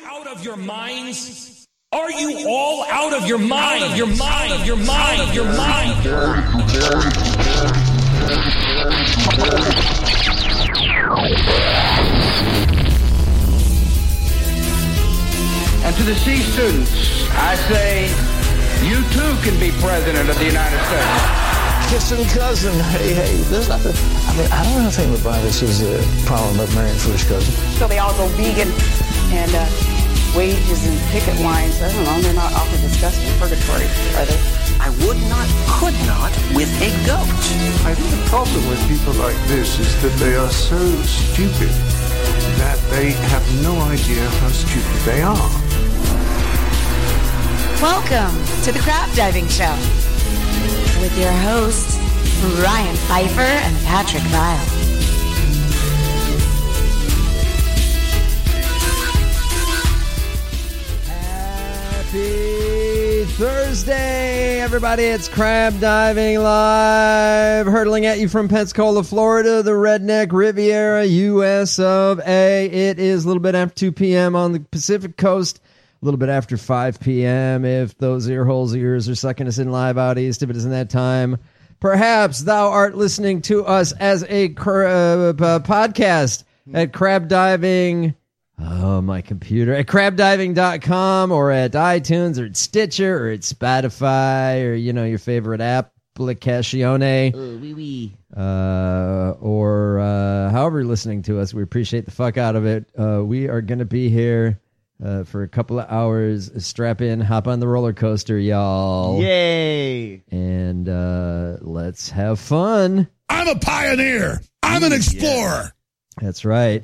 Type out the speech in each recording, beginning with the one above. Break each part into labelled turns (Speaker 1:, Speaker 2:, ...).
Speaker 1: out of your minds? Are you all out of your mind? Out of your mind? Out of your mind? Out of your mind?
Speaker 2: And to the C students, I say, you too can be president of the United States.
Speaker 3: Kissing cousin, hey, there's nothing. I mean, I don't know if anybody sees a problem with marrying first cousin.
Speaker 4: So they all go vegan and wages and picket lines. I don't know, they're not awfully disgusting purgatory, are they?
Speaker 5: I would not, could not with a goat.
Speaker 6: I think the problem with people like this is that they are so stupid that they have no idea how stupid they are.
Speaker 7: Welcome to the Crab Diving Show with your hosts, Ryan Pfeiffer and Patrick Vile.
Speaker 8: Happy Thursday, everybody. It's Crab Diving Live, hurtling at you from Pensacola, Florida, the Redneck Riviera, US of A. It is a little bit after 2 p.m. on the Pacific Coast. A little bit after 5 p.m. if those ear holes of yours are sucking us in live out east. If it isn't that time, perhaps thou art listening to us as a podcast at Crab Diving. Oh, my computer. At crabdiving.com or at iTunes or at Stitcher or at Spotify or, you know, your favorite application. Or however you're listening to us. We appreciate the fuck out of it. We are going to be here for a couple of hours. Strap in, hop on the roller coaster, y'all.
Speaker 9: Yay!
Speaker 8: And let's have fun.
Speaker 10: I'm a pioneer. I'm an explorer.
Speaker 8: That's right.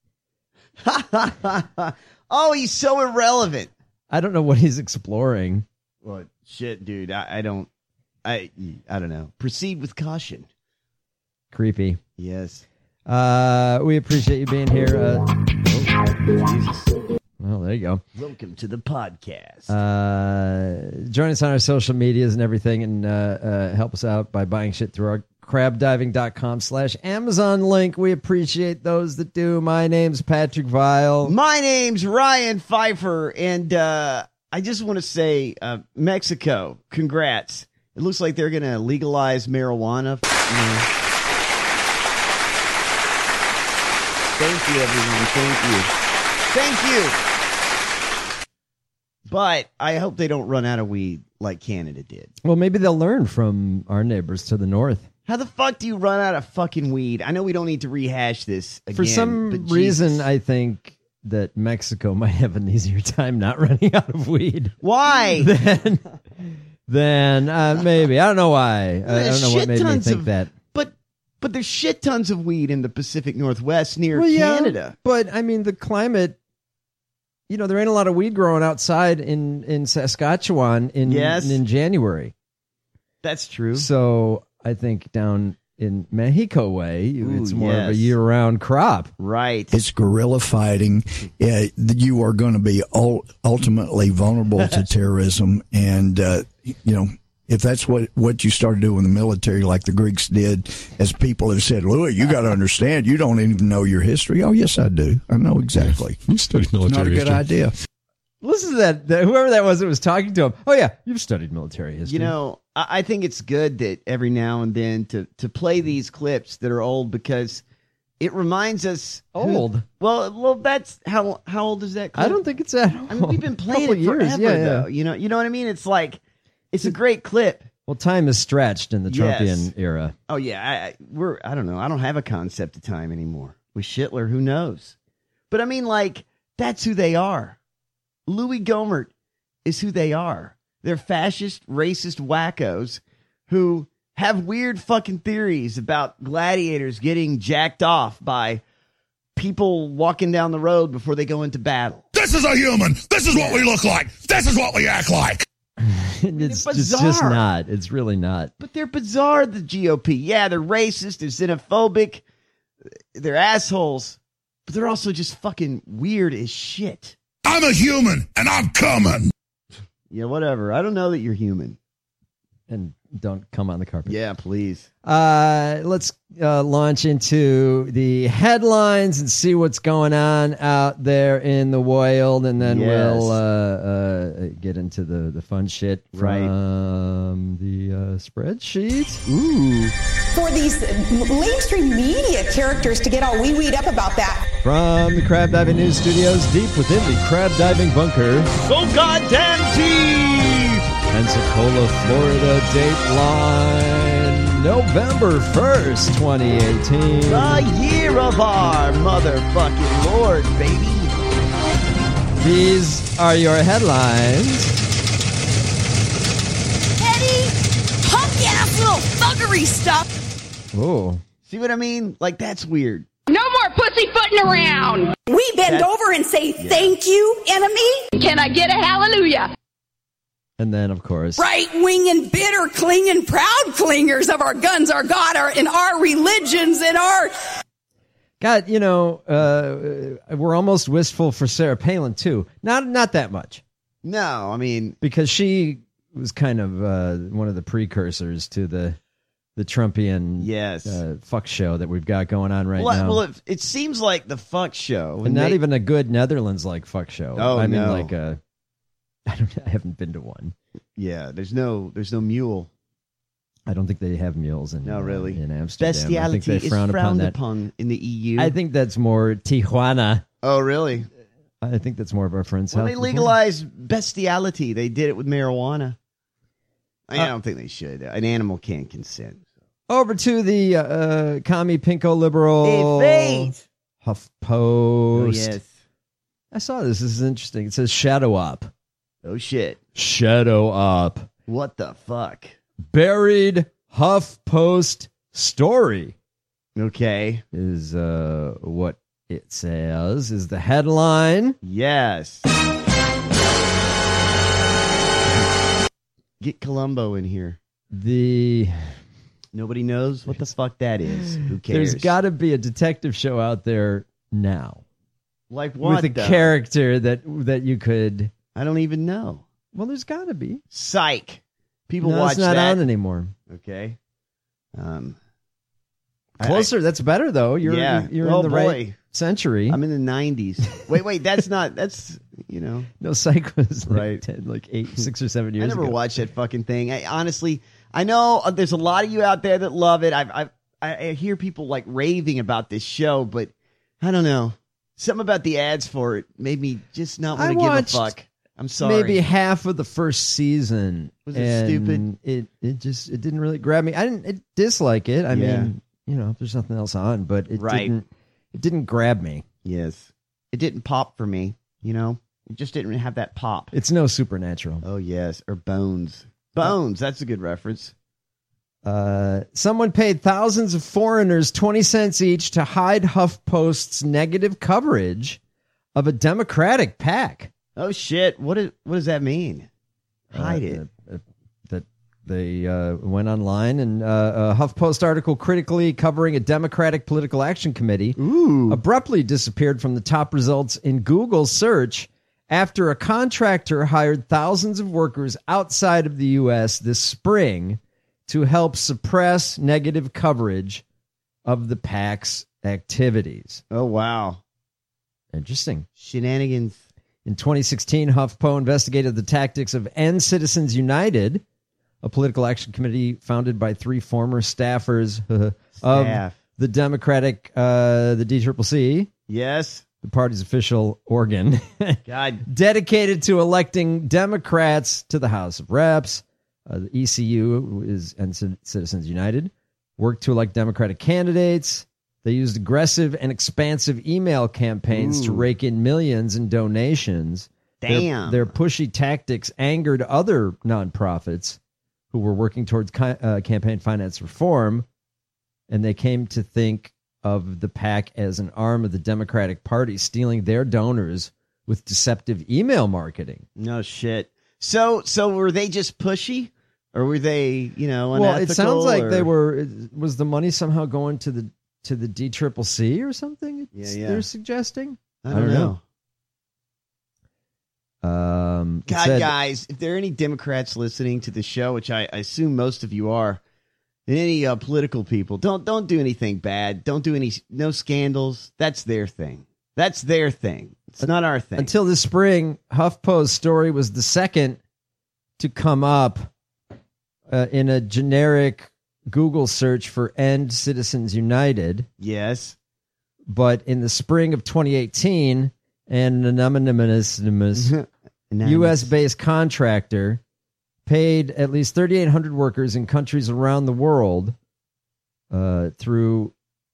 Speaker 9: Oh, he's so irrelevant.
Speaker 8: I don't know what he's exploring.
Speaker 9: What shit, dude? I don't know. Proceed with caution.
Speaker 8: Creepy.
Speaker 9: Yes.
Speaker 8: We appreciate you being here.
Speaker 9: Jesus.
Speaker 8: Well, there you go.
Speaker 9: Welcome to the podcast.
Speaker 8: Join us on our social medias and everything, and help us out by buying shit through our crabdiving.com/Amazon link. We appreciate those that do. My name's Patrick Vile.
Speaker 9: My name's Ryan Pfeiffer, and I just want to say, Mexico, congrats. It looks like they're going to legalize marijuana. Thank you, everyone. Thank you. But I hope they don't run out of weed like Canada did.
Speaker 8: Well, maybe they'll learn from our neighbors to the north.
Speaker 9: How the fuck do you run out of fucking weed? I know we don't need to rehash this again.
Speaker 8: For some reason, I think that Mexico might have an easier time not running out of weed.
Speaker 9: Why?
Speaker 8: Then maybe. I don't know why. I don't know what made me think that.
Speaker 9: But there's shit tons of weed in the Pacific Northwest near Canada.
Speaker 8: Yeah, but, I mean, the climate, you know, there ain't a lot of weed growing outside in Saskatchewan in January.
Speaker 9: That's true.
Speaker 8: So I think down in Mexico way, it's more of a year-round crop.
Speaker 9: Right.
Speaker 10: It's guerrilla fighting. You are going to be ultimately vulnerable to terrorism. And, you know, if that's what you started doing in the military, like the Greeks did, as people have said, Louis, you got to understand, you don't even know your history. Oh, yes, I do. I know exactly.
Speaker 11: You studied military history.
Speaker 10: Not a good idea.
Speaker 8: Listen to that. Whoever that was talking to him. Oh, yeah, you've studied military history.
Speaker 9: You know, I think it's good that every now and then to play these clips that are old because it reminds us.
Speaker 8: Old?
Speaker 9: Well, that's how old is that clip?
Speaker 8: I don't think it's that old.
Speaker 9: I mean, we've been playing it forever, though. You know what I mean? It's like, it's a great clip.
Speaker 8: Well, time is stretched in the Trumpian era.
Speaker 9: Oh, yeah. I don't know. I don't have a concept of time anymore. With Schittler, who knows? But I mean, like, that's who they are. Louis Gohmert is who they are. They're fascist, racist wackos who have weird fucking theories about gladiators getting jacked off by people walking down the road before they go into battle.
Speaker 10: This is a human. This is what we look like. This is what we act like.
Speaker 8: It's just not. It's really not.
Speaker 9: But they're bizarre, the GOP. Yeah, they're racist, they're xenophobic, they're assholes, but they're also just fucking weird as shit.
Speaker 10: I'm a human, and I'm coming.
Speaker 9: Yeah, whatever. I don't know that you're human.
Speaker 8: And don't come on the carpet.
Speaker 9: Yeah, please.
Speaker 8: Let's launch into the headlines and see what's going on out there in the wild, and then we'll get into the fun shit from the spreadsheet. Ooh.
Speaker 11: For these mainstream media characters to get all wee-weed up about that.
Speaker 8: From the Crab Diving News Studios, deep within the crab diving bunker.
Speaker 9: So goddamn deep!
Speaker 8: Pensacola, Florida, Dateline, November 1st, 2018.
Speaker 9: The year of our motherfucking Lord, baby.
Speaker 8: These are your headlines.
Speaker 12: Eddie, punk-ass little thuggery stuff.
Speaker 8: Oh.
Speaker 9: See what I mean? Like, that's weird.
Speaker 11: No more pussyfooting around.
Speaker 12: We bend over and say thank you, enemy.
Speaker 11: Can I get a hallelujah?
Speaker 8: And then, of course,
Speaker 12: Right-wing and bitter clinging proud clingers of our guns, our God, and our religions, and our...
Speaker 8: God, you know, we're almost wistful for Sarah Palin, too. Not that much.
Speaker 9: No, I mean...
Speaker 8: Because she was kind of one of the precursors to the Trumpian fuck show that we've got going on now.
Speaker 9: Well, it seems like the fuck show.
Speaker 8: And not even a good Netherlands-like fuck show.
Speaker 9: Oh,
Speaker 8: I mean,
Speaker 9: no.
Speaker 8: like I haven't been to one.
Speaker 9: Yeah, there's no mule.
Speaker 8: I don't think they have mules in Amsterdam.
Speaker 9: Bestiality
Speaker 8: I think they
Speaker 9: is
Speaker 8: frowned
Speaker 9: frowned
Speaker 8: upon
Speaker 9: upon in the EU.
Speaker 8: I think that's more Tijuana.
Speaker 9: Oh, really?
Speaker 8: I think that's more of our friends.
Speaker 9: When they legalized bestiality, they did it with marijuana. I don't think they should. An animal can't consent.
Speaker 8: Over to the commie pinko liberal HuffPost.
Speaker 9: Oh, yes.
Speaker 8: I saw this. This is interesting. It says shadow op.
Speaker 9: Oh, shit.
Speaker 8: Shadow op.
Speaker 9: What the fuck?
Speaker 8: Buried HuffPost story.
Speaker 9: Okay.
Speaker 8: Is what it says. Is the headline.
Speaker 9: Yes. Get Columbo in here. Nobody knows what the fuck that is. Who cares?
Speaker 8: There's got to be a detective show out there now.
Speaker 9: Like what?
Speaker 8: With a character that you could...
Speaker 9: I don't even know.
Speaker 8: Well, there's got to be.
Speaker 9: Psych. People
Speaker 8: no,
Speaker 9: watch
Speaker 8: it's not
Speaker 9: that.
Speaker 8: on anymore.
Speaker 9: Okay.
Speaker 8: Closer. That's better, though. You're in the right century.
Speaker 9: I'm in the 90s. Wait. That's, you know.
Speaker 8: No, Psych was
Speaker 9: right.
Speaker 8: 6 or 7 years ago.
Speaker 9: I never watched that fucking thing. Honestly, I know there's a lot of you out there that love it. I hear people like raving about this show, but I don't know. Something about the ads for it made me just not want to give a fuck. I'm sorry.
Speaker 8: Maybe half of the first season.
Speaker 9: Was it stupid?
Speaker 8: It didn't really grab me. I didn't dislike it. I mean, you know, there's nothing else on, but it didn't grab me.
Speaker 9: Yes. It didn't pop for me, you know? It just didn't have that pop.
Speaker 8: It's no Supernatural.
Speaker 9: Oh, yes. Or Bones. Bones, that's a good reference.
Speaker 8: Someone paid thousands of foreigners 20 cents each to hide HuffPost's negative coverage of a Democratic PAC.
Speaker 9: Oh, shit. What does that mean? Hide it.
Speaker 8: That they went online and a HuffPost article critically covering a Democratic Political Action Committee abruptly disappeared from the top results in Google search after a contractor hired thousands of workers outside of the U.S. this spring to help suppress negative coverage of the PAC's activities.
Speaker 9: Oh, wow.
Speaker 8: Interesting.
Speaker 9: Shenanigans.
Speaker 8: In 2016, HuffPo investigated the tactics of End Citizens United, a political action committee founded by 3 former staffers of the Democratic, the DCCC.
Speaker 9: Yes.
Speaker 8: The party's official organ.
Speaker 9: God.
Speaker 8: Dedicated to electing Democrats to the House of Reps. The ECU is End Citizens United. Worked to elect Democratic candidates. They used aggressive and expansive email campaigns to rake in millions in donations.
Speaker 9: Damn.
Speaker 8: Their pushy tactics angered other nonprofits who were working towards campaign finance reform, and they came to think of the PAC as an arm of the Democratic Party, stealing their donors with deceptive email marketing.
Speaker 9: No shit. So were they just pushy? Or were they, unethical?
Speaker 8: Well, it sounds like they were. Was the money somehow going to the DCCC or something? They're suggesting.
Speaker 9: I don't know. God,
Speaker 8: said,
Speaker 9: guys, if there are any Democrats listening to the show, which I assume most of you are, and any political people, don't do anything bad. Don't do no scandals. That's their thing. That's their thing. It's not our thing.
Speaker 8: Until this spring, HuffPo's story was the second to come up in a generic Google search for End Citizens United.
Speaker 9: Yes.
Speaker 8: But in the spring of 2018, an anonymous U.S.-based contractor paid at least 3,800 workers in countries around the world through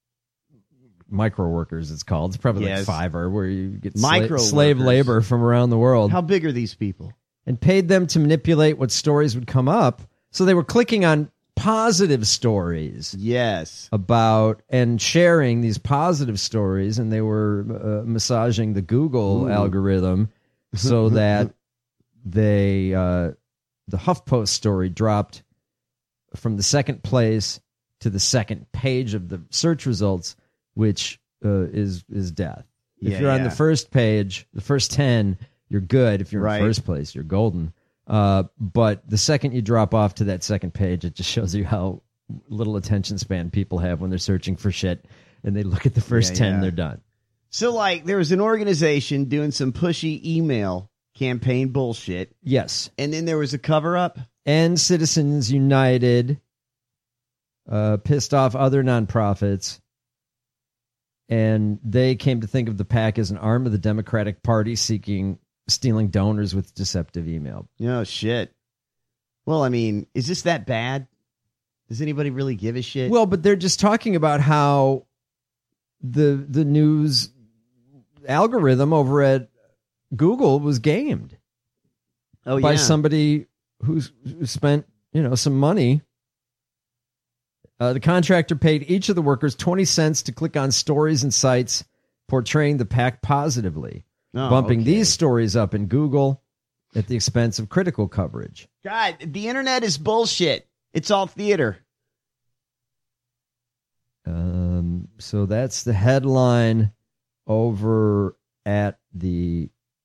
Speaker 8: micro workers, it's called. It's probably like Fiverr, where you get slave labor from around the world.
Speaker 9: How big are these people?
Speaker 8: And paid them to manipulate what stories would come up. So they were clicking on positive stories.
Speaker 9: Yes.
Speaker 8: About and sharing these positive stories, and they were massaging the Google algorithm so that they the HuffPost story dropped from the second place to the second page of the search results, which is death. If you're on the first page, the first 10, you're good. If you're in first place, you're golden. But the second you drop off to that second page, it just shows you how little attention span people have when they're searching for shit, and they look at the first 10, they're done.
Speaker 9: So, like, there was an organization doing some pushy email campaign bullshit.
Speaker 8: Yes.
Speaker 9: And then there was a cover-up?
Speaker 8: End Citizens United pissed off other nonprofits, and they came to think of the PAC as an arm of the Democratic Party stealing donors with deceptive email.
Speaker 9: Oh, shit. Well, I mean, is this that bad? Does anybody really give a shit?
Speaker 8: Well, but they're just talking about how the news algorithm over at Google was gamed by somebody who spent, some money. The contractor paid each of the workers 20 cents to click on stories and sites portraying the PAC positively, bumping these stories up in Google at the expense of critical coverage.
Speaker 9: God, the internet is bullshit. It's all theater.
Speaker 8: So that's the headline over at the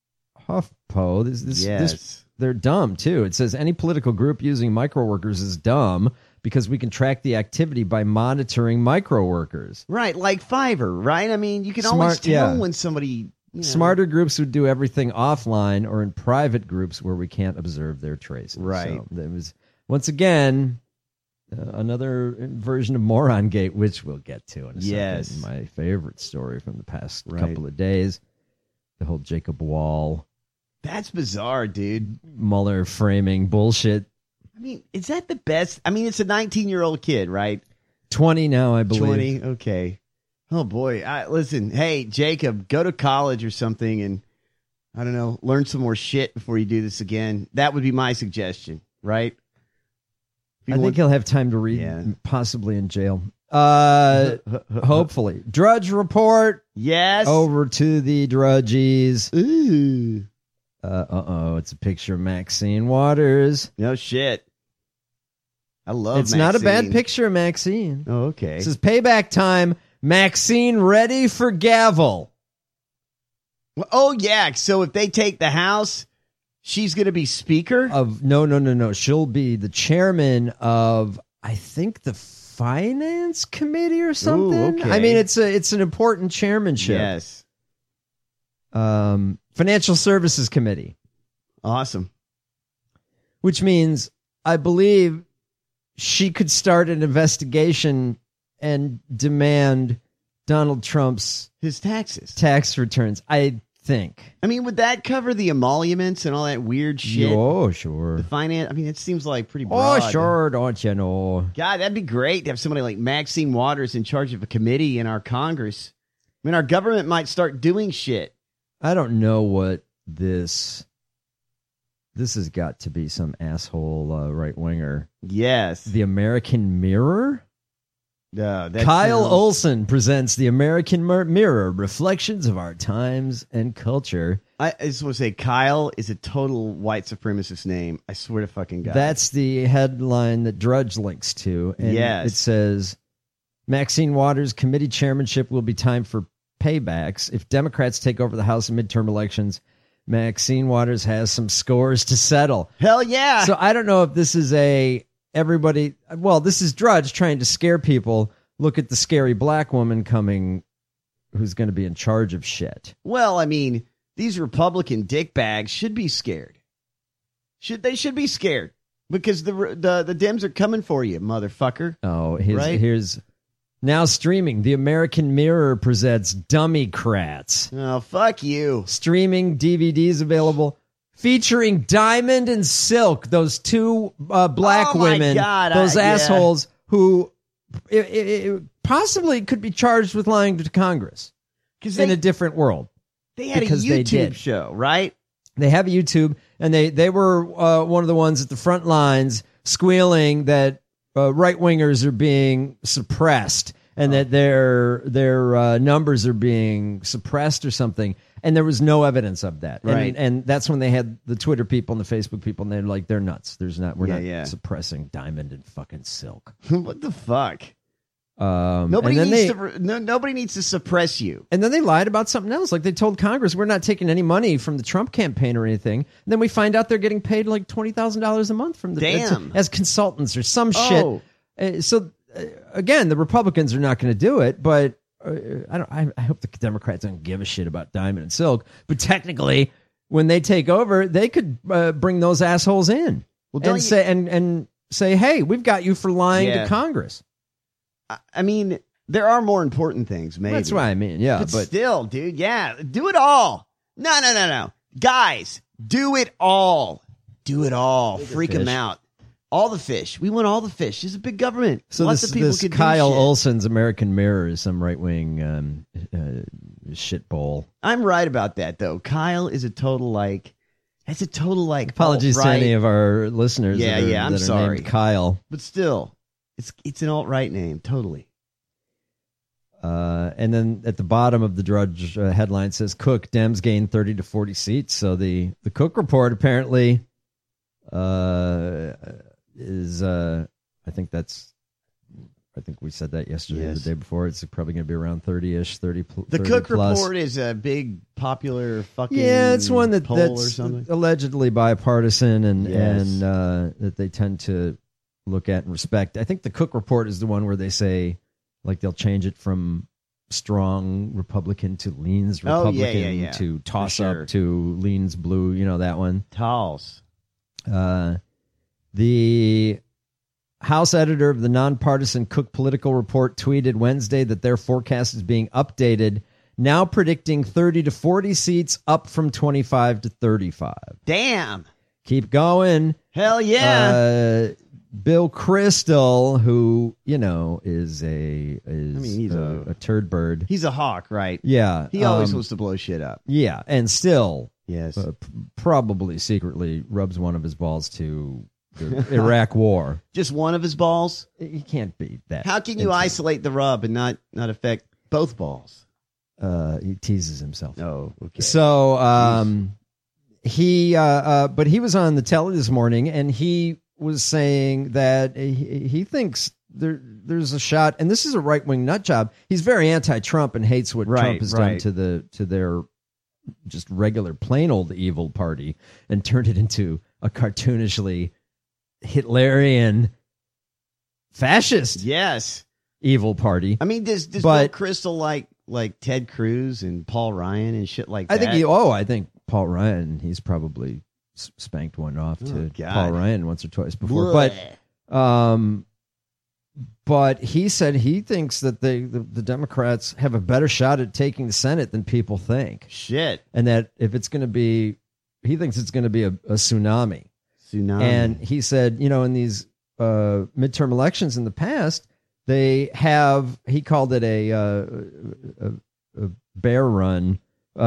Speaker 8: HuffPo. They're dumb, too. It says any political group using micro workers is dumb because we can track the activity by monitoring micro workers.
Speaker 9: Right, like Fiverr, right? I mean, you can always tell when somebody...
Speaker 8: Smarter groups would do everything offline or in private groups where we can't observe their traces.
Speaker 9: Right.
Speaker 8: So there was, once again, another version of Moron Gate, which we'll get to in a second. My favorite story from the past couple of days. The whole Jacob Wall.
Speaker 9: That's bizarre, dude.
Speaker 8: Mueller framing bullshit.
Speaker 9: I mean, is that the best? I mean, it's a 19-year-old kid, right?
Speaker 8: 20 now, I believe.
Speaker 9: 20, okay. Oh, boy. Listen, hey, Jacob, go to college or something and, I don't know, learn some more shit before you do this again. That would be my suggestion, right?
Speaker 8: I think he'll have time to read, possibly in jail. Hopefully. Drudge Report.
Speaker 9: Yes.
Speaker 8: Over to the Drudgies.
Speaker 9: Ooh.
Speaker 8: It's a picture of Maxine Waters.
Speaker 9: No shit. I love
Speaker 8: It's
Speaker 9: Maxine.
Speaker 8: not a bad picture of Maxine.
Speaker 9: Oh, okay.
Speaker 8: It says payback time. Maxine ready for gavel.
Speaker 9: Oh, yeah. So if they take the House, she's going to be Speaker?
Speaker 8: No. She'll be the chairman of, I think, the Finance Committee or something.
Speaker 9: Ooh, okay.
Speaker 8: I mean, it's an important chairmanship.
Speaker 9: Yes.
Speaker 8: Financial Services Committee.
Speaker 9: Awesome.
Speaker 8: Which means, I believe, she could start an investigation and demand Donald Trump's tax returns, I think.
Speaker 9: I mean, would that cover the emoluments and all that weird shit?
Speaker 8: Oh, sure.
Speaker 9: The finance, I mean, it seans like pretty broad.
Speaker 8: Oh, sure, don't you know?
Speaker 9: God, that'd be great to have somebody like Maxine Waters in charge of a committee in our Congress. I mean, our government might start doing shit.
Speaker 8: I don't know what this has got to be some asshole right-winger.
Speaker 9: Yes.
Speaker 8: The American Mirror?
Speaker 9: Kyle
Speaker 8: Olson presents the American Mirror, reflections of our times and culture.
Speaker 9: I just want to say Kyle is a total white supremacist name. I swear to fucking God.
Speaker 8: That's the headline that Drudge links to. And it says, Maxine Waters' committee chairmanship will be time for paybacks. If Democrats take over the House in midterm elections, Maxine Waters has some scores to settle.
Speaker 9: Hell yeah.
Speaker 8: So I don't know if this is this is Drudge trying to scare people. Look at the scary black woman coming who's going to be in charge of shit.
Speaker 9: Well, I mean, these Republican dickbags should be scared. They should be scared because the Dems are coming for you, motherfucker.
Speaker 8: Oh, here's now streaming. The American Mirror presents Dummycrats.
Speaker 9: Oh, fuck you.
Speaker 8: Streaming DVDs available featuring Diamond and Silk, those two black women, those assholes who possibly could be charged with lying to Congress in a different world.
Speaker 9: They had a YouTube show, right?
Speaker 8: They have a YouTube, and they were one of the ones at the front lines squealing that right-wingers are being suppressed and that their numbers are being suppressed or something. And there was no evidence of that.
Speaker 9: Right.
Speaker 8: And that's when they had the Twitter people and the Facebook people, and they're like, they're nuts. We're not suppressing Diamond and fucking Silk.
Speaker 9: What the fuck?
Speaker 8: Nobody
Speaker 9: needs to suppress you.
Speaker 8: And then they lied about something else. Like they told Congress, we're not taking any money from the Trump campaign or anything. And then we find out they're getting paid like $20,000 a month from as consultants or some shit. So again, the Republicans are not going to do it, but I hope the Democrats don't give a shit about Diamond and Silk. But technically, when they take over, they could bring those assholes in and say, hey, we've got you for lying to Congress.
Speaker 9: I mean, there are more important things, maybe.
Speaker 8: That's what I mean, yeah.
Speaker 9: But still, dude, do it all. No. Guys, do it all. Do it all. Freak them out. All the fish. We want all the fish. It's a big government.
Speaker 8: So
Speaker 9: Lots of people
Speaker 8: this
Speaker 9: could
Speaker 8: Kyle
Speaker 9: do shit.
Speaker 8: Olson's American Mirror is some right-wing shitball.
Speaker 9: I'm right about that, though. Kyle is a total
Speaker 8: Apologies to any of our listeners
Speaker 9: I'm sorry.
Speaker 8: named Kyle.
Speaker 9: But still, it's an alt-right name, totally.
Speaker 8: And then at the bottom of the Drudge headline says, Cook, Dems gain 30 to 40 seats. So the Cook report apparently is, I think we said that yesterday or the day before. It's probably going to be around 30-ish, 30 plus.
Speaker 9: The Cook report is a big, popular fucking
Speaker 8: it's one that's
Speaker 9: or something.
Speaker 8: Allegedly bipartisan and that they tend to look at and respect. I think the Cook report is the one where they say, like, they'll change it from strong Republican to leans Republican to toss up to leans blue. You know that one?
Speaker 9: Toss.
Speaker 8: The House editor of the nonpartisan Cook Political Report tweeted Wednesday that their forecast is being updated, now predicting 30 to 40 seats, up from 25 to 35.
Speaker 9: Damn.
Speaker 8: Keep going.
Speaker 9: Hell yeah.
Speaker 8: Bill Kristol, who, is a turd bird.
Speaker 9: He's a hawk, right?
Speaker 8: Yeah.
Speaker 9: He always wants to blow shit up.
Speaker 8: Yeah, and still
Speaker 9: yes,
Speaker 8: probably secretly rubs one of his balls to the Iraq war.
Speaker 9: Just one of his balls?
Speaker 8: He can't be that.
Speaker 9: How can you isolate the rub and not affect both balls?
Speaker 8: He teases himself.
Speaker 9: Oh, okay.
Speaker 8: So but he was on the telly this morning, and he was saying that he thinks there's a shot, and this is a right-wing nut job. He's very anti-Trump and hates what Trump has done to their just regular plain old evil party and turned it into a cartoonishly Hitlerian fascist evil party.
Speaker 9: I mean, does Bill Kristol like Ted Cruz and Paul Ryan and shit like that?
Speaker 8: I think Paul Ryan, he's probably spanked one off to Paul Ryan once or twice before. But he said he thinks that the Democrats have a better shot at taking the Senate than people think.
Speaker 9: Shit.
Speaker 8: And that if it's going to be, he thinks it's going to be a tsunami. And he said, in these midterm elections in the past, they have, he called it a bear run.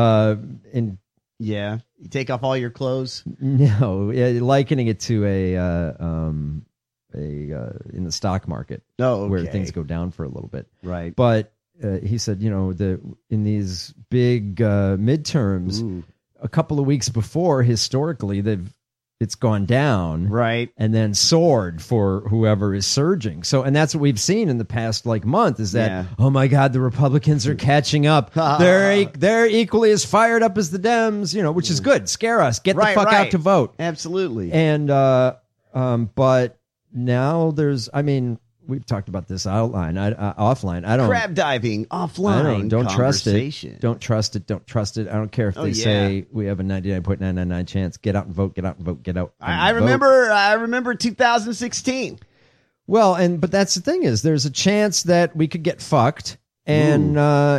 Speaker 9: You take off all your clothes.
Speaker 8: No, likening it to in the stock market.
Speaker 9: Oh, okay.
Speaker 8: Where things go down for a little bit.
Speaker 9: Right.
Speaker 8: But he said, in these big midterms, a couple of weeks before, historically, they've it's gone down,
Speaker 9: right,
Speaker 8: and then soared for whoever is surging. So, and that's what we've seen in the past month is that oh my God, the Republicans are catching up. They're equally as fired up as the Dems, which is good. Scare us, get the fuck out to vote.
Speaker 9: Absolutely.
Speaker 8: And but now we've talked about this offline. I don't
Speaker 9: crab diving offline.
Speaker 8: Don't trust it. Don't trust it. Don't trust it. I don't care if they say we have a 99.999 chance. Get out and vote. Get out and vote. Get out.
Speaker 9: I remember 2016.
Speaker 8: Well, but that's the thing is there's a chance that we could get fucked, and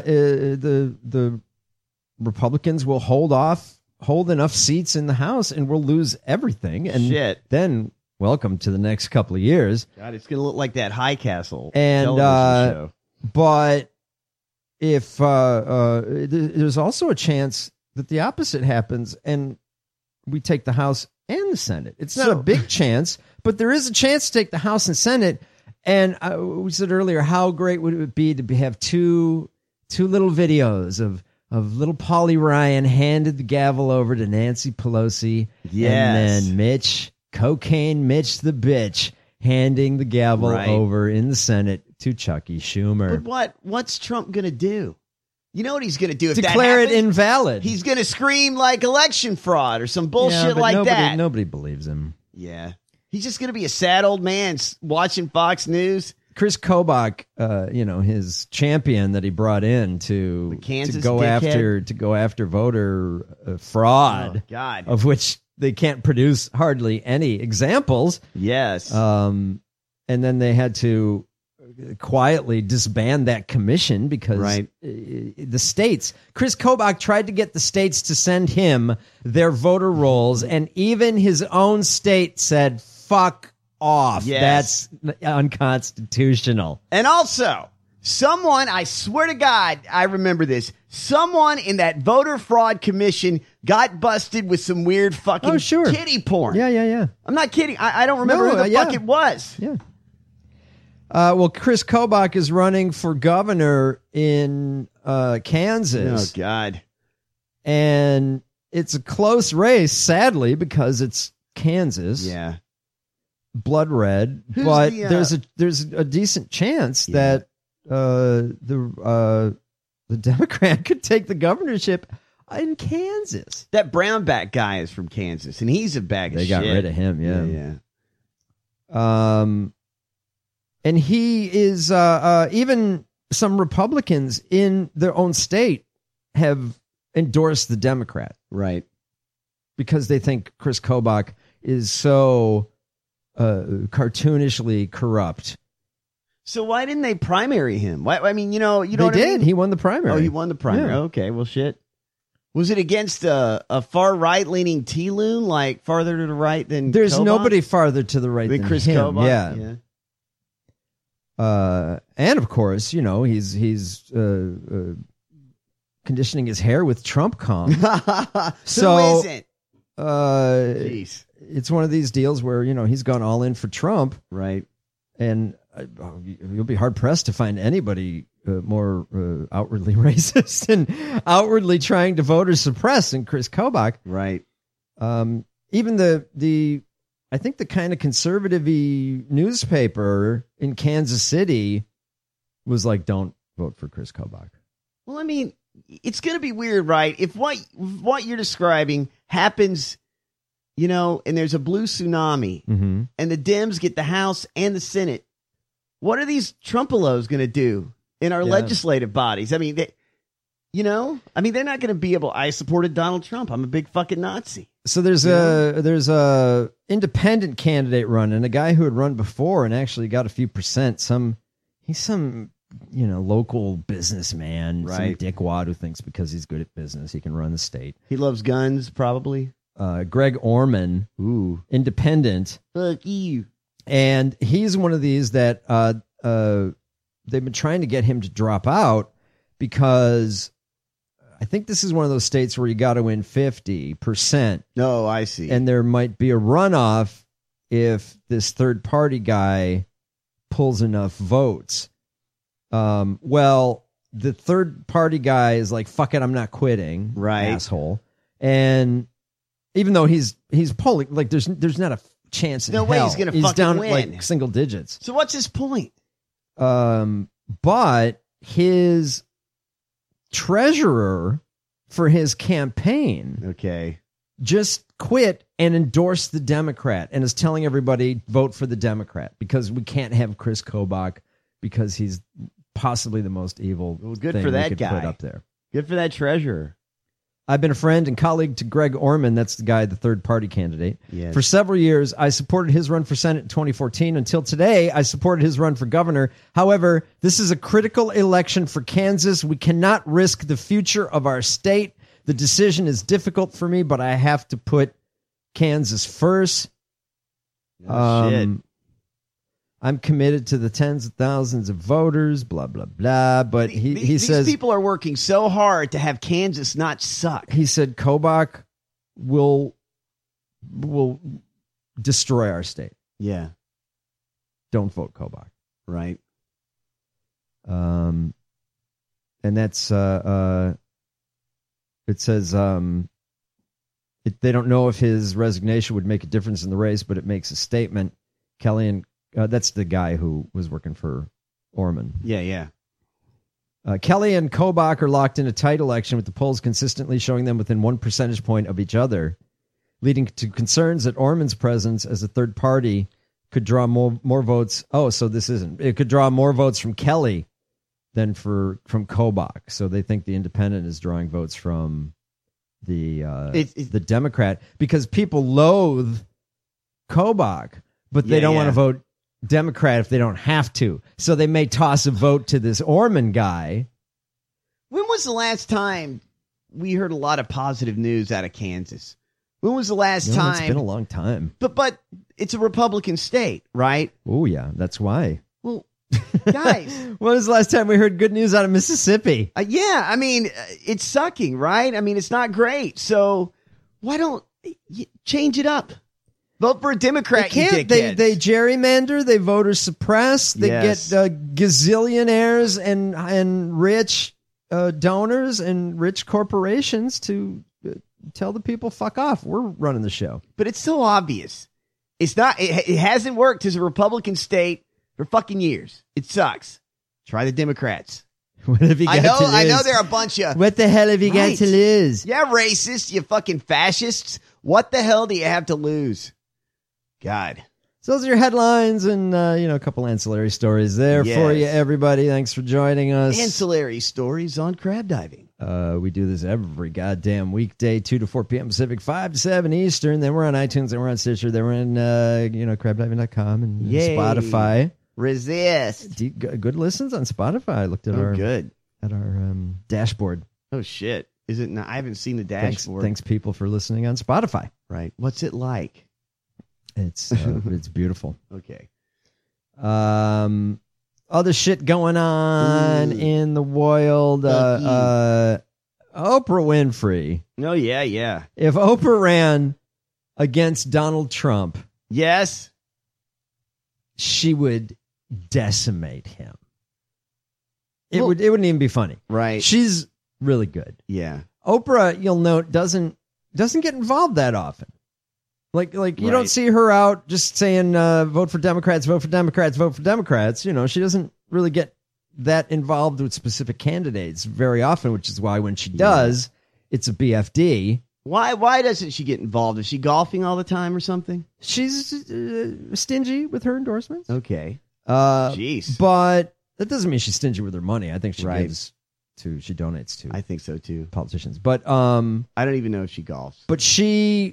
Speaker 8: the Republicans will hold enough seats in the House, and we'll lose everything. And then. Welcome to the next couple of years.
Speaker 9: God, it's going to look like that High Castle
Speaker 8: and
Speaker 9: show.
Speaker 8: But if there's also a chance that the opposite happens and we take the House and the Senate. It's not a big chance, but there is a chance to take the House and Senate. And we said earlier, how great would it be to have two little videos of little Polly Ryan handed the gavel over to Nancy Pelosi, and then Cocaine Mitch the bitch handing the gavel over in the Senate to Chucky Schumer.
Speaker 9: But what's Trump going to do? You know what he's going to do if
Speaker 8: declare it invalid.
Speaker 9: He's going to scream like election fraud or some bullshit like that.
Speaker 8: Nobody believes him.
Speaker 9: Yeah. He's just going to be a sad old man watching Fox News.
Speaker 8: Chris Kobach, his champion that he brought in to go after voter fraud, of which they can't produce hardly any examples.
Speaker 9: Yes.
Speaker 8: And then they had to quietly disband that commission because the states, Chris Kobach tried to get the states to send him their voter rolls, and even his own state said, fuck off.
Speaker 9: Yes.
Speaker 8: That's unconstitutional.
Speaker 9: And also, someone, I swear to God, I remember this, someone in that voter fraud commission got busted with some weird fucking kitty porn.
Speaker 8: Yeah.
Speaker 9: I'm not kidding. I don't remember who the fuck it was.
Speaker 8: Yeah. Well, Chris Kobach is running for governor in Kansas.
Speaker 9: Oh, God.
Speaker 8: And it's a close race, sadly, because it's Kansas.
Speaker 9: Yeah.
Speaker 8: Blood red. But there's a decent chance that the Democrat could take the governorship in Kansas.
Speaker 9: That Brownback guy is from Kansas, and he's a bag of shit.
Speaker 8: They got rid of him, yeah. And he is even some Republicans in their own state have endorsed the Democrat,
Speaker 9: right?
Speaker 8: Because they think Chris Kobach is so cartoonishly corrupt.
Speaker 9: So why didn't they primary him? Why, I mean, you know
Speaker 8: they
Speaker 9: what
Speaker 8: did.
Speaker 9: I mean?
Speaker 8: He won the primary.
Speaker 9: Oh, he won the primary.
Speaker 8: Yeah.
Speaker 9: Okay, well, shit. Was it against a far right leaning T-Loon, like farther to the right than
Speaker 8: There's
Speaker 9: Kobach?
Speaker 8: nobody farther to the right than
Speaker 9: Chris
Speaker 8: him.
Speaker 9: Kobach?
Speaker 8: Yeah. And of course, he's conditioning his hair with Trump comb. So
Speaker 9: who isn't?
Speaker 8: Jeez. It's one of these deals where he's gone all in for Trump,
Speaker 9: right?
Speaker 8: And you'll be hard pressed to find anybody more outwardly racist and outwardly trying to voter suppress than Chris Kobach,
Speaker 9: right?
Speaker 8: Even the I think the kind of conservative-y newspaper in Kansas City was like, don't vote for Chris Kobach.
Speaker 9: Well, I mean, it's going to be weird, right? If what you're describing happens, and there's a blue tsunami,
Speaker 8: mm-hmm.
Speaker 9: and the Dems get the House and the Senate, what are these Trumpelos going to do in our legislative bodies? I mean, they're not going to be able. I supported Donald Trump. I'm a big fucking Nazi.
Speaker 8: So there's a independent candidate run, and a guy who had run before and actually got a few percent. He's some local businessman, some dickwad who thinks because he's good at business he can run the state.
Speaker 9: He loves guns, probably.
Speaker 8: Greg Orman, independent.
Speaker 9: Fuck you.
Speaker 8: And he's one of these that they've been trying to get him to drop out because I think this is one of those states where you got to win 50%.
Speaker 9: Oh, I see.
Speaker 8: And there might be a runoff if this third party guy pulls enough votes. Well, the third party guy is like, fuck it, I'm not quitting.
Speaker 9: Right.
Speaker 8: Asshole. And Even though he's polling, like there's not a chance in
Speaker 9: No way
Speaker 8: hell.
Speaker 9: he's gonna
Speaker 8: He's
Speaker 9: fucking
Speaker 8: down
Speaker 9: win.
Speaker 8: at like single digits.
Speaker 9: So what's his point?
Speaker 8: But his treasurer for his campaign just quit and endorsed the Democrat and is telling everybody vote for the Democrat because we can't have Chris Kobach because he's possibly the most evil
Speaker 9: Good
Speaker 8: thing
Speaker 9: for
Speaker 8: we
Speaker 9: that
Speaker 8: could
Speaker 9: guy.
Speaker 8: put up there.
Speaker 9: Good for that treasurer.
Speaker 8: I've been a friend and colleague to Greg Orman. That's the guy, the third party candidate.
Speaker 9: Yes.
Speaker 8: For several years, I supported his run for Senate in 2014. Until today, I supported his run for governor. However, this is a critical election for Kansas. We cannot risk the future of our state. The decision is difficult for me, but I have to put Kansas first.
Speaker 9: Shit.
Speaker 8: I'm committed to the tens of thousands of voters, blah, blah, blah. But he says
Speaker 9: these people are working so hard to have Kansas not suck.
Speaker 8: He said Kobach will destroy our state.
Speaker 9: Yeah.
Speaker 8: Don't vote Kobach.
Speaker 9: Right.
Speaker 8: And that's it says they don't know if his resignation would make a difference in the race, but it makes a statement. Kelly and that's the guy who was working for Orman.
Speaker 9: Yeah.
Speaker 8: Kelly and Kobach are locked in a tight election with the polls consistently showing them within 1 percentage point of each other, leading to concerns that Orman's presence as a third party could draw more votes. Oh, so this isn't. It could draw more votes from Kelly than from Kobach. So they think the independent is drawing votes from the Democrat because people loathe Kobach, but they don't want to vote Democrat if they don't have to. So they may toss a vote to this Orman guy.
Speaker 9: When was the last time we heard a lot of positive news out of Kansas? When was the last time?
Speaker 8: It's been a long time.
Speaker 9: But it's a Republican state, right?
Speaker 8: Oh, yeah. That's why.
Speaker 9: Well, guys.
Speaker 8: When was the last time we heard good news out of Mississippi?
Speaker 9: Yeah, I mean, it's sucking, right? I mean, it's not great. So why don't you change it up? Vote for a Democrat.
Speaker 8: They can't. They gerrymander. They voter suppress. They get gazillionaires and rich donors and rich corporations to tell the people, fuck off. We're running the show.
Speaker 9: But it's so obvious. It's not. It hasn't worked as a Republican state for fucking years. It sucks. Try the Democrats.
Speaker 8: What have you got to lose?
Speaker 9: I know they're a bunch of.
Speaker 8: What the hell have you got to lose?
Speaker 9: Yeah, racists, you fucking fascists. What the hell do you have to lose? God.
Speaker 8: So those are your headlines and, a couple ancillary stories there for you, everybody. Thanks for joining us.
Speaker 9: Ancillary stories on crab diving.
Speaker 8: We do this every goddamn weekday, 2 to 4 p.m. Pacific, 5 to 7 Eastern. Then we're on iTunes, then we're on Stitcher, then we're in, crabdiving.com and Spotify.
Speaker 9: Resist.
Speaker 8: Good listens on Spotify. I looked at our dashboard.
Speaker 9: Oh, shit. Is it not? I haven't seen the dashboard.
Speaker 8: Thanks, people, for listening on Spotify.
Speaker 9: Right. What's it like?
Speaker 8: It's beautiful.
Speaker 9: Okay.
Speaker 8: Other shit going on in the world. Oprah Winfrey.
Speaker 9: Oh, yeah.
Speaker 8: If Oprah ran against Donald Trump,
Speaker 9: yes, she
Speaker 8: would decimate him. It wouldn't even be funny.
Speaker 9: Right.
Speaker 8: She's really good.
Speaker 9: Yeah.
Speaker 8: Oprah, you'll note, doesn't get involved that often. Like you don't see her out just saying vote for Democrats, vote for Democrats, vote for Democrats. She doesn't really get that involved with specific candidates very often, which is why when she does, it's a BFD.
Speaker 9: Why doesn't she get involved? Is she golfing all the time or something?
Speaker 8: She's stingy with her endorsements.
Speaker 9: Okay.
Speaker 8: Jeez. But that doesn't mean she's stingy with her money. I think she she donates to.
Speaker 9: I think so too.
Speaker 8: Politicians. But
Speaker 9: I don't even know if she golfs.
Speaker 8: But she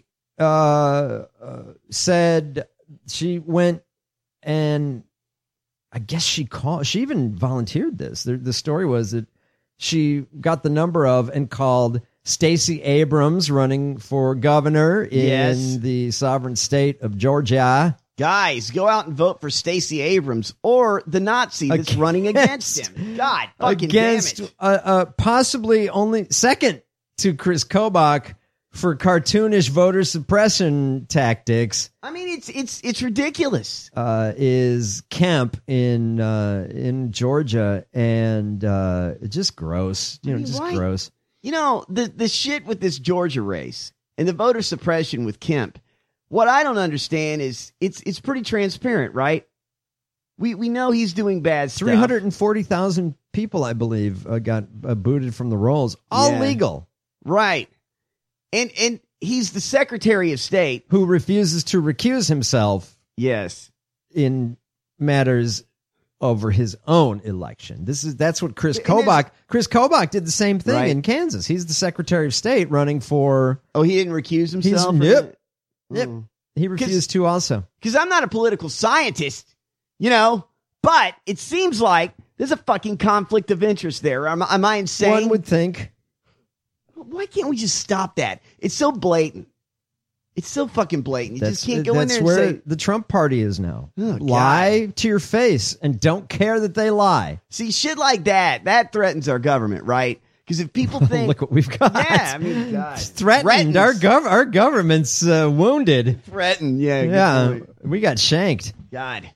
Speaker 8: said she went and I guess she even volunteered this. The story was that she got the number of and called Stacey Abrams, running for governor in the sovereign state of Georgia.
Speaker 9: Guys, go out and vote for Stacey Abrams or the Nazi that's running against him. God fucking damn it.
Speaker 8: Possibly only second to Chris Kobach for cartoonish voter suppression tactics.
Speaker 9: I mean, it's ridiculous.
Speaker 8: Is Kemp in Georgia, and just gross. Gross.
Speaker 9: The shit with this Georgia race And the voter suppression with Kemp, what I don't understand is it's pretty transparent, right? We know he's doing bad stuff.
Speaker 8: 340,000 people, I believe, got booted from the rolls. All legal.
Speaker 9: Right. And he's the Secretary of State.
Speaker 8: Who refuses to recuse himself.
Speaker 9: Yes.
Speaker 8: In matters over his own election. That's what Chris Kobach did the same thing in Kansas. He's the Secretary of State running for...
Speaker 9: Oh, he didn't recuse himself?
Speaker 8: Yep. He refused to also.
Speaker 9: Because I'm not a political scientist, but it seems like there's a fucking conflict of interest there. Am I insane?
Speaker 8: One would think.
Speaker 9: Why can't we just stop that? It's so blatant. It's so fucking blatant. You just can't go in there and say...
Speaker 8: That's where the Trump party is now. Oh, lie to your face and don't care that they lie.
Speaker 9: See, shit like that threatens our government, right? Because if people think...
Speaker 8: Look what we've got.
Speaker 9: Yeah, I mean, God.
Speaker 8: Threatened. Our government's wounded.
Speaker 9: Threatened, yeah.
Speaker 8: Yeah, we got shanked.
Speaker 9: God.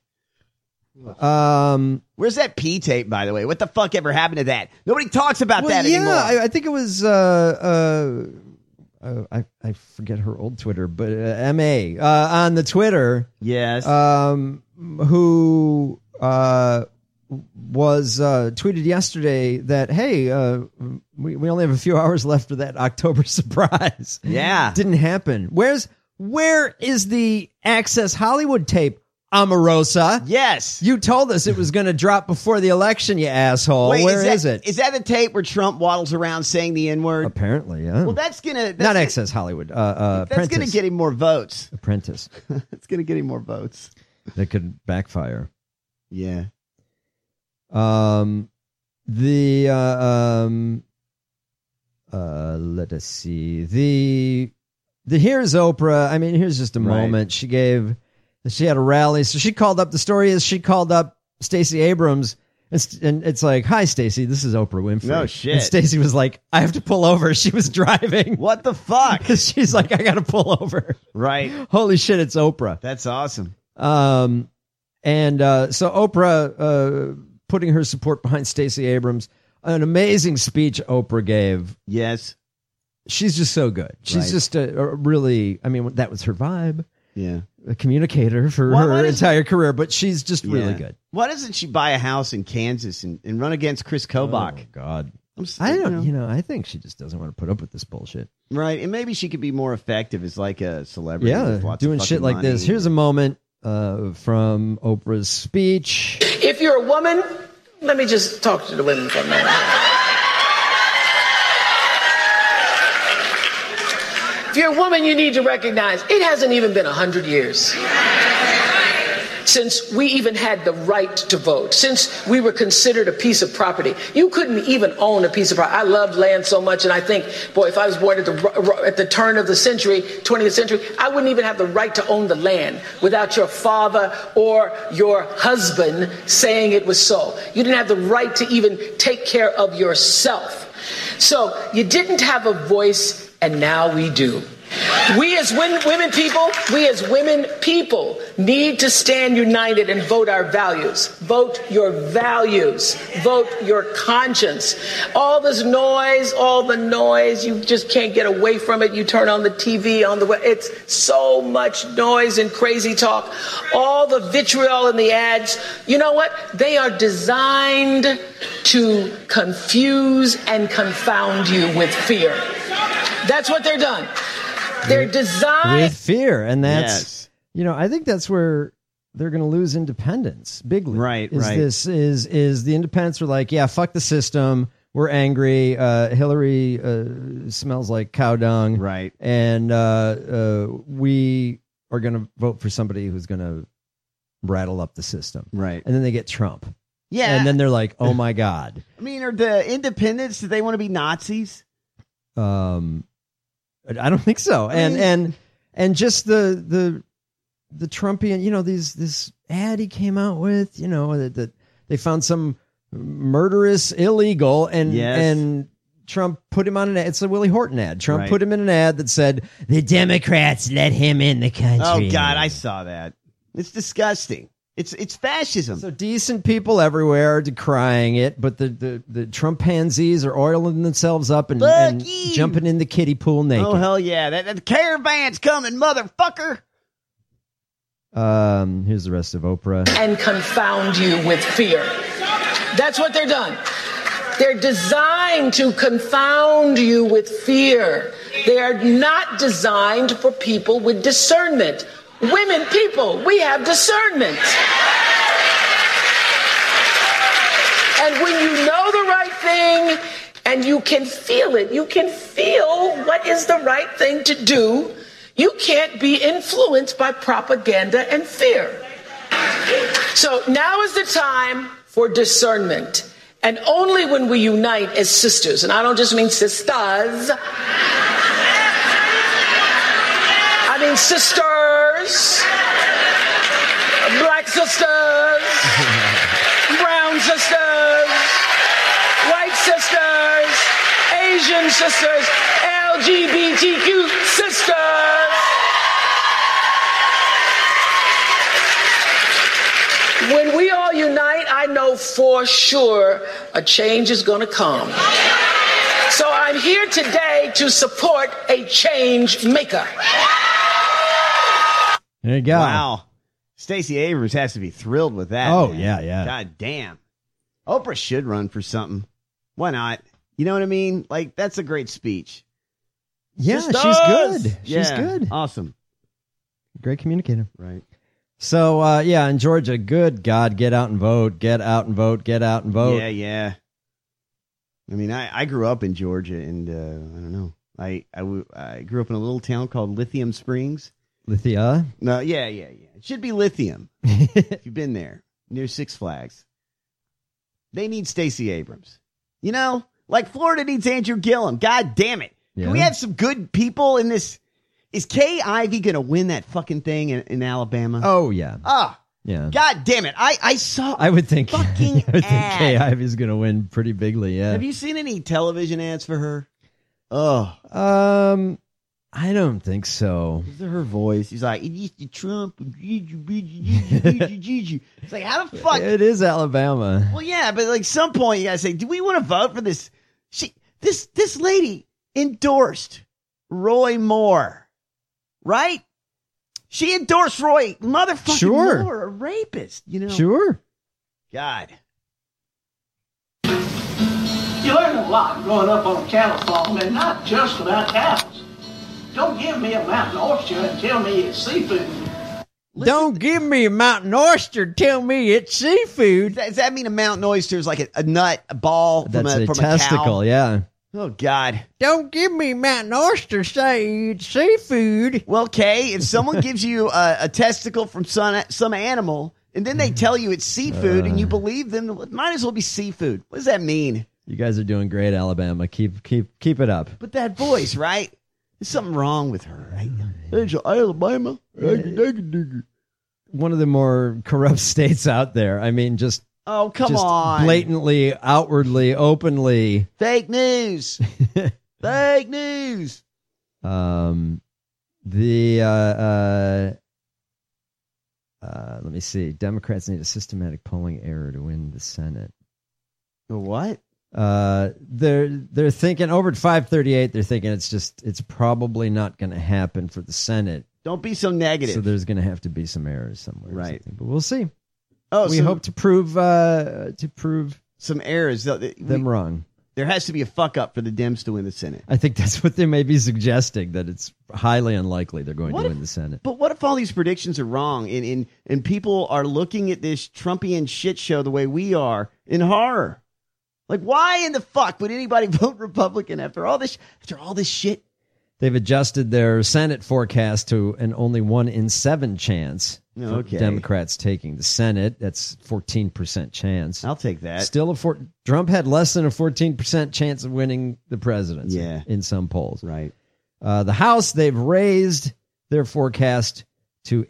Speaker 9: Where's that P tape, by the way? What the fuck ever happened to that? Nobody talks about that anymore.
Speaker 8: I think it was... I forget her old Twitter, but MA on the Twitter.
Speaker 9: Yes.
Speaker 8: Who was tweeted yesterday that, hey, we only have a few hours left of that October surprise.
Speaker 9: Yeah.
Speaker 8: Didn't happen. Where is the Access Hollywood tape, Omarosa?
Speaker 9: Yes.
Speaker 8: You told us it was going to drop before the election, you asshole.
Speaker 9: Wait,
Speaker 8: Where is it?
Speaker 9: Is that the tape where Trump waddles around saying the N-word?
Speaker 8: Apparently, yeah.
Speaker 9: Well, that's
Speaker 8: not Access Hollywood.
Speaker 9: That's going to get him more votes.
Speaker 8: Apprentice.
Speaker 9: It's going to get him more votes.
Speaker 8: That could backfire.
Speaker 9: Yeah.
Speaker 8: Let us see. The here's Oprah. I mean, here's just a moment. She had a rally. So she called up, the story is she called up Stacey Abrams and it's like, hi, Stacey, this is Oprah Winfrey.
Speaker 9: No shit.
Speaker 8: And Stacey was like, I have to pull over. She was driving.
Speaker 9: What the fuck?
Speaker 8: She's like, I got to pull over.
Speaker 9: Right.
Speaker 8: Holy shit, it's Oprah.
Speaker 9: That's awesome.
Speaker 8: So Oprah, putting her support behind Stacey Abrams, an amazing speech Oprah gave.
Speaker 9: Yes.
Speaker 8: She's just so good. She's just a really, I mean, that was her vibe.
Speaker 9: Yeah.
Speaker 8: A communicator for her entire career, but she's just really good.
Speaker 9: Why doesn't she buy a house in Kansas and run against Chris Kobach?
Speaker 8: Oh, God. I think she just doesn't want to put up with this bullshit.
Speaker 9: Right. And maybe she could be more effective as like a celebrity.
Speaker 8: Yeah,
Speaker 9: with lots
Speaker 8: doing
Speaker 9: of
Speaker 8: shit like
Speaker 9: money.
Speaker 8: this. Here's a moment from Oprah's speech.
Speaker 13: If you're a woman, let me just talk to the women for a minute. If you're a woman, you need to recognize it hasn't even been 100 years since we even had the right to vote, since we were considered a piece of property. You couldn't even own a piece of property. I loved land so much, and I think, boy, if I was born at the turn of the century, 20th century, I wouldn't even have the right to own the land without your father or your husband saying it was so. You didn't have the right to even take care of yourself. So you didn't have a voice, and now we do. We as women people need to stand united and vote our values. Vote your values. Vote your conscience. All this noise, all the noise, you just can't get away from it. You turn on the TV, on the web. It's so much noise and crazy talk. All the vitriol in the ads. You know what? They are designed to confuse and confound you with fear. That's what they're done. They're designed
Speaker 8: with fear, and that's I think that's where they're going to lose independence bigly.
Speaker 9: Right.
Speaker 8: This is the independents are like, yeah, fuck the system. We're angry. Hillary smells like cow dung.
Speaker 9: Right.
Speaker 8: And we are going to vote for somebody who's going to rattle up the system.
Speaker 9: Right.
Speaker 8: And then they get Trump.
Speaker 9: Yeah.
Speaker 8: And then they're like, oh my God.
Speaker 9: I mean, are the independents, do they want to be Nazis?
Speaker 8: I don't think so. And just the Trumpian, this ad he came out with, that they found some murderous illegal and Trump put him on an ad. It's a Willie Horton ad. Trump put him in an ad that said, the Democrats let him in the country.
Speaker 9: Oh God, I saw that. It's disgusting. It's fascism.
Speaker 8: So decent people everywhere are decrying it, but the Trumpanzees are oiling themselves up and jumping in the kiddie pool naked.
Speaker 9: Oh, hell yeah. That caravan's coming, motherfucker.
Speaker 8: Here's the rest of Oprah.
Speaker 13: And confound you with fear. That's what they're done. They're designed to confound you with fear. They are not designed for people with discernment. Women, people, we have discernment. And when you know the right thing and you can feel it, you can feel what is the right thing to do, you can't be influenced by propaganda and fear. So now is the time for discernment. And only when we unite as sisters, and I don't just mean sisters, I mean sisters, black sisters, brown sisters, white sisters, Asian sisters, LGBTQ sisters. When we all unite, I know for sure a change is going to come. So I'm here today to support a change maker.
Speaker 8: There you go.
Speaker 9: Wow. Stacey Abrams has to be thrilled with that.
Speaker 8: Oh,
Speaker 9: man.
Speaker 8: yeah.
Speaker 9: God damn. Oprah should run for something. Why not? You know what I mean? Like, that's a great speech.
Speaker 8: Yeah,
Speaker 9: Sisters!
Speaker 8: she's good. She's
Speaker 9: Yeah,
Speaker 8: good.
Speaker 9: Awesome.
Speaker 8: Great communicator.
Speaker 9: Right.
Speaker 8: So, in Georgia, good God, get out and vote. Get out and vote. Get out and vote.
Speaker 9: Yeah. I mean, I grew up in Georgia, and I don't know. I grew up in a little town called Lithium Springs.
Speaker 8: Lithia?
Speaker 9: No, yeah. It should be Lithium. If you've been there, near Six Flags. They need Stacey Abrams. You know, like Florida needs Andrew Gillum. God damn it.
Speaker 8: Yeah.
Speaker 9: Can we have some good people in this? Is Kay Ivey going to win that fucking thing in Alabama?
Speaker 8: Oh, yeah.
Speaker 9: Yeah. God damn it. I saw
Speaker 8: I would think
Speaker 9: fucking ad.
Speaker 8: Kay Ivey's going to win pretty bigly, yeah.
Speaker 9: Have you seen any television ads for her? Oh.
Speaker 8: I don't think so.
Speaker 9: Is her voice? He's like, Trump. It's like, how the fuck?
Speaker 8: It is Alabama.
Speaker 9: Well, yeah, but like some point you gotta say, do we want to vote for this? This lady endorsed Roy Moore, right? She endorsed Roy motherfucking Moore, a rapist. You know,
Speaker 8: Sure.
Speaker 9: God.
Speaker 14: You learn a lot growing up on a cattle farm, and not just about cows. Don't give me a mountain oyster and tell me it's seafood.
Speaker 8: Don't give me a mountain oyster. Tell me it's seafood.
Speaker 9: Does that mean a mountain oyster is like a nut, a ball
Speaker 8: That's
Speaker 9: from
Speaker 8: a
Speaker 9: a
Speaker 8: testicle,
Speaker 9: cow?
Speaker 8: yeah.
Speaker 9: Oh, God.
Speaker 8: Don't give me mountain oyster. Say it's seafood.
Speaker 9: Well, Kay, if someone gives you a testicle from some animal, and then they tell you it's seafood, and you believe them, it might as well be seafood. What does that mean?
Speaker 8: You guys are doing great, Alabama. Keep it up.
Speaker 9: But that voice, right? There's something wrong with her, right? There's Alabama.
Speaker 8: One of the more corrupt states out there. I mean, just
Speaker 9: come on.
Speaker 8: Blatantly, outwardly, openly.
Speaker 9: Fake news. Fake news.
Speaker 8: Let me see. Democrats need a systematic polling error to win the Senate.
Speaker 9: What?
Speaker 8: They're thinking over at 538. They're thinking it's probably not going to happen for the Senate.
Speaker 9: Don't be so negative.
Speaker 8: So there's going to have to be some errors somewhere,
Speaker 9: right?
Speaker 8: But we'll see.
Speaker 9: Oh,
Speaker 8: we hope to prove
Speaker 9: some errors
Speaker 8: them wrong.
Speaker 9: There has to be a fuck up for the Dems to win the Senate.
Speaker 8: I think that's what they may be suggesting, that it's highly unlikely they're going to win the Senate.
Speaker 9: But what if all these predictions are wrong and people are looking at this Trumpian shit show the way we are in horror? Like, why in the fuck would anybody vote Republican after all this shit?
Speaker 8: They've adjusted their Senate forecast to an only 1 in 7 chance for Democrats taking the Senate. That's 14% chance.
Speaker 9: I'll take that.
Speaker 8: Still, Trump had less than a 14% chance of winning the presidency in some polls.
Speaker 9: Right.
Speaker 8: The House, they've raised their forecast to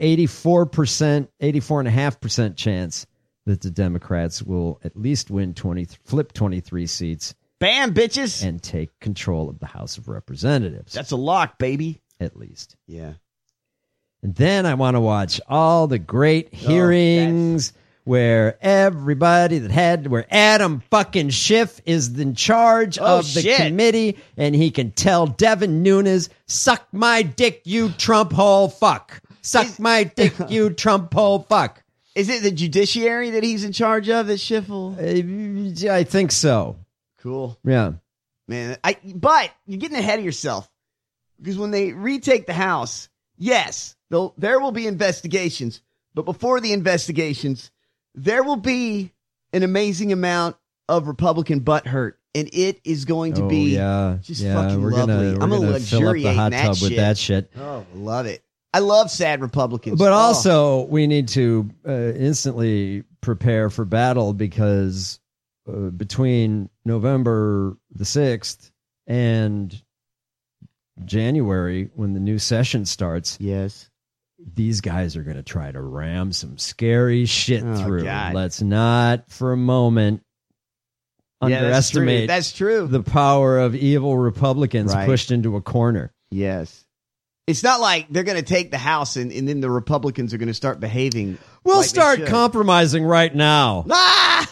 Speaker 8: 84.5% chance that the Democrats will at least flip 23 seats.
Speaker 9: Bam, bitches!
Speaker 8: And take control of the House of Representatives.
Speaker 9: That's a lock, baby.
Speaker 8: At least.
Speaker 9: Yeah.
Speaker 8: And then I want to watch all the great hearings where where Adam fucking Schiff is in charge of the committee, and he can tell Devin Nunes, suck my dick, you Trump hole fuck. Suck my dick, you Trump hole fuck.
Speaker 9: Is it the judiciary that he's in charge of, that Schiff will?
Speaker 8: I think so.
Speaker 9: Cool.
Speaker 8: Yeah.
Speaker 9: Man, but you're getting ahead of yourself. Because when they retake the House, yes, there will be investigations. But before the investigations, there will be an amazing amount of Republican butthurt. And it is going to be just fucking lovely. I'm going to luxuriate in that shit.
Speaker 8: With that shit.
Speaker 9: Oh, love it. I love sad Republicans.
Speaker 8: But also, we need to instantly prepare for battle because between November the 6th and January, when the new session starts, these guys are going to try to ram some scary shit through. God. Let's not for a moment underestimate
Speaker 9: that's true.
Speaker 8: The power of evil Republicans pushed into a corner.
Speaker 9: Yes. It's not like they're going to take the House and then the Republicans are going to start behaving.
Speaker 8: We'll start compromising right now. No,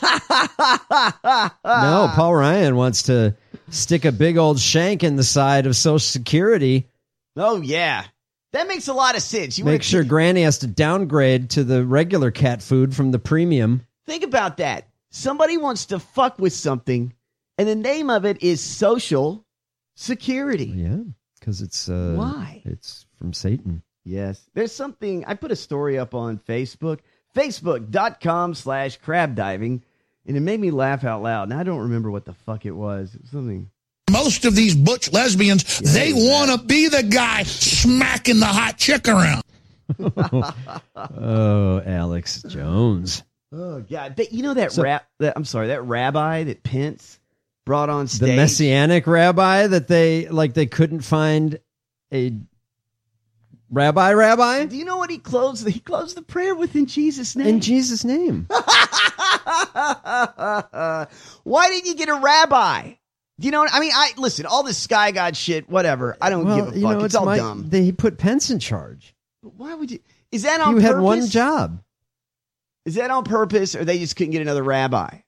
Speaker 8: Paul Ryan wants to stick a big old shank in the side of Social Security.
Speaker 9: Oh, yeah. That makes a lot of sense.
Speaker 8: Make sure Granny has to downgrade to the regular cat food from the premium.
Speaker 9: Think about that. Somebody wants to fuck with something, and the name of it is Social Security.
Speaker 8: Yeah. Because it's
Speaker 9: why?
Speaker 8: It's from Satan.
Speaker 9: Yes. There's something. I put a story up on Facebook, facebook.com/crabdiving, and it made me laugh out loud. Now I don't remember what the fuck it was. It was something.
Speaker 15: Most of these butch lesbians, they want to be the guy smacking the hot chick around.
Speaker 8: Oh, Alex Jones.
Speaker 9: Oh, God. But you know that that rabbi that Pence brought on stage,
Speaker 8: the Messianic rabbi that they couldn't find a rabbi.
Speaker 9: Do you know what he closed? He closed the prayer with "in Jesus' name."
Speaker 8: In Jesus' name.
Speaker 9: Why didn't you get a rabbi? Do you know what I mean? Listen, all this sky god shit, whatever. I don't give a fuck. It's all dumb.
Speaker 8: He put Pence in charge.
Speaker 9: But why would you? Is that on purpose?
Speaker 8: You had one job.
Speaker 9: Is that on purpose, or they just couldn't get another rabbi?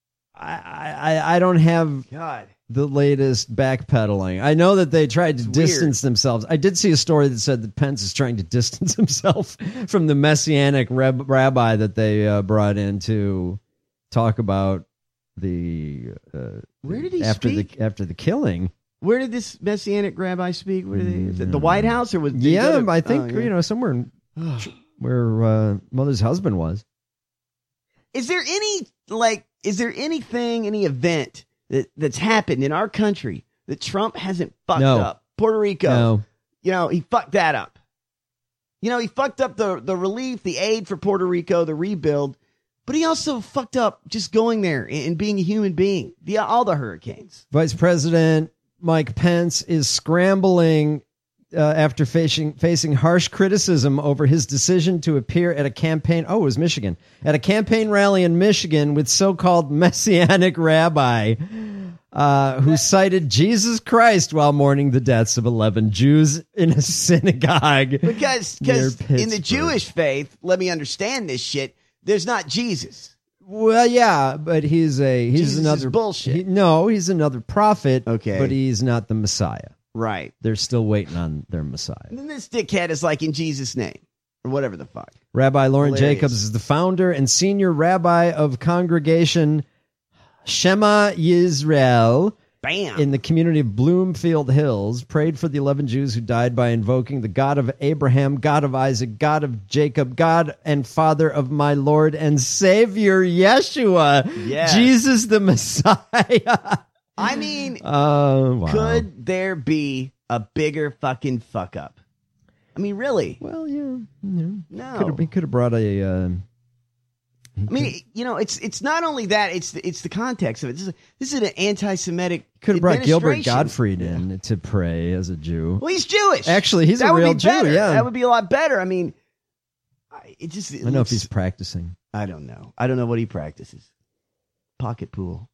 Speaker 8: I don't have the latest backpedaling. I know that they tried to distance themselves. I did see a story that said that Pence is trying to distance himself from the Messianic rabbi that they brought in to talk about the
Speaker 9: where did he
Speaker 8: speak? After the killing.
Speaker 9: Where did this Messianic rabbi speak? Where did they? The White House, or was?
Speaker 8: I think somewhere where Mother's husband was.
Speaker 9: Is there anything, any event that's happened in our country that Trump hasn't fucked up? Puerto Rico. No. He fucked that up. He fucked up the relief, the aid for Puerto Rico, the rebuild, but he also fucked up just going there and being a human being. All the hurricanes.
Speaker 8: Vice President Mike Pence is scrambling after facing harsh criticism over his decision to appear at a campaign. Oh, it was Michigan. At a campaign rally in Michigan with so-called Messianic rabbi who cited Jesus Christ while mourning the deaths of 11 Jews in a synagogue.
Speaker 9: Because in the Jewish faith, let me understand this shit, there's not Jesus.
Speaker 8: Well, yeah, but he's another
Speaker 9: bullshit.
Speaker 8: He's another prophet. Okay, but he's not the Messiah.
Speaker 9: Right.
Speaker 8: They're still waiting on their Messiah.
Speaker 9: And then this dickhead is like, in Jesus' name, or whatever the fuck.
Speaker 8: Rabbi Lauren Jacobs is the founder and senior rabbi of Congregation Shema Yisrael.
Speaker 9: Bam.
Speaker 8: In the community of Bloomfield Hills, prayed for the 11 Jews who died by invoking the God of Abraham, God of Isaac, God of Jacob, God and Father of my Lord and Savior, Yeshua, Jesus the Messiah.
Speaker 9: I mean,
Speaker 8: wow.
Speaker 9: Could there be a bigger fucking fuck up? I mean, really?
Speaker 8: Well, yeah.
Speaker 9: No.
Speaker 8: He could have brought a...
Speaker 9: I mean, it's not only that, it's the context of it. This is an anti-Semitic
Speaker 8: Could have brought Gilbert Gottfried in to pray as a Jew.
Speaker 9: Well, he's Jewish.
Speaker 8: Actually, he's a real Jew, yeah.
Speaker 9: That would be a lot better. I mean, I
Speaker 8: don't know if he's practicing.
Speaker 9: I don't know. I don't know what he practices. Pocket pool.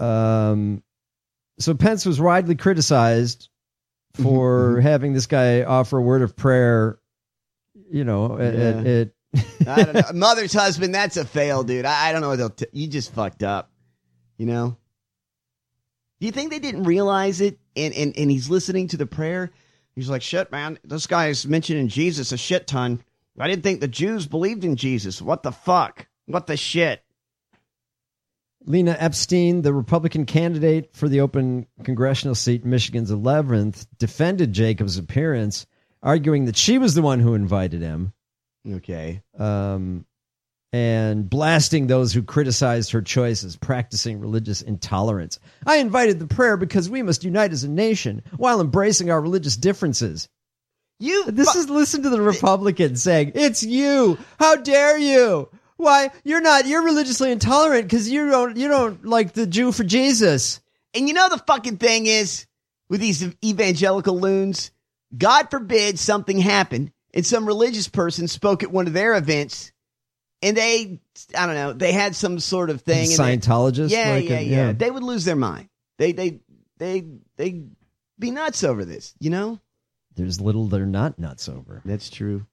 Speaker 8: So Pence was widely criticized for having this guy offer a word of prayer you know,
Speaker 9: Yeah. I don't know. Mother's husband, that's a fail, dude. I don't know what you just fucked up, you know? Do you think they didn't realize it? And he's listening to the prayer. He's like, shit, man, this guy's mentioning Jesus a shit ton. I didn't think the Jews believed in Jesus. What the fuck? What the shit?
Speaker 8: Lena Epstein, the Republican candidate for the open congressional seat in Michigan's 11th, defended Jacobs' appearance, arguing that she was the one who invited him.
Speaker 9: Okay.
Speaker 8: And blasting those who criticized her choice as practicing religious intolerance. I invited the prayer because we must unite as a nation while embracing our religious differences. Listen to the Republican saying, it's you. How dare you? Why, you're religiously intolerant because you don't like the Jew for Jesus.
Speaker 9: And you know the fucking thing is, with these evangelical loons, God forbid something happened and some religious person spoke at one of their events and they had some sort of thing.
Speaker 8: Scientologist?
Speaker 9: Yeah. They would lose their mind. They'd be nuts over this, you know?
Speaker 8: There's little they're not nuts over.
Speaker 9: That's true.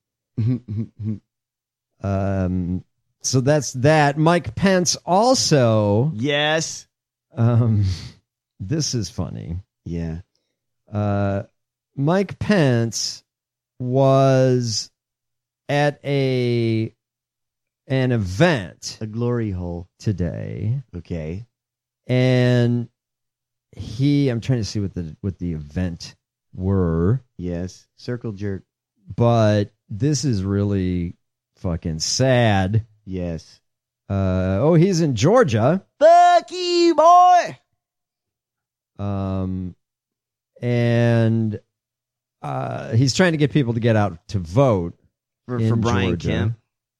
Speaker 8: So that's that. Mike Pence also.
Speaker 9: Yes.
Speaker 8: This is funny.
Speaker 9: Yeah.
Speaker 8: Mike Pence was at an event,
Speaker 9: a glory hole
Speaker 8: today.
Speaker 9: Okay.
Speaker 8: And I'm trying to see what the event were.
Speaker 9: Yes. Circle jerk.
Speaker 8: But this is really fucking sad.
Speaker 9: Yes.
Speaker 8: He's in Georgia.
Speaker 9: Fuck you, boy.
Speaker 8: And he's trying to get people to get out to vote
Speaker 9: for Brian
Speaker 8: Georgia.
Speaker 9: Kemp.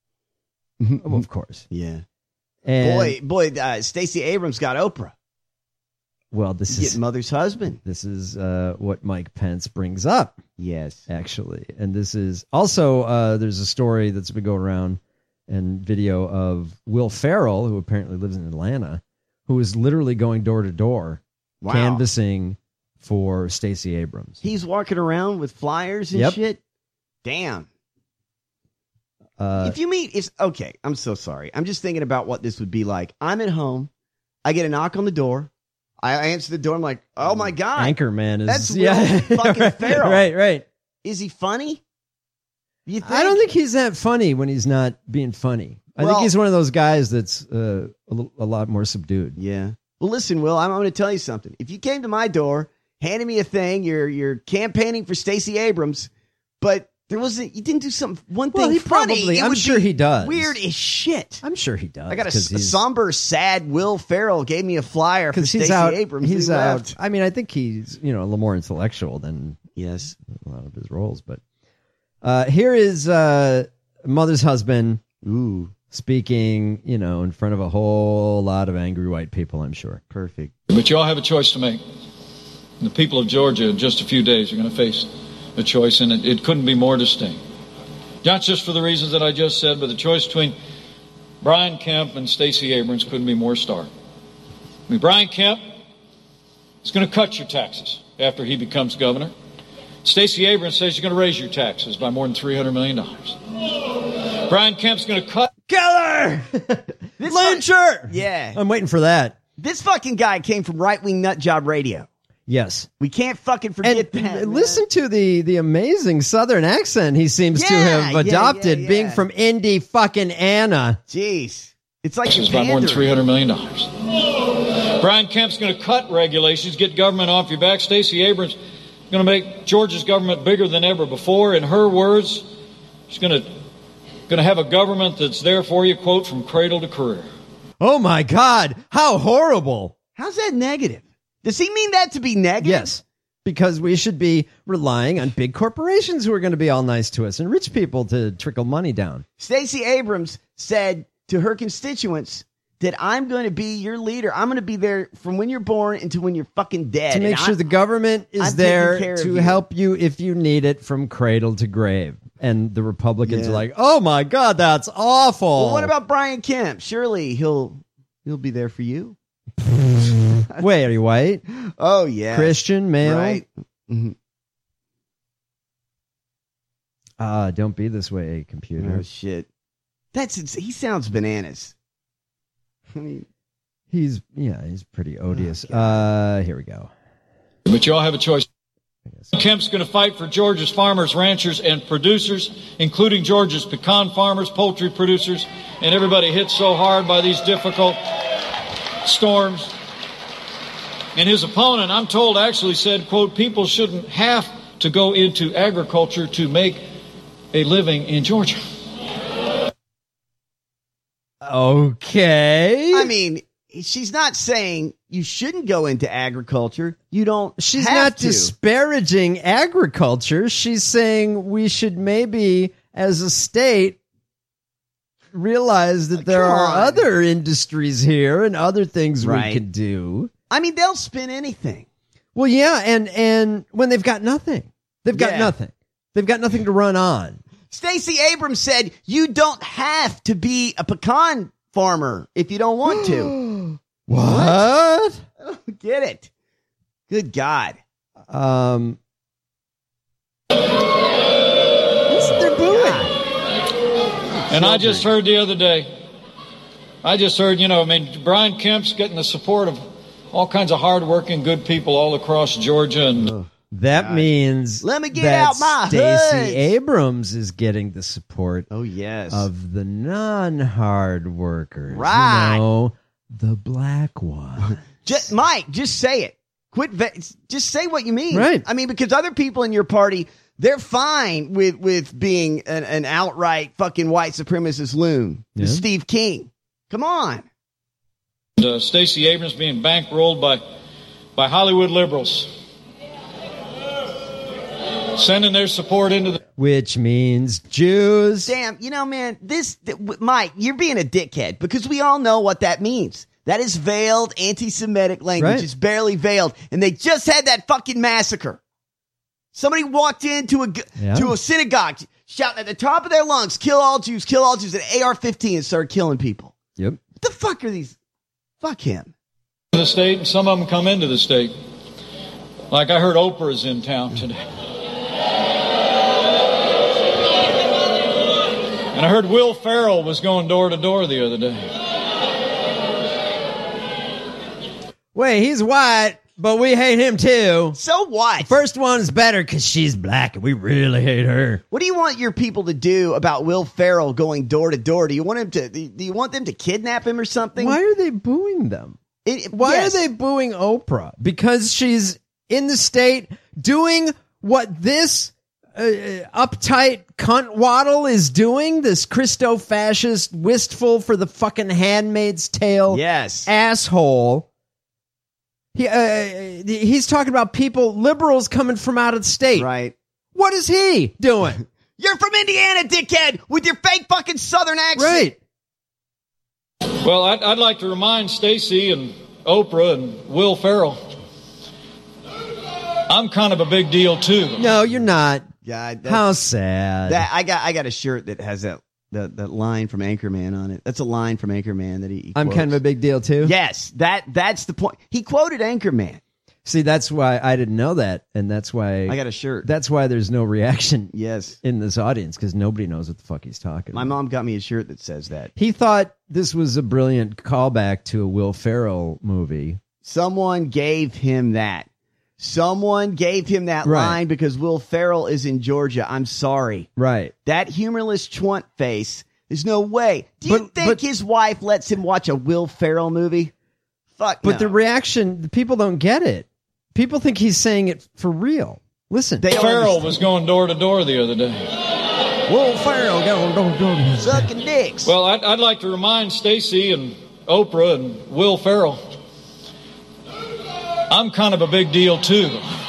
Speaker 8: Oh, of course.
Speaker 9: Yeah.
Speaker 8: And
Speaker 9: boy, Stacey Abrams got Oprah.
Speaker 8: Well, this is
Speaker 9: mother's husband.
Speaker 8: This is what Mike Pence brings up.
Speaker 9: Yes,
Speaker 8: actually, and this is also there's a story that's been going around and video of Will Ferrell, who apparently lives in Atlanta, who is literally going door to door, canvassing for Stacey Abrams.
Speaker 9: He's walking around with flyers and shit. Damn. If you meet, it's okay. I'm so sorry. I'm just thinking about what this would be like. I'm at home. I get a knock on the door. I answer the door. I'm like, oh my God.
Speaker 8: Anchorman is.
Speaker 9: That's Will fucking Ferrell.
Speaker 8: Right.
Speaker 9: Is he funny? You think?
Speaker 8: I don't think he's that funny when he's not being funny. I think he's one of those guys that's a lot more subdued.
Speaker 9: Yeah. Well, listen, Will, I'm going to tell you something. If you came to my door, handed me a thing, you're campaigning for Stacey Abrams, but you didn't do one thing
Speaker 8: he
Speaker 9: funny.
Speaker 8: Probably, I'm sure he does.
Speaker 9: Weird as shit.
Speaker 8: I'm sure he does.
Speaker 9: I got a somber, sad Will Ferrell gave me a flyer for Stacey Abrams.
Speaker 8: He's out. I mean, I think he's a little more intellectual than
Speaker 9: a
Speaker 8: lot of his roles. But here is mother's husband speaking, in front of a whole lot of angry white people, I'm sure.
Speaker 9: Perfect.
Speaker 16: But you all have a choice to make. And the people of Georgia, in just a few days, are going to face a choice, and it couldn't be more distinct. Not just for the reasons that I just said, but the choice between Brian Kemp and Stacey Abrams couldn't be more stark. I mean, Brian Kemp is going to cut your taxes after he becomes governor. Stacey Abrams says you're going to raise your taxes by more than $300 million. Brian Kemp's going to cut...
Speaker 8: Killer! Lyncher!
Speaker 9: Yeah.
Speaker 8: I'm waiting for that.
Speaker 9: This fucking guy came from Right-Wing Nut Job Radio.
Speaker 8: Yes.
Speaker 9: We can't fucking forget that.
Speaker 8: And listen to the amazing Southern accent he seems to have adopted, being from Indy fucking Anna.
Speaker 9: Jeez. It's like
Speaker 16: it's about more than $300 million. Brian Kemp's going to cut regulations, get government off your back. Stacey Abrams is going to make Georgia's government bigger than ever before. In her words, she's going to have a government that's there for you, quote, from cradle to career.
Speaker 8: Oh, my God. How horrible.
Speaker 9: How's that negative? Does he mean that to be negative?
Speaker 8: Yes, because we should be relying on big corporations who are going to be all nice to us and rich people to trickle money down.
Speaker 9: Stacey Abrams said to her constituents that I'm going to be your leader. I'm going to be there from when you're born until when you're fucking dead.
Speaker 8: To make sure the government is there to help you if you need it from cradle to grave. And the Republicans are like, oh, my God, that's awful.
Speaker 9: Well, what about Brian Kemp? Surely he'll be there for you.
Speaker 8: Wait, are you white?
Speaker 9: Oh, yeah.
Speaker 8: Christian, male?
Speaker 9: Right. Mm-hmm.
Speaker 8: Don't be this way, computer.
Speaker 9: Oh, shit. He sounds bananas. I mean,
Speaker 8: he's pretty odious. Here we go.
Speaker 16: But you all have a choice. Kemp's going to fight for Georgia's farmers, ranchers, and producers, including Georgia's pecan farmers, poultry producers, and everybody hit so hard by these difficult storms. And his opponent, I'm told, actually said, quote, people shouldn't have to go into agriculture to make a living in Georgia.
Speaker 8: Okay.
Speaker 9: I mean, she's not saying you shouldn't go into agriculture. You don't.
Speaker 8: She's
Speaker 9: have
Speaker 8: not
Speaker 9: to.
Speaker 8: disparaging agriculture. She's saying we should maybe, as a state, realize that there are other industries here and other things we could do.
Speaker 9: I mean, they'll spin anything.
Speaker 8: Well, yeah, and when they've got nothing. They've got nothing. They've got nothing to run on.
Speaker 9: Stacey Abrams said you don't have to be a pecan farmer if you don't want to.
Speaker 8: What?
Speaker 9: I don't get it. Good God.
Speaker 8: They're booing.
Speaker 16: And I just heard the other day, Brian Kemp's getting the support of all kinds of hardworking, good people all across Georgia. And
Speaker 8: that means
Speaker 9: let me get
Speaker 8: that
Speaker 9: out my
Speaker 8: Stacey Abrams is getting the support
Speaker 9: of
Speaker 8: the non-hard workers.
Speaker 9: Right.
Speaker 8: You know, the black one.
Speaker 9: Mike, just say it. Just say what you mean.
Speaker 8: Right.
Speaker 9: I mean, because other people in your party, they're fine with being an outright fucking white supremacist loon.
Speaker 8: Yeah.
Speaker 9: Steve King. Come on.
Speaker 16: Stacey Abrams being bankrolled by Hollywood liberals. Sending their support into the...
Speaker 8: Which means Jews.
Speaker 9: Damn, man, Mike, you're being a dickhead because we all know what that means. That is veiled anti-Semitic language.
Speaker 8: Right.
Speaker 9: It's barely veiled. And they just had that fucking massacre. Somebody walked into a synagogue shouting at the top of their lungs, kill all Jews, kill all Jews, and AR-15 and started killing people.
Speaker 8: Yep.
Speaker 9: What the fuck are these? Fuck him.
Speaker 16: The state, and some of them come into the state. Like I heard Oprah's in town today. And I heard Will Ferrell was going door to door the other day.
Speaker 8: Wait, he's white, but we hate him too.
Speaker 9: So what?
Speaker 8: The first one's better because she's black and we really hate her.
Speaker 9: What do you want your people to do about Will Ferrell going door to door? Do you want them to kidnap him or something?
Speaker 8: Why are they booing them? Why are they booing Oprah? Because she's in the state doing what this uptight cunt waddle is doing, this Christo-fascist, wistful for the fucking Handmaid's Tale asshole. He's talking about liberals coming from out of state.
Speaker 9: Right.
Speaker 8: What is he doing?
Speaker 9: You're from Indiana, dickhead, with your fake fucking Southern accent.
Speaker 8: Right.
Speaker 16: Well, I'd like to remind Stacey and Oprah and Will Ferrell, I'm kind of a big deal too.
Speaker 8: No, you're not.
Speaker 9: God,
Speaker 8: how sad.
Speaker 9: I got a shirt that has that line from Anchorman on it. That's a line from Anchorman that he
Speaker 8: I'm
Speaker 9: quotes.
Speaker 8: kind of a big deal too.
Speaker 9: Yes, that's the point. He quoted Anchorman.
Speaker 8: See, that's why I didn't know that, and that's why
Speaker 9: I got a shirt.
Speaker 8: That's why there's no reaction.
Speaker 9: Yes.
Speaker 8: In this audience because nobody knows what the fuck he's talking
Speaker 9: My
Speaker 8: about.
Speaker 9: mom got me a shirt that says that.
Speaker 8: He thought this was a brilliant callback to a Will Ferrell movie.
Speaker 9: Someone gave him that. Someone gave him that line because Will Ferrell is in Georgia. I'm sorry.
Speaker 8: Right.
Speaker 9: That humorless chunt face. There's no way. Do you think his wife lets him watch a Will Ferrell movie? Fuck
Speaker 8: But the reaction, the people don't get it. People think he's saying it for real. Listen.
Speaker 16: Ferrell was going door to door the other day.
Speaker 8: Will Ferrell going door to door.
Speaker 9: Sucking dicks.
Speaker 16: Well, I'd like to remind Stacey and Oprah and Will Ferrell, I'm kind of a big deal too.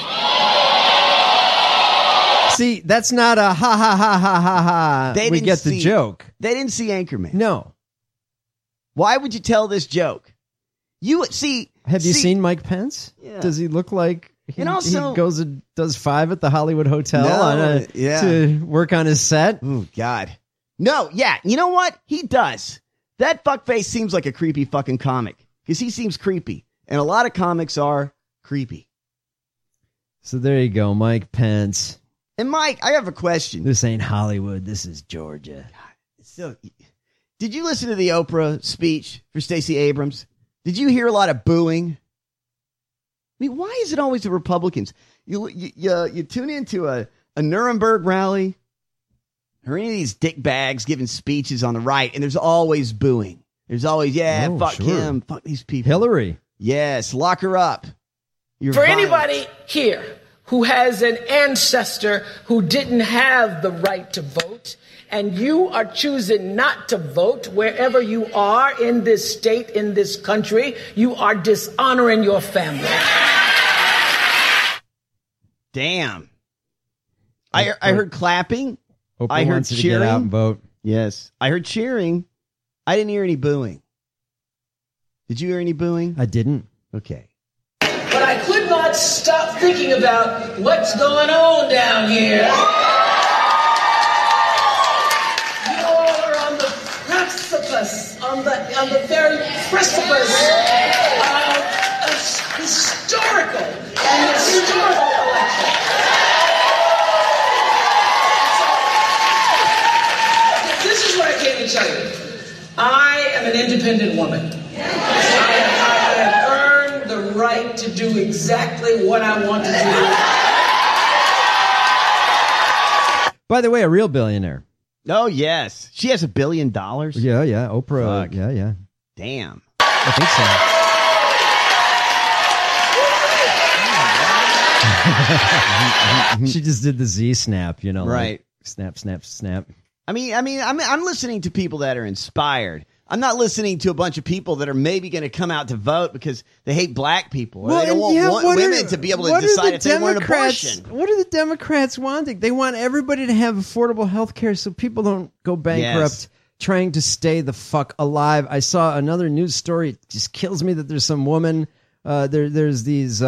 Speaker 8: See, that's not a ha ha ha ha ha ha. We get the joke.
Speaker 9: They didn't see Anchorman.
Speaker 8: No.
Speaker 9: Why would you tell this joke?
Speaker 8: Have you seen Mike Pence?
Speaker 9: Yeah.
Speaker 8: Does he look like he goes and does 5 at the Hollywood Hotel to work on his set?
Speaker 9: Oh, God. No, yeah. You know what? He does. That fuckface seems like a creepy fucking comic because he seems creepy. And a lot of comics are creepy.
Speaker 8: So there you go, Mike Pence.
Speaker 9: And Mike, I have a question.
Speaker 8: This ain't Hollywood. This is Georgia.
Speaker 9: So, did you listen to the Oprah speech for Stacey Abrams? Did you hear a lot of booing? I mean, why is it always the Republicans? You tune into a Nuremberg rally or any of these dick bags giving speeches on the right, and there's always booing. There's always, fuck him, fuck these people.
Speaker 8: Hillary.
Speaker 9: Yes, lock her up.
Speaker 13: For anybody here who has an ancestor who didn't have the right to vote, and you are choosing not to vote wherever you are in this state, in this country, you are dishonoring your family.
Speaker 9: Damn. I heard clapping.
Speaker 8: Oprah
Speaker 9: I heard
Speaker 8: wants you to
Speaker 9: cheering.
Speaker 8: get out and vote.
Speaker 9: Yes. I heard cheering. I didn't hear any booing. Did you hear any booing?
Speaker 8: I didn't.
Speaker 9: Okay.
Speaker 13: But I could not stop thinking about what's going on down here. You all are on the precipice, on the very precipice of a historical election. This is what I came to tell you. I am an independent woman. I have earned the right to do exactly what I want to do.
Speaker 8: By the way, a real billionaire.
Speaker 9: Oh, yes. She has $1 billion.
Speaker 8: Yeah. Oprah.
Speaker 9: Fuck.
Speaker 8: Yeah.
Speaker 9: Damn.
Speaker 8: I think so. She just did the Z snap,
Speaker 9: Right.
Speaker 8: Like snap, snap, snap.
Speaker 9: I mean, I'm listening to people that are inspired. I'm not listening to a bunch of people that are maybe going to come out to vote because they hate black people. Or they don't want women to be able to decide if they want an abortion.
Speaker 8: What are the Democrats wanting? They want everybody to have affordable health care so people don't go bankrupt trying to stay the fuck alive. I saw another news story. It just kills me that there's some woman. There's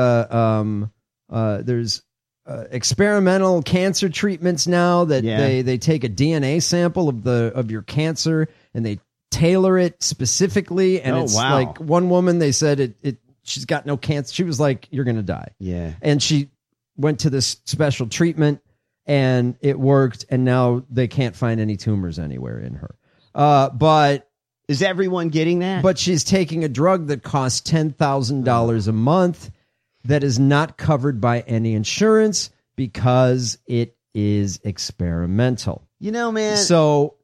Speaker 8: experimental cancer treatments now that they take a DNA sample of your cancer and they tailor it specifically, and like one woman, they said she's got no cancer. She was like, you're gonna die.
Speaker 9: Yeah.
Speaker 8: And she went to this special treatment and it worked, and now they can't find any tumors anywhere in her. But
Speaker 9: is everyone getting that?
Speaker 8: But she's taking a drug that costs $10,000 a month that is not covered by any insurance because it is experimental.
Speaker 9: Man.
Speaker 8: So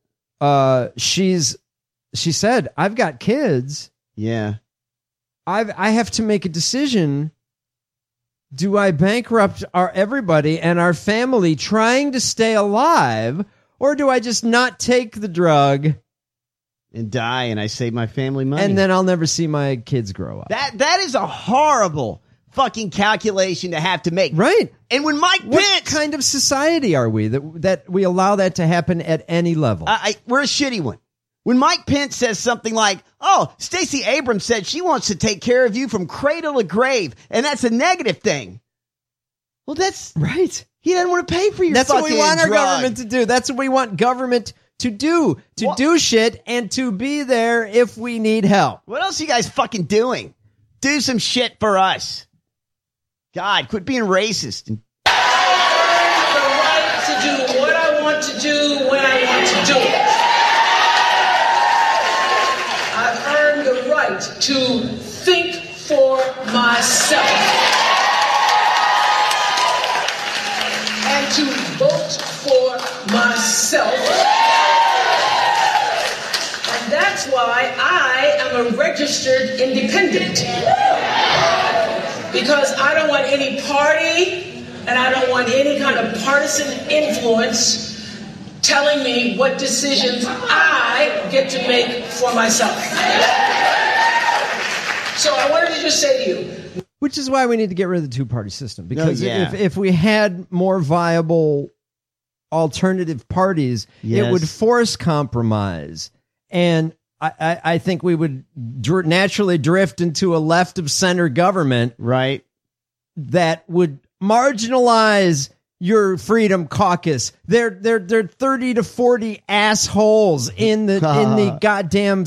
Speaker 8: she said, I've got kids.
Speaker 9: Yeah.
Speaker 8: I have to make a decision. Do I bankrupt everybody and our family trying to stay alive, or do I just not take the drug
Speaker 9: and die and I save my family money?
Speaker 8: And then I'll never see my kids grow up.
Speaker 9: That is a horrible fucking calculation to have to make.
Speaker 8: Right.
Speaker 9: And when Mike Pence...
Speaker 8: What kind of society are we that we allow that to happen at any level?
Speaker 9: We're a shitty one. When Mike Pence says something like, oh, Stacey Abrams said she wants to take care of you from cradle to grave, and that's a negative thing. Well, that's...
Speaker 8: Right.
Speaker 9: He doesn't want to pay for your
Speaker 8: That's
Speaker 9: fucking
Speaker 8: what we want
Speaker 9: drug.
Speaker 8: our government to do. That's what we want government to do. To do shit and to be there if we need help.
Speaker 9: What else are you guys fucking doing? Do some shit for us. God, quit being racist.
Speaker 13: I have the right to do what I want to do when I want to do it. I've earned the right to think for myself and to vote for myself. And that's why I am a registered independent. Because I don't want any party and I don't want any kind of partisan influence telling me what decisions I get to make for myself. So I wanted to just say to you.
Speaker 8: Which is why we need to get rid of the two-party system. Because if we had more viable alternative parties, it would force compromise. And I think we would naturally drift into a left of center government,
Speaker 9: right? That
Speaker 8: would marginalize your Freedom Caucus. They're 30 to 40 assholes in the goddamn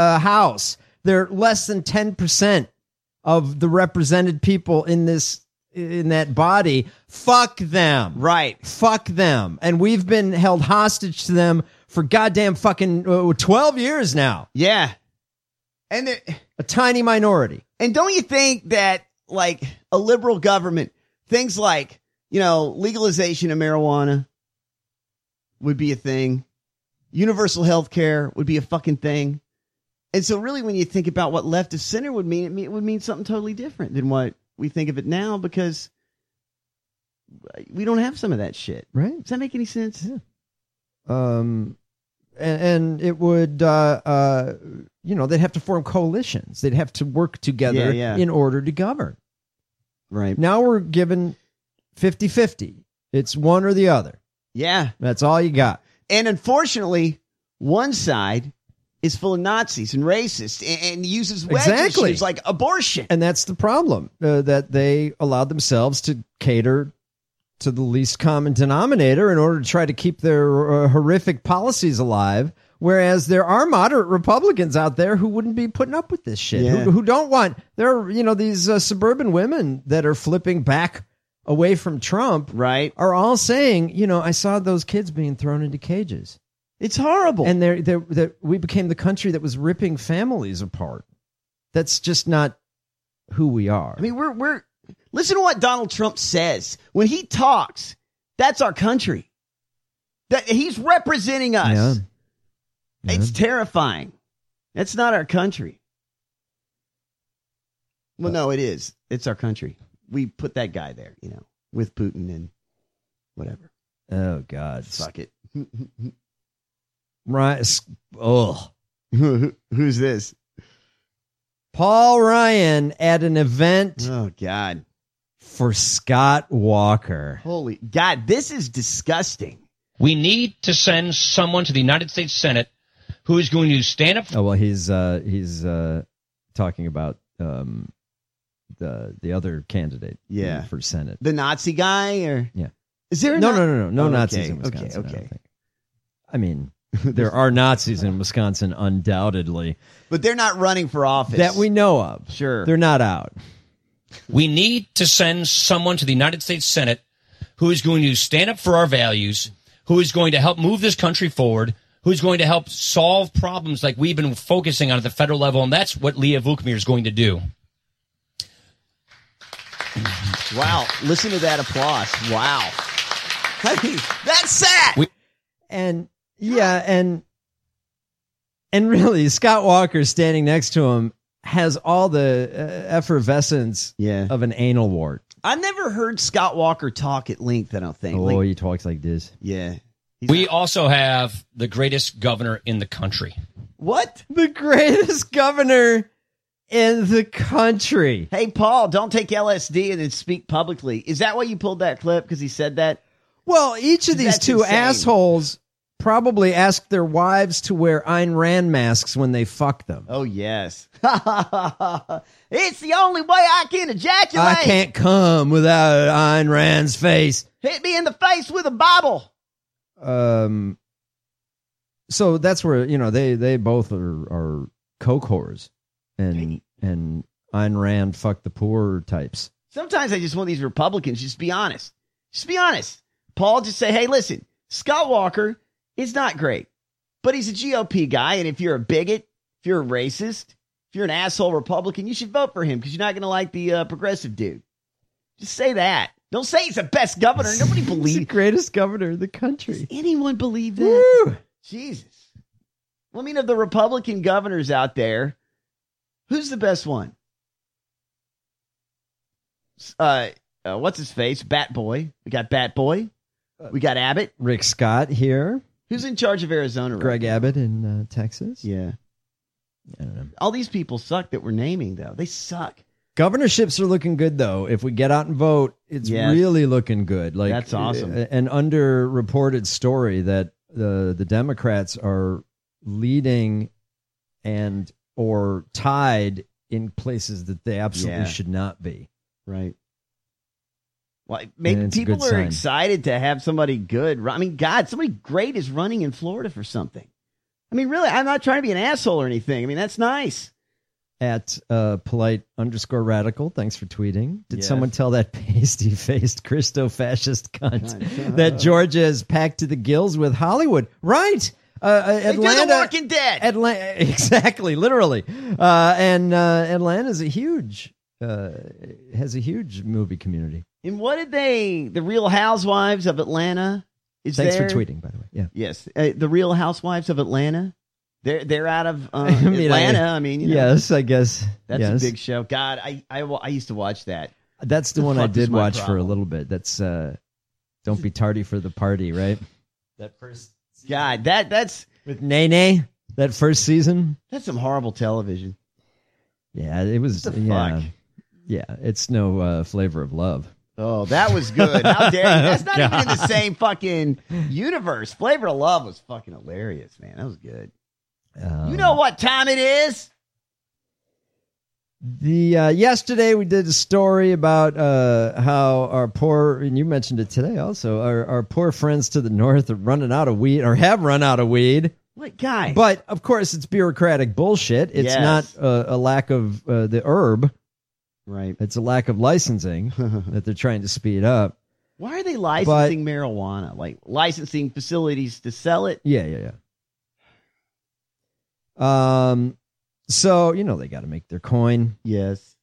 Speaker 8: House. They're less than 10% of the represented people in this in that body, fuck them.
Speaker 9: Right.
Speaker 8: Fuck them. And we've been held hostage to them for goddamn fucking 12 years now.
Speaker 9: Yeah. And
Speaker 8: a tiny minority.
Speaker 9: And don't you think that, like, a liberal government, things like, legalization of marijuana would be a thing. Universal health care would be a fucking thing. And so really when you think about what left of center would mean, it would mean something totally different than what we think of it now, because we don't have some of that shit.
Speaker 8: Right.
Speaker 9: Does that make any sense?
Speaker 8: Yeah. And it would, they'd have to form coalitions. They'd have to work together in order to govern.
Speaker 9: Right.
Speaker 8: Now we're given 50-50. It's one or the other.
Speaker 9: Yeah.
Speaker 8: That's all you got.
Speaker 9: And unfortunately, one side is full of Nazis and racists and uses wedge issues like abortion.
Speaker 8: And that's the problem, that they allowed themselves to cater to the least common denominator in order to try to keep their horrific policies alive. Whereas there are moderate Republicans out there who wouldn't be putting up with this shit, who don't want, there are, these suburban women that are flipping back away from Trump,
Speaker 9: right,
Speaker 8: are all saying, I saw those kids being thrown into cages.
Speaker 9: It's horrible.
Speaker 8: And we became the country that was ripping families apart. That's just not who we are.
Speaker 9: I mean, we're listen to what Donald Trump says. When he talks, that's our country. That he's representing us.
Speaker 8: Yeah.
Speaker 9: It's terrifying. That's not our country. Well, no, it is. It's our country. We put that guy there, with Putin and whatever.
Speaker 8: Oh, God.
Speaker 9: Fuck it.
Speaker 8: Right. Oh.
Speaker 9: Who's this?
Speaker 8: Paul Ryan at an event.
Speaker 9: Oh, God.
Speaker 8: For Scott Walker.
Speaker 9: Holy God, this is disgusting.
Speaker 17: We need to send someone to the United States Senate who is going to stand up.
Speaker 8: Oh, well, he's talking about the other candidate for Senate.
Speaker 9: The Nazi guy? Or
Speaker 8: yeah.
Speaker 9: Is there
Speaker 8: no
Speaker 9: Oh,
Speaker 8: Nazis in Wisconsin.
Speaker 9: Okay.
Speaker 8: I mean, there are Nazis in Wisconsin, undoubtedly.
Speaker 9: But they're not running for office.
Speaker 8: That we know of.
Speaker 9: Sure.
Speaker 8: They're not out.
Speaker 17: We need to send someone to the United States Senate who is going to stand up for our values, who is going to help move this country forward, who's going to help solve problems like we've been focusing on at the federal level, and that's what Leah Vukmir is going to do.
Speaker 9: Wow. Listen to that applause. Wow. I mean, that's sad.
Speaker 8: And really, Scott Walker standing next to him has all the effervescence of an anal wart.
Speaker 9: I've never heard Scott Walker talk at length, I don't think.
Speaker 8: Oh, he talks like this.
Speaker 9: Yeah.
Speaker 17: We also have the greatest governor in the country.
Speaker 9: What?
Speaker 8: The greatest governor in the country.
Speaker 9: Hey, Paul, don't take LSD and then speak publicly. Is that why you pulled that clip? Because he said that?
Speaker 8: Well, each of these two assholes probably asked their wives to wear Ayn Rand masks when they fuck them.
Speaker 9: Oh, yes. It's the only way I can ejaculate.
Speaker 8: I can't come without Ayn Rand's face.
Speaker 9: Hit me in the face with a Bible.
Speaker 8: So that's where, they both are coke whores and Ayn Rand fuck the poor types.
Speaker 9: Sometimes I just want these Republicans just be honest. Just be honest. Paul, just say, hey, listen, Scott Walker is not great, but he's a GOP guy. And if you're a bigot, if you're a racist, if you're an asshole Republican, you should vote for him because you're not going to like the progressive dude. Just say that. Don't say he's the best governor. Nobody believes.
Speaker 8: He's the greatest governor in the country.
Speaker 9: Does anyone believe that?
Speaker 8: Woo!
Speaker 9: Jesus. Well, I mean, of the Republican governors out there, who's the best one? What's his face? Bat Boy. We got Bat Boy. We got Abbott.
Speaker 8: Rick Scott here.
Speaker 9: Who's in charge of Arizona?
Speaker 8: Greg Abbott in Texas.
Speaker 9: Yeah.
Speaker 8: I don't know.
Speaker 9: All these people suck that we're naming, though. They suck.
Speaker 8: Governorships are looking good, though. If we get out and vote, it's really looking good. Like,
Speaker 9: that's awesome.
Speaker 8: An underreported story that the Democrats are leading and or tied in places that they absolutely should not be.
Speaker 9: Right. Well, maybe people are excited to have somebody good. I mean, God, somebody great is running in Florida for something. I mean, really, I'm not trying to be an asshole or anything. I mean, that's nice.
Speaker 8: at polite_radical. Thanks for tweeting. Did
Speaker 9: Yes.
Speaker 8: someone tell that pasty-faced Christo-fascist cunt that Georgia is packed to the gills with Hollywood? Right. Atlanta,
Speaker 9: do The Walking Dead.
Speaker 8: Exactly, literally. And Atlanta's a huge, has a huge movie community.
Speaker 9: And what did the Real Housewives of Atlanta is
Speaker 8: Thanks
Speaker 9: there?
Speaker 8: for tweeting, by the way. Yeah.
Speaker 9: Yes. The Real Housewives of Atlanta. They're out of Atlanta.
Speaker 8: Yes, I guess.
Speaker 9: That's
Speaker 8: yes.
Speaker 9: a big show. God, I used to watch that.
Speaker 8: That's the
Speaker 9: The
Speaker 8: one I
Speaker 9: fuck is
Speaker 8: did
Speaker 9: my
Speaker 8: watch for a
Speaker 9: problem?
Speaker 8: little bit. That's Don't Be Tardy for the Party, right? That first
Speaker 9: God, that's
Speaker 8: with Nene, that first season.
Speaker 9: That's some horrible television.
Speaker 8: Yeah, it was.
Speaker 9: What the
Speaker 8: Yeah,
Speaker 9: fuck?
Speaker 8: yeah, it's no Flavor of Love.
Speaker 9: Oh, that was good. How dare you? That's not
Speaker 8: God.
Speaker 9: even in the same fucking universe. Flavor of Love was fucking hilarious, man. That was good. You know what time it is?
Speaker 8: Yesterday we did a story about how our poor, and you mentioned it today also, our poor friends to the north are running out of weed, or have run out of weed.
Speaker 9: What guy?
Speaker 8: But of course, it's bureaucratic bullshit. It's
Speaker 9: Yes.
Speaker 8: not a lack of the herb.
Speaker 9: Right.
Speaker 8: It's a lack of licensing that they're trying to speed up.
Speaker 9: Why are they licensing marijuana? Like licensing facilities to sell it?
Speaker 8: Yeah. So, they got to make their coin.
Speaker 9: Yes.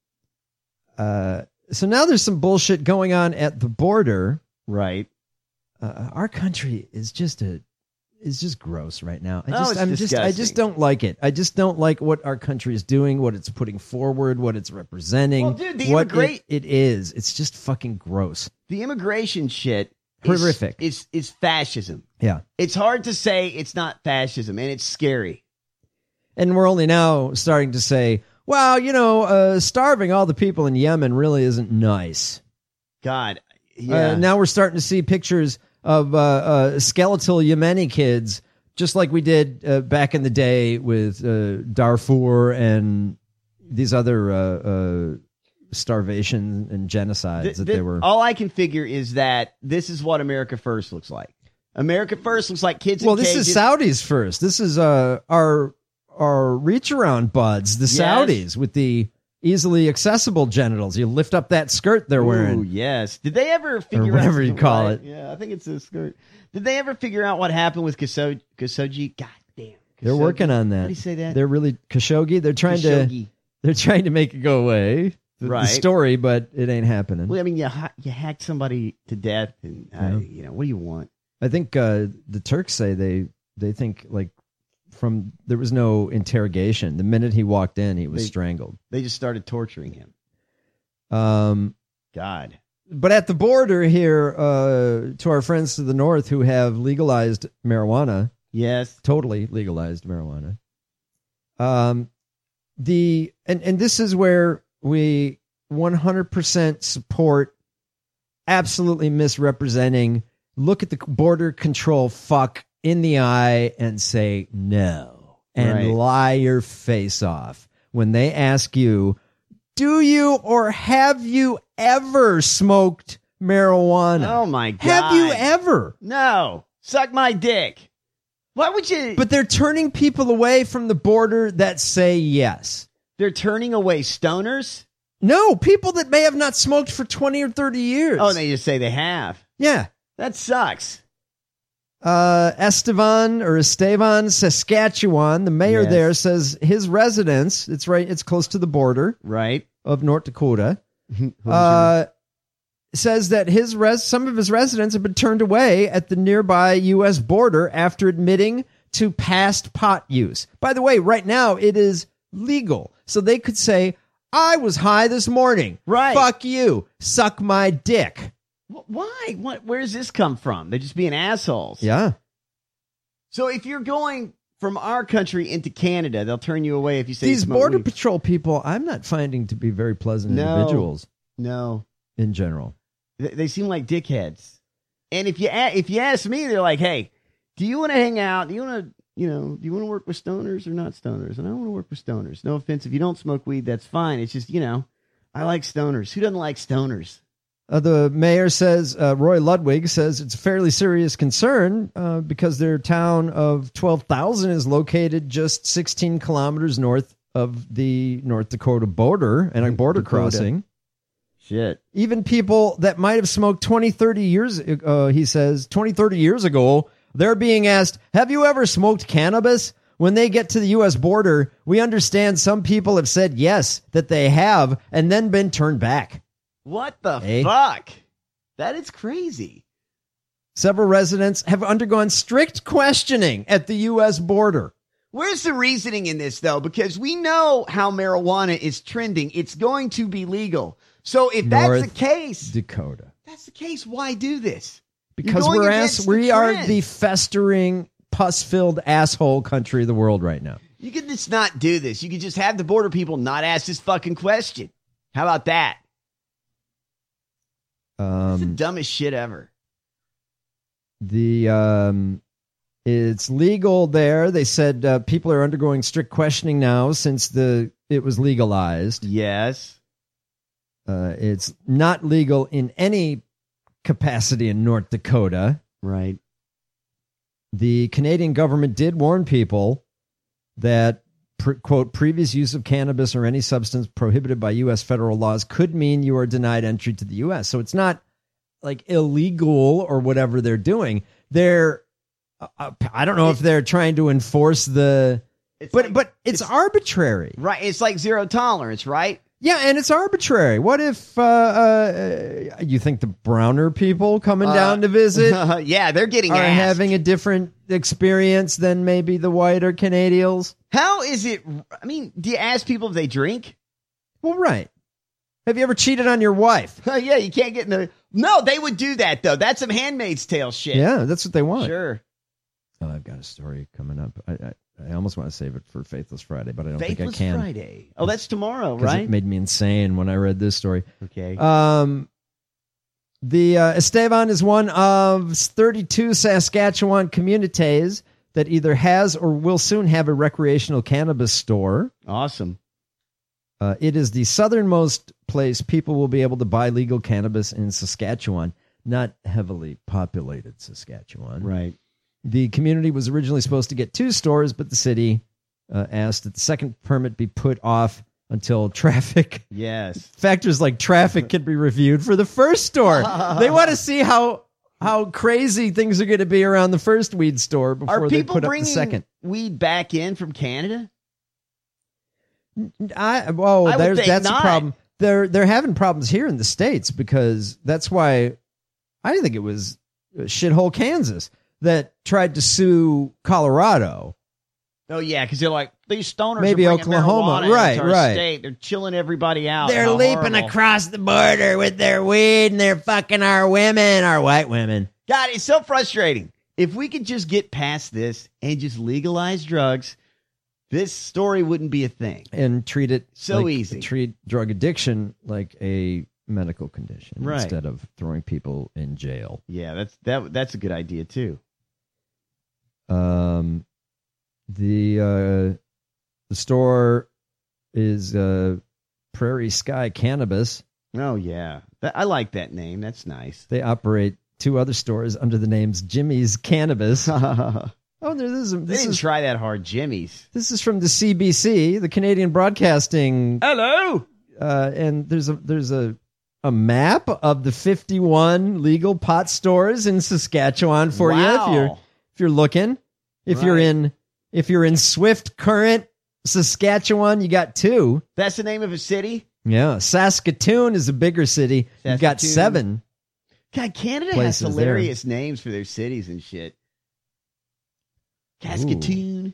Speaker 8: So now there's some bullshit going on at the border.
Speaker 9: Right.
Speaker 8: Our country is just gross right now.
Speaker 9: It's
Speaker 8: I
Speaker 9: disgusting.
Speaker 8: just don't like it. I just don't like what our country is doing, what it's putting forward, what it's representing.
Speaker 9: Well, dude,
Speaker 8: what it is. It's just fucking gross.
Speaker 9: The immigration shit is
Speaker 8: Horrific.
Speaker 9: Is fascism.
Speaker 8: Yeah.
Speaker 9: It's hard to say it's not fascism, and it's scary.
Speaker 8: And we're only now starting to say, well, starving all the people in Yemen really isn't nice.
Speaker 9: God. Yeah.
Speaker 8: Now we're starting to see pictures of skeletal Yemeni kids, just like we did back in the day with Darfur and these other starvation and genocides that they were.
Speaker 9: All I can figure is that this is what America First looks like. America First looks like kids in
Speaker 8: Well, this
Speaker 9: cages.
Speaker 8: is Saudis first. This is our reach around buds, the
Speaker 9: Yes.
Speaker 8: Saudis with the easily accessible genitals. You lift up that skirt they're wearing.
Speaker 9: Ooh, yes. Did they ever figure out
Speaker 8: whatever you call it.
Speaker 9: Yeah, I think it's a skirt. Did they ever figure out what happened with Khashoggi? God damn.
Speaker 8: They're
Speaker 9: Khashoggi?
Speaker 8: working on that.
Speaker 9: How do you say that?
Speaker 8: They're really Khashoggi. They're trying
Speaker 9: Khashoggi.
Speaker 8: to make it go away. The
Speaker 9: Right.
Speaker 8: story, but it ain't happening.
Speaker 9: Well, I mean, you hacked somebody to death, and what do you want?
Speaker 8: I think the Turks say they think like there was no interrogation. The minute he walked in, he was strangled.
Speaker 9: They just started torturing him. God.
Speaker 8: But at the border here, to our friends to the north who have legalized marijuana.
Speaker 9: Yes.
Speaker 8: Totally legalized marijuana. And this is where we 100% support absolutely misrepresenting. Look at the border control fuck in the eye and say no. And
Speaker 9: Right.
Speaker 8: lie your face off. When they ask you, do you or have you ever smoked marijuana?
Speaker 9: Oh, my God.
Speaker 8: Have you ever?
Speaker 9: No. Suck my dick. Why would you?
Speaker 8: But they're turning people away from the border that say yes.
Speaker 9: They're turning away stoners?
Speaker 8: No, people that may have not smoked for 20 or 30 years.
Speaker 9: Oh, they just say they have.
Speaker 8: Yeah.
Speaker 9: That sucks.
Speaker 8: Estevan, Saskatchewan, the mayor
Speaker 9: Yes.
Speaker 8: there says his residence, it's close to the border
Speaker 9: right
Speaker 8: of North Dakota, says that some of his residents have been turned away at the nearby U.S. border after admitting to past pot use. By the way, right now it is legal. So they could say, I was high this morning.
Speaker 9: Right.
Speaker 8: Fuck you. Suck my dick.
Speaker 9: Why? Where does this come from? They're just being assholes.
Speaker 8: Yeah.
Speaker 9: So if you're going from our country into Canada, they'll turn you away if you say
Speaker 8: These
Speaker 9: you smoke
Speaker 8: border
Speaker 9: weed.
Speaker 8: patrol people, I'm not finding to be very pleasant
Speaker 9: No.
Speaker 8: individuals
Speaker 9: No.
Speaker 8: in general.
Speaker 9: They seem like dickheads. And if you ask me, they're like, "Hey, do you want to hang out? Do you want to, do you want to work with stoners or not stoners?" And I want to work with stoners. No offense, if you don't smoke weed, that's fine. It's just, I like stoners. Who doesn't like stoners?
Speaker 8: The mayor says, Roy Ludwig says it's a fairly serious concern because their town of 12,000 is located just 16 kilometers north of the North Dakota border and a border crossing.
Speaker 9: Shit.
Speaker 8: Even people that might have smoked 20, 30 years, he says, 20, 30 years ago, they're being asked, have you ever smoked cannabis? When they get to the U.S. border, we understand some people have said yes, that they have, and then been turned back.
Speaker 9: What the fuck? That is crazy.
Speaker 8: Several residents have undergone strict questioning at the U.S. border.
Speaker 9: Where's the reasoning in this, though? Because we know how marijuana is trending. It's going to be legal. So if that's the case,
Speaker 8: Dakota.
Speaker 9: That's the case, why do this?
Speaker 8: Because we are the festering, pus-filled asshole country of the world right now.
Speaker 9: You could just not do this. You could just have the border people not ask this fucking question. How about that? It's the dumbest shit ever.
Speaker 8: It's legal there. They said people are undergoing strict questioning now since it was legalized.
Speaker 9: Yes.
Speaker 8: It's not legal in any capacity in North Dakota.
Speaker 9: Right.
Speaker 8: The Canadian government did warn people that, quote, previous use of cannabis or any substance prohibited by U.S. federal laws could mean you are denied entry to the U.S. So it's not like illegal or whatever they're doing. They're, I don't know if they're trying to enforce but it's arbitrary.
Speaker 9: Right. It's like zero tolerance, right?
Speaker 8: Yeah, and it's arbitrary. What if you think the browner people coming down to visit
Speaker 9: yeah, they're getting
Speaker 8: are
Speaker 9: asked.
Speaker 8: having a different experience than maybe the whiter Canadians?
Speaker 9: How is it? I mean, do you ask people if they drink?
Speaker 8: Well, right. Have you ever cheated on your wife?
Speaker 9: Yeah, you can't get in the... No, they would do that, though. That's some Handmaid's Tale shit.
Speaker 8: Yeah, that's what they want.
Speaker 9: Sure.
Speaker 8: Oh, I've got a story coming up. I almost want to save it for Faithless Friday, but I don't think I
Speaker 9: Faithless
Speaker 8: can.
Speaker 9: Friday. Oh, that's tomorrow, right?
Speaker 8: It made me insane when I read this story.
Speaker 9: Okay.
Speaker 8: The Estevan is one of 32 Saskatchewan communities that either has or will soon have a recreational cannabis store.
Speaker 9: Awesome.
Speaker 8: It is the southernmost place people will be able to buy legal cannabis in Saskatchewan, not heavily populated Saskatchewan.
Speaker 9: Right.
Speaker 8: The community was originally supposed to get 2 stores, but the city asked that the second permit be put off until traffic.
Speaker 9: Yes.
Speaker 8: Factors like traffic can be reviewed for the first store. They want to see how crazy things are going to be around the first weed store before they put up the second.
Speaker 9: Weed back in from Canada?
Speaker 8: That's
Speaker 9: not.
Speaker 8: a problem. They're having problems here in the States because that's why I think it was shithole Kansas that tried to sue Colorado.
Speaker 9: Oh, yeah, because they're like, these stoners
Speaker 8: maybe
Speaker 9: are bringing
Speaker 8: Oklahoma.
Speaker 9: marijuana into our
Speaker 8: Right.
Speaker 9: state. They're chilling everybody out.
Speaker 8: They're
Speaker 9: How
Speaker 8: leaping
Speaker 9: horrible.
Speaker 8: across the border with their weed and they're fucking our women, our white women.
Speaker 9: God, it's so frustrating. If we could just get past this and just legalize drugs, this story wouldn't be a thing.
Speaker 8: And treat it
Speaker 9: easy.
Speaker 8: Treat drug addiction like a medical condition
Speaker 9: Right.
Speaker 8: instead of throwing people in jail.
Speaker 9: Yeah, that's a good idea too.
Speaker 8: The store is Prairie Sky Cannabis.
Speaker 9: Oh yeah, I like that name. That's nice.
Speaker 8: They operate 2 other stores under the names Jimmy's Cannabis. This
Speaker 9: didn't try that hard, Jimmy's.
Speaker 8: This is from the CBC, the Canadian Broadcasting.
Speaker 9: Hello.
Speaker 8: And there's a map of the 51 legal pot stores in Saskatchewan for you if you're looking. If you're in Swift Current, Saskatchewan, you got 2.
Speaker 9: That's the name of a city?
Speaker 8: Yeah, Saskatoon is a bigger city. You've got 7.
Speaker 9: God, Canada has
Speaker 8: places
Speaker 9: hilarious names for their cities and shit. Saskatoon.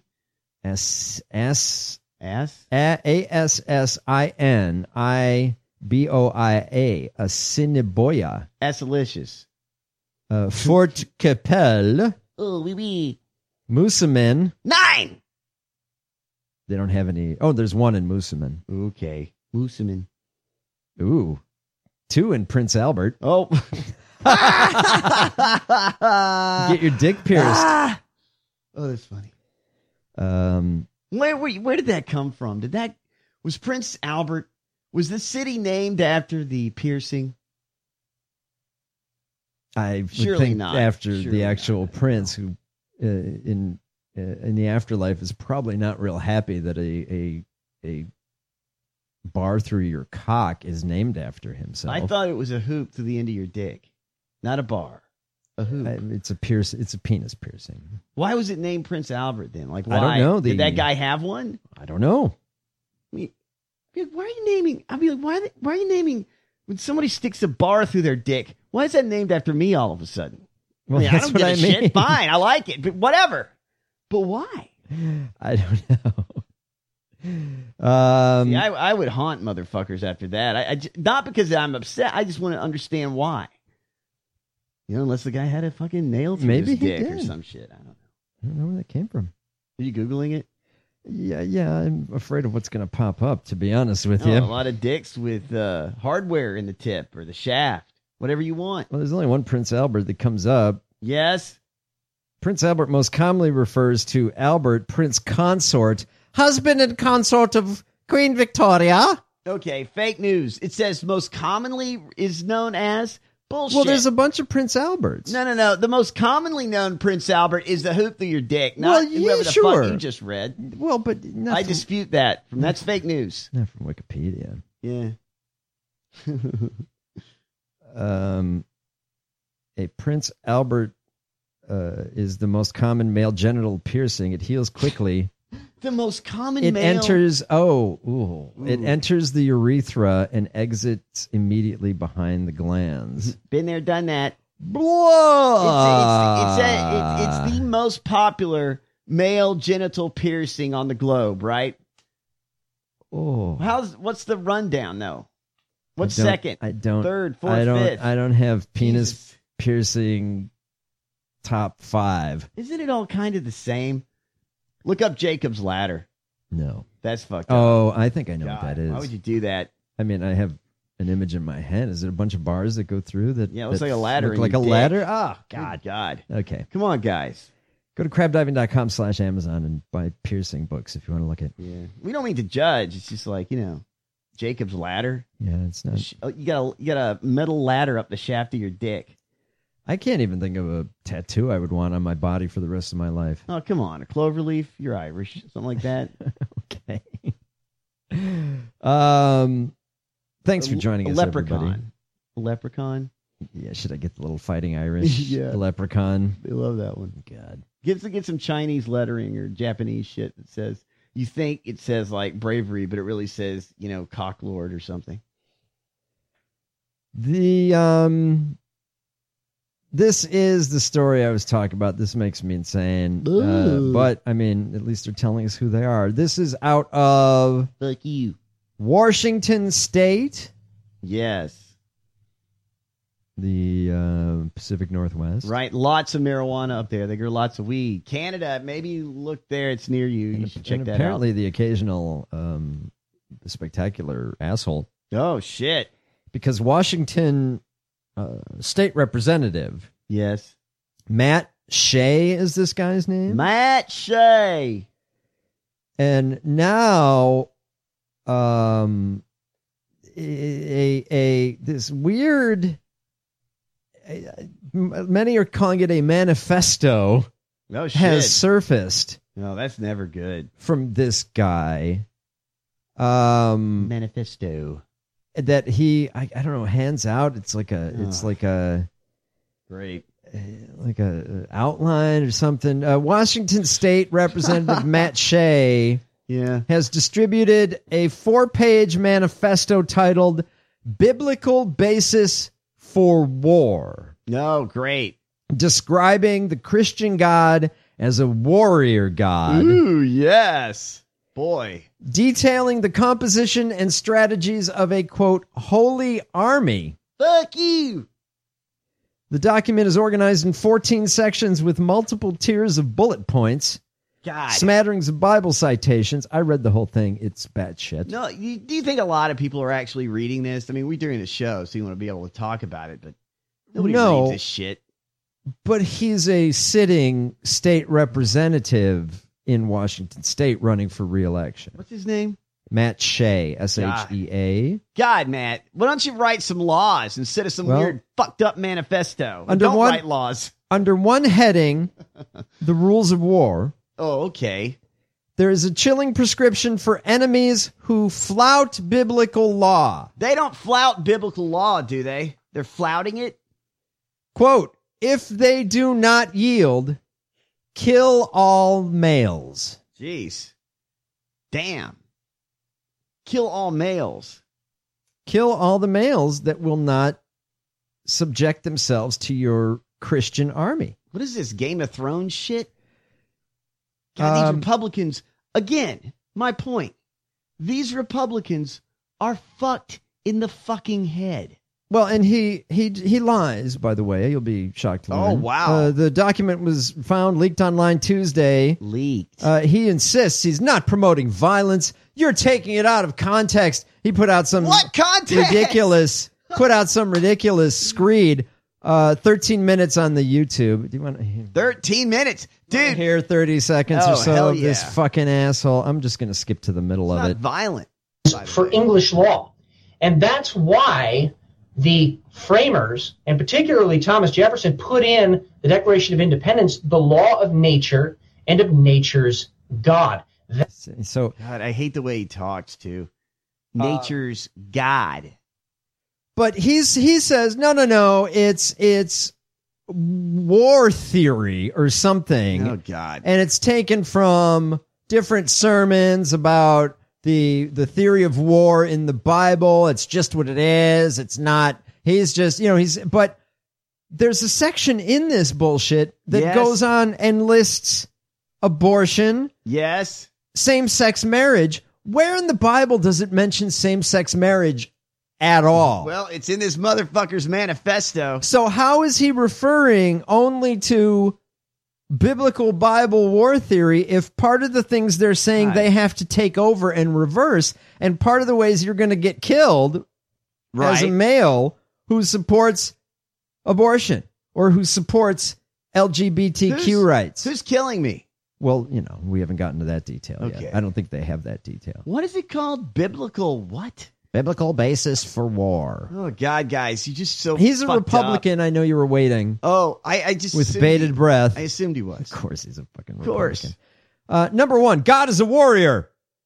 Speaker 8: Assiniboia. Assiniboia.
Speaker 9: Assalicious.
Speaker 8: Fort Capel.
Speaker 9: Oh, oui.
Speaker 8: Moosomin.
Speaker 9: 9.
Speaker 8: They don't have any. Oh, there's 1 in Moosomin.
Speaker 9: Okay. Moosomin.
Speaker 8: Ooh. 2 in Prince Albert.
Speaker 9: Oh.
Speaker 8: Get your dick pierced.
Speaker 9: Oh, that's funny. Where did that come from? Was Prince Albert, was the city named after the piercing?
Speaker 8: I would
Speaker 9: Surely
Speaker 8: think
Speaker 9: not.
Speaker 8: after
Speaker 9: Surely
Speaker 8: the actual prince who in the afterlife is probably not real happy that a a bar through your cock is named after himself.
Speaker 9: I thought it was a hoop to the end of your dick, not a bar. A hoop.
Speaker 8: It's a penis piercing.
Speaker 9: Why was it named Prince Albert then? Like, why?
Speaker 8: I don't know.
Speaker 9: Did that guy have one?
Speaker 8: I don't know.
Speaker 9: I mean, why are you naming? I'd be like, why are you naming when somebody sticks a bar through their dick? Why is that named after me all of a sudden?
Speaker 8: Well,
Speaker 9: I don't give a shit. Fine, I like it, but whatever. But why?
Speaker 8: I don't know.
Speaker 9: See, I would haunt motherfuckers after that. Not because I'm upset. I just want to understand why. You know, unless the guy had a fucking nail through his dick or some shit. I don't know.
Speaker 8: I don't know where that came from.
Speaker 9: Are you Googling it?
Speaker 8: Yeah. I'm afraid of what's going to pop up, to be honest with you.
Speaker 9: A lot of dicks with hardware in the tip or the shaft. Whatever you want.
Speaker 8: Well, there's only one Prince Albert that comes up.
Speaker 9: Yes.
Speaker 8: Prince Albert most commonly refers to Albert, Prince Consort, husband and consort of Queen Victoria.
Speaker 9: Okay, fake news. It says most commonly is known as bullshit.
Speaker 8: Well, there's a bunch of Prince Alberts.
Speaker 9: No. The most commonly known Prince Albert is the hoop through your dick, not whoever the fuck you just read.
Speaker 8: Well, but
Speaker 9: I dispute that. That's fake news.
Speaker 8: Not from Wikipedia.
Speaker 9: Yeah.
Speaker 8: A Prince Albert is the most common male genital piercing. It heals quickly.
Speaker 9: The most common
Speaker 8: it
Speaker 9: male...
Speaker 8: enters It enters the urethra and exits immediately behind the glands.
Speaker 9: Been there, done that.
Speaker 8: Blah!
Speaker 9: It's the most popular male genital piercing on the globe, right?
Speaker 8: Oh.
Speaker 9: What's the rundown though? What's second? Third, fourth, fifth?
Speaker 8: I don't have penis piercing top 5.
Speaker 9: Isn't it all kind of the same? Look up Jacob's Ladder.
Speaker 8: No.
Speaker 9: That's fucked up.
Speaker 8: Oh, I think I know what that is.
Speaker 9: Why would you do that?
Speaker 8: I mean, I have an image in my head. Is it a bunch of bars that go through that?
Speaker 9: Yeah, it looks like a ladder.
Speaker 8: Look like a ladder?
Speaker 9: Oh, God.
Speaker 8: Okay.
Speaker 9: Come on, guys.
Speaker 8: Go to crabdiving.com/Amazon and buy piercing books if you want to look at.
Speaker 9: Yeah. We don't mean to judge. It's just like, Jacob's Ladder.
Speaker 8: Yeah, it's not.
Speaker 9: You got a metal ladder up the shaft of your dick.
Speaker 8: I can't even think of a tattoo I would want on my body for the rest of my life.
Speaker 9: Oh, come on. A cloverleaf? You're Irish. Something like that.
Speaker 8: Okay. Thanks for joining us, everybody.
Speaker 9: A leprechaun?
Speaker 8: Yeah, should I get the little fighting Irish?
Speaker 9: Yeah.
Speaker 8: Leprechaun.
Speaker 9: They love that one.
Speaker 8: God.
Speaker 9: Get some Chinese lettering or Japanese shit that says, you think it says like bravery, but it really says, cock lord or something.
Speaker 8: This is the story I was talking about. This makes me insane. But, I mean, at least they're telling us who they are. This is out of...
Speaker 9: Fuck you.
Speaker 8: Washington State.
Speaker 9: Yes.
Speaker 8: The Pacific Northwest.
Speaker 9: Right. Lots of marijuana up there. They grow lots of weed. Canada, maybe look there. It's near you. You should check that out.
Speaker 8: Apparently the occasional spectacular asshole.
Speaker 9: Oh, shit.
Speaker 8: Because Washington... state representative.
Speaker 9: Yes.
Speaker 8: Matt Shea is this guy's name?
Speaker 9: Matt Shea.
Speaker 8: And now this weird many are calling it a manifesto has surfaced.
Speaker 9: No, that's never good.
Speaker 8: From this guy.
Speaker 9: Manifesto.
Speaker 8: That he, I don't know, hands out. It's like a
Speaker 9: great,
Speaker 8: like a outline or something. Washington State Representative Matt Shea, has distributed a 4-page manifesto titled "Biblical Basis for War."
Speaker 9: No, great.
Speaker 8: Describing the Christian God as a warrior God.
Speaker 9: Ooh, yes. Boy.
Speaker 8: Detailing the composition and strategies of a, quote, holy army.
Speaker 9: Fuck you.
Speaker 8: The document is organized in 14 sections with multiple tiers of bullet points.
Speaker 9: God.
Speaker 8: Smatterings of Bible citations. I read the whole thing. It's batshit.
Speaker 9: No, do you think a lot of people are actually reading this? I mean, we're doing a show, so you want to be able to talk about it, but nobody reads this shit.
Speaker 8: But he's a sitting state representative in Washington State running for re-election.
Speaker 9: What's his name?
Speaker 8: Matt Shea, S-H-E-A.
Speaker 9: God, Matt, why don't you write some laws instead of some weird fucked up manifesto? Don't write laws.
Speaker 8: Under one heading, the rules of war.
Speaker 9: Oh, okay.
Speaker 8: There is a chilling prescription for enemies who flout biblical law.
Speaker 9: They don't flout biblical law, do they? They're flouting it?
Speaker 8: Quote, if they do not yield, kill all males.
Speaker 9: Jeez. Damn. Kill all males.
Speaker 8: Kill all the males that will not subject themselves to your Christian army.
Speaker 9: What is this, Game of Thrones shit? God, these Republicans, again, my point. These Republicans are fucked in the fucking head.
Speaker 8: Well, and he lies, by the way. You'll be shocked to learn.
Speaker 9: Oh, wow.
Speaker 8: The document was found, leaked online Tuesday.
Speaker 9: Leaked.
Speaker 8: He insists he's not promoting violence. You're taking it out of context. He put out some
Speaker 9: what context?
Speaker 8: ridiculous screed. 13 minutes on the YouTube. Do you want
Speaker 9: 13 minutes? Dude.
Speaker 8: Hear 30 seconds or so of this
Speaker 9: yeah.
Speaker 8: fucking asshole. I'm just going to skip to the middle of it.
Speaker 9: Violent.
Speaker 18: For English law. And that's why the framers, and particularly Thomas Jefferson, put in the Declaration of Independence the law of nature and of nature's God.
Speaker 8: So,
Speaker 9: God, I hate the way he talks, too. Nature's God.
Speaker 8: But he says, no, it's war theory or something.
Speaker 9: Oh, God.
Speaker 8: And it's taken from different sermons about the theory of war in the Bible. It's just what it is. It's not, he's just, but there's a section in this bullshit that goes on and lists abortion.
Speaker 9: Yes.
Speaker 8: Same-sex marriage. Where in the Bible does it mention same-sex marriage at all?
Speaker 9: Well, it's in this motherfucker's manifesto.
Speaker 8: So how is he referring only to biblical Bible war theory if part of the things they're saying they have to take over and reverse, and part of the ways you're going to get killed as a male who supports abortion or who supports LGBTQ rights?
Speaker 9: Who's killing me?
Speaker 8: Well, we haven't gotten to that detail yet. I don't think they have that detail.
Speaker 9: What is it called? Biblical what?
Speaker 8: Biblical basis for war.
Speaker 9: Oh, God, guys, you just so
Speaker 8: He's a
Speaker 9: fucked
Speaker 8: Republican.
Speaker 9: up.
Speaker 8: I know you were waiting.
Speaker 9: Oh, I just
Speaker 8: with bated breath.
Speaker 9: I assumed he was.
Speaker 8: Of course he's a fucking Republican. Of course. Number one, God is a warrior.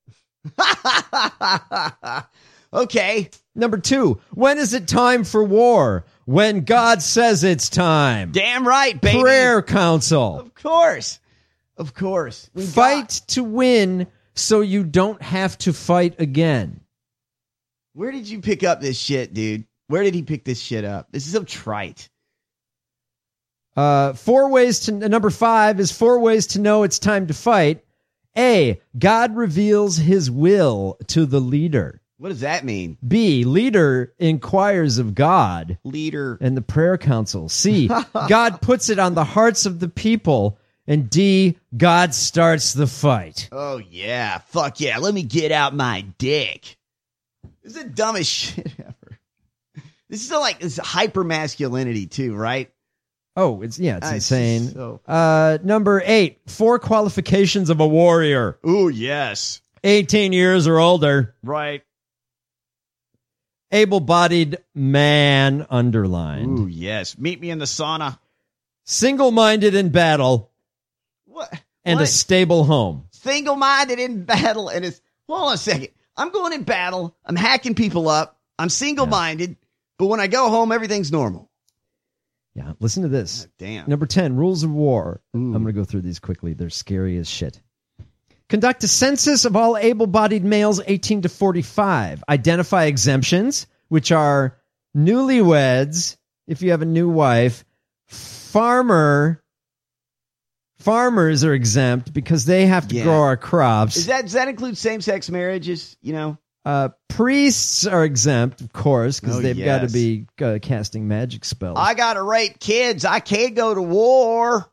Speaker 9: Okay.
Speaker 8: Number two, when is it time for war? When God says it's time.
Speaker 9: Damn right, baby.
Speaker 8: Prayer council.
Speaker 9: Of course. Of course.
Speaker 8: Fight to win so you don't have to fight again.
Speaker 9: Where did you pick up this shit, dude? Where did he pick this shit up? This is so trite.
Speaker 8: Number 5 is 4 ways to know it's time to fight. A, God reveals his will to the leader.
Speaker 9: What does that mean?
Speaker 8: B, leader inquires of God.
Speaker 9: Leader.
Speaker 8: And the prayer council. C, God puts it on the hearts of the people. And D, God starts the fight.
Speaker 9: Oh, yeah. Fuck yeah. Let me get out my dick. This is the dumbest shit ever. This is like this hyper masculinity too, right?
Speaker 8: Oh, it's insane. Number 8, 4 qualifications of a warrior.
Speaker 9: Ooh, yes.
Speaker 8: 18 years or older.
Speaker 9: Right.
Speaker 8: Able-bodied man underlined.
Speaker 9: Ooh, yes. Meet me in the sauna.
Speaker 8: Single-minded in battle.
Speaker 9: What?
Speaker 8: And a stable home.
Speaker 9: Single-minded in battle and it's... Hold on a second. I'm going in battle. I'm hacking people up. I'm single-minded. But when I go home, everything's normal.
Speaker 8: Yeah, listen to this.
Speaker 9: God damn.
Speaker 8: Number 10, rules of war. I'm going to go through these quickly. They're scary as shit. Conduct a census of all able-bodied males 18 to 45. Identify exemptions, which are newlyweds, if you have a new wife. Farmers are exempt because they have to grow our crops.
Speaker 9: Does that include same-sex marriages,
Speaker 8: Priests are exempt, of course, because they've got to be casting magic spells.
Speaker 9: I got to rape kids. I can't go to war.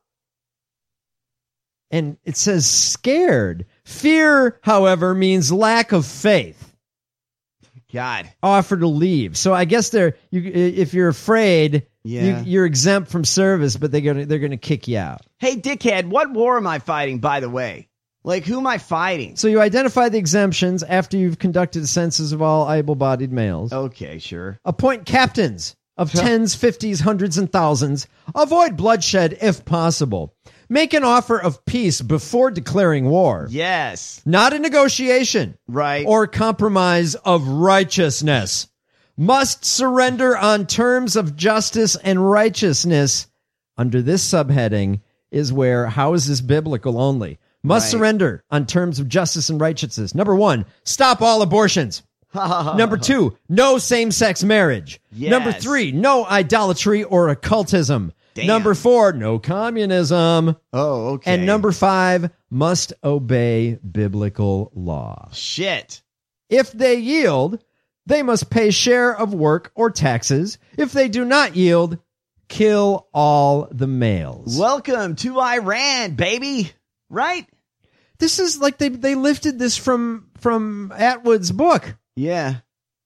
Speaker 8: And it says scared. Fear, however, means lack of faith.
Speaker 9: God.
Speaker 8: Offer to leave. So I guess if you're afraid, you're exempt from service, but they're gonna kick you out.
Speaker 9: Hey, dickhead, what war am I fighting, by the way? Like, who am I fighting?
Speaker 8: So you identify the exemptions after you've conducted a census of all able-bodied males.
Speaker 9: Okay, sure.
Speaker 8: Appoint captains of tens, 50s, hundreds, and thousands. Avoid bloodshed if possible. Make an offer of peace before declaring war.
Speaker 9: Yes.
Speaker 8: Not a negotiation.
Speaker 9: Right.
Speaker 8: Or compromise of righteousness. Must surrender on terms of justice and righteousness. Under this subheading is where, how is this biblical only? Must surrender on terms of justice and righteousness. Number 1, stop all abortions. Number 2, no same-sex marriage.
Speaker 9: Yes.
Speaker 8: Number 3, no idolatry or occultism.
Speaker 9: Damn.
Speaker 8: Number 4, no communism.
Speaker 9: Oh, okay.
Speaker 8: And number 5, must obey biblical law.
Speaker 9: Shit.
Speaker 8: If they yield, they must pay share of work or taxes. If they do not yield, kill all the males.
Speaker 9: Welcome to Iran, baby. Right?
Speaker 8: This is like they lifted this from Atwood's book.
Speaker 9: Yeah.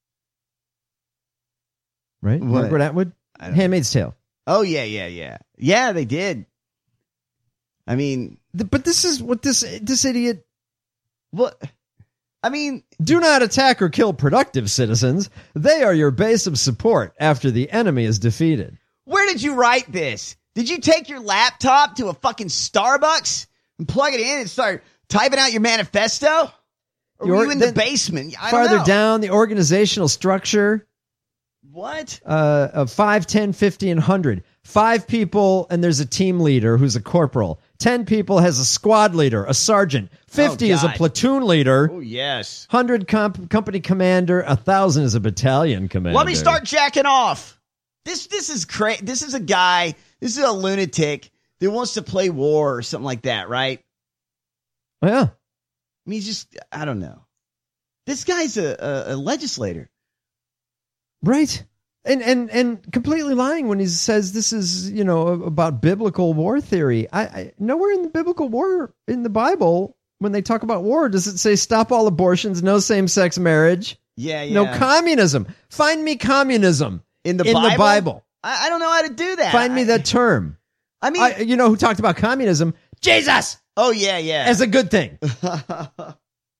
Speaker 8: Right?
Speaker 9: What?
Speaker 8: Margaret Atwood? Handmaid's Tale.
Speaker 9: Oh, yeah. Yeah, they did. I mean...
Speaker 8: But this is what this idiot...
Speaker 9: What? I mean...
Speaker 8: Do not attack or kill productive citizens. They are your base of support after the enemy is defeated.
Speaker 9: Where did you write this? Did you take your laptop to a fucking Starbucks and plug it in and start typing out your manifesto? Or were you in the basement? I don't
Speaker 8: farther
Speaker 9: know.
Speaker 8: down, the organizational structure...
Speaker 9: What?
Speaker 8: Of 5, 10, 50, and 100. 5 people, and there's a team leader who's a corporal. 10 people has a squad leader, a sergeant. 50 is a platoon leader.
Speaker 9: Oh, yes.
Speaker 8: 100 company commander. 1,000 is a battalion commander.
Speaker 9: Let me start jacking off. This is crazy. This is a guy. This is a lunatic that wants to play war or something like that, right?
Speaker 8: Yeah.
Speaker 9: I mean, I don't know. This guy's a legislator.
Speaker 8: Right. And completely lying when he says this is, about biblical war theory. I nowhere in the biblical war in the Bible, when they talk about war, does it say stop all abortions, no same-sex marriage?
Speaker 9: Yeah.
Speaker 8: No communism. Find me communism
Speaker 9: in the
Speaker 8: Bible.
Speaker 9: I don't know how to do that.
Speaker 8: Find me that term.
Speaker 9: I mean,
Speaker 8: who talked about communism? Jesus.
Speaker 9: Oh, yeah.
Speaker 8: As a good thing.
Speaker 9: Oh,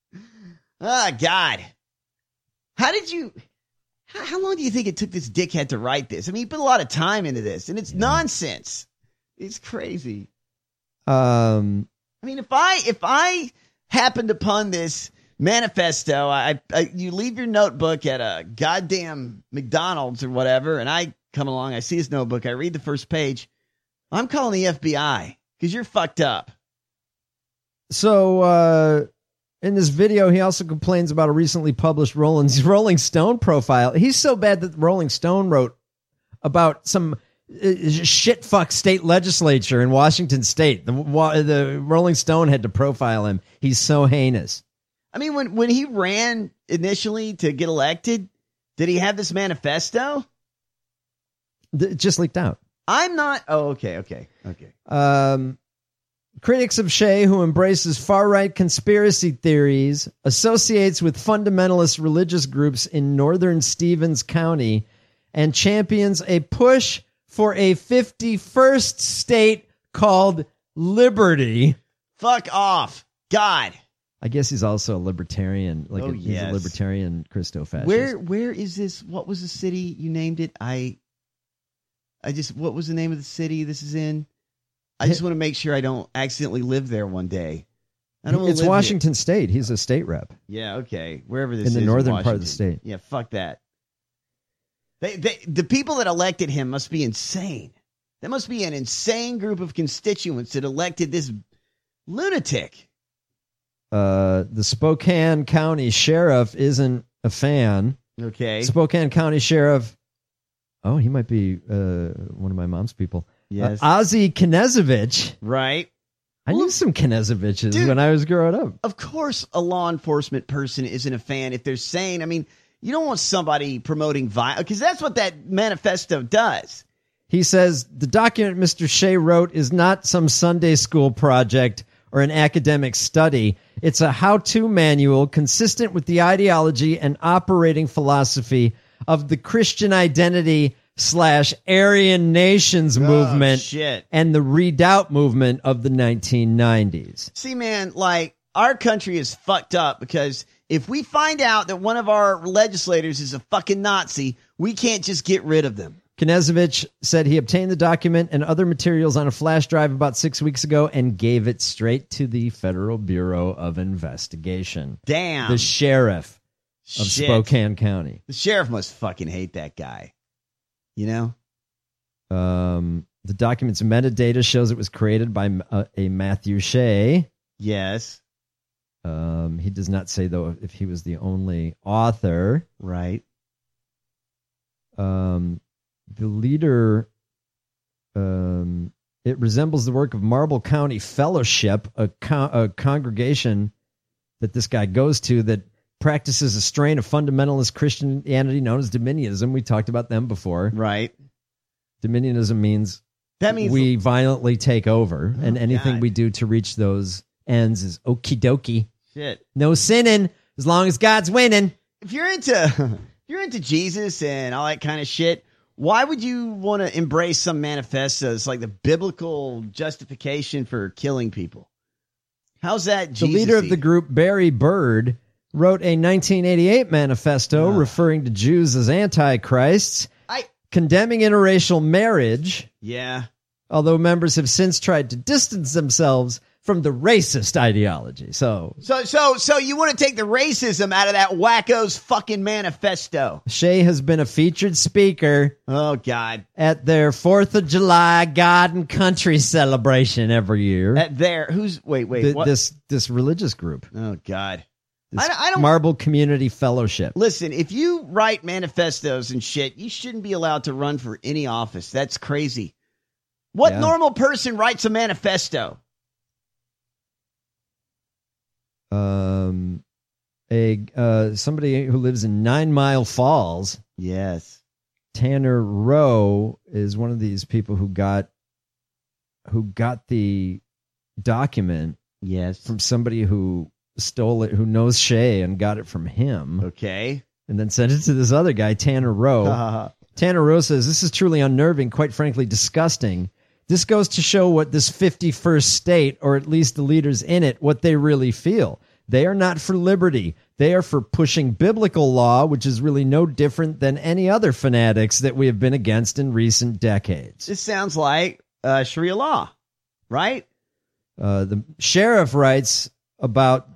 Speaker 9: God. How long do you think it took this dickhead to write this? I mean, he put a lot of time into this, and it's nonsense. It's crazy. I mean, if I happened upon this manifesto, you leave your notebook at a goddamn McDonald's or whatever, and I come along, I see his notebook, I read the first page, I'm calling the FBI because you're fucked up.
Speaker 8: So, in this video, he also complains about a recently published Rolling Stone profile. He's so bad that Rolling Stone wrote about some shit-fuck state legislature in Washington State. The Rolling Stone had to profile him. He's so heinous.
Speaker 9: I mean, when he ran initially to get elected, did he have this manifesto?
Speaker 8: It just leaked out.
Speaker 9: I'm not... Oh, okay.
Speaker 8: Critics of Shea, who embraces far-right conspiracy theories, associates with fundamentalist religious groups in northern Stevens County, and champions a push for a 51st state called Liberty.
Speaker 9: Fuck off. God.
Speaker 8: I guess he's also a libertarian. He's a libertarian Christo-fascist.
Speaker 9: Where is this? What was the city you named it? What was the name of the city this is in? I just want to make sure I don't accidentally live there one day.
Speaker 8: It's Washington State. He's a state rep.
Speaker 9: Yeah, okay. Wherever this is.
Speaker 8: In the northern part of the state.
Speaker 9: Yeah, fuck that. The people that elected him must be insane. That must be an insane group of constituents that elected this lunatic.
Speaker 8: The Spokane County Sheriff isn't a fan.
Speaker 9: Okay.
Speaker 8: Spokane County Sheriff. Oh, he might be one of my mom's people.
Speaker 9: Yes.
Speaker 8: Ozzie Knezovich.
Speaker 9: Right.
Speaker 8: I knew some Knezoviches when I was growing up.
Speaker 9: Of course, a law enforcement person isn't a fan if they're saying, I mean, you don't want somebody promoting violence, because that's what that manifesto does.
Speaker 8: He says, the document Mr. Shea wrote is not some Sunday school project or an academic study. It's a how-to manual consistent with the ideology and operating philosophy of the Christian identity / Aryan Nations movement and the Redoubt movement of the 1990s.
Speaker 9: See, man, our country is fucked up because if we find out that one of our legislators is a fucking Nazi, we can't just get rid of them.
Speaker 8: Knezevich said he obtained the document and other materials on a flash drive about 6 weeks ago and gave it straight to the Federal Bureau of Investigation.
Speaker 9: Damn.
Speaker 8: The sheriff of
Speaker 9: Shit.
Speaker 8: Spokane County.
Speaker 9: The sheriff must fucking hate that guy. You know?
Speaker 8: The document's metadata shows it was created by a Matthew Shea.
Speaker 9: Yes.
Speaker 8: He does not say, though, if he was the only author.
Speaker 9: Right.
Speaker 8: The leader, it resembles the work of Marble County Fellowship, a congregation that this guy goes to that practices a strain of fundamentalist Christianity known as Dominionism. We talked about them before.
Speaker 9: Right.
Speaker 8: Dominionism means we violently take over, and anything
Speaker 9: God.
Speaker 8: we do to reach those ends is okie dokie.
Speaker 9: Shit.
Speaker 8: No sinning as long as God's winning.
Speaker 9: If you're into Jesus and all that kind of shit, why would you want to embrace some manifestos like the biblical justification for killing people? How's that Jesus-y?
Speaker 8: The leader of the group, Barry Bird, wrote a 1988 manifesto referring to Jews as antichrists, condemning interracial marriage.
Speaker 9: Yeah.
Speaker 8: Although members have since tried to distance themselves from the racist ideology. So
Speaker 9: you want to take the racism out of that wacko's fucking manifesto?
Speaker 8: Shea has been a featured speaker.
Speaker 9: Oh God!
Speaker 8: At their 4th of July God and Country celebration every year.
Speaker 9: At their what?
Speaker 8: This religious group.
Speaker 9: Oh God!
Speaker 8: I don't Marble Community Fellowship.
Speaker 9: Listen, if you write manifestos and shit, you shouldn't be allowed to run for any office. That's crazy. What normal person writes a manifesto?
Speaker 8: Somebody who lives in 9 Mile Falls.
Speaker 9: Yes.
Speaker 8: Tanner Rowe is one of these people who got the document.
Speaker 9: Yes.
Speaker 8: From somebody who stole it, who knows Shea and got it from him.
Speaker 9: Okay.
Speaker 8: And then sent it to this other guy, Tanner Rowe. Tanner Rowe says, "This is truly unnerving, quite frankly disgusting. This goes to show what this 51st state, or at least the leaders in it, what they really feel. They are not for liberty. They are for pushing biblical law, which is really no different than any other fanatics that we have been against in recent decades."
Speaker 9: This sounds like Sharia law, right?
Speaker 8: The sheriff writes about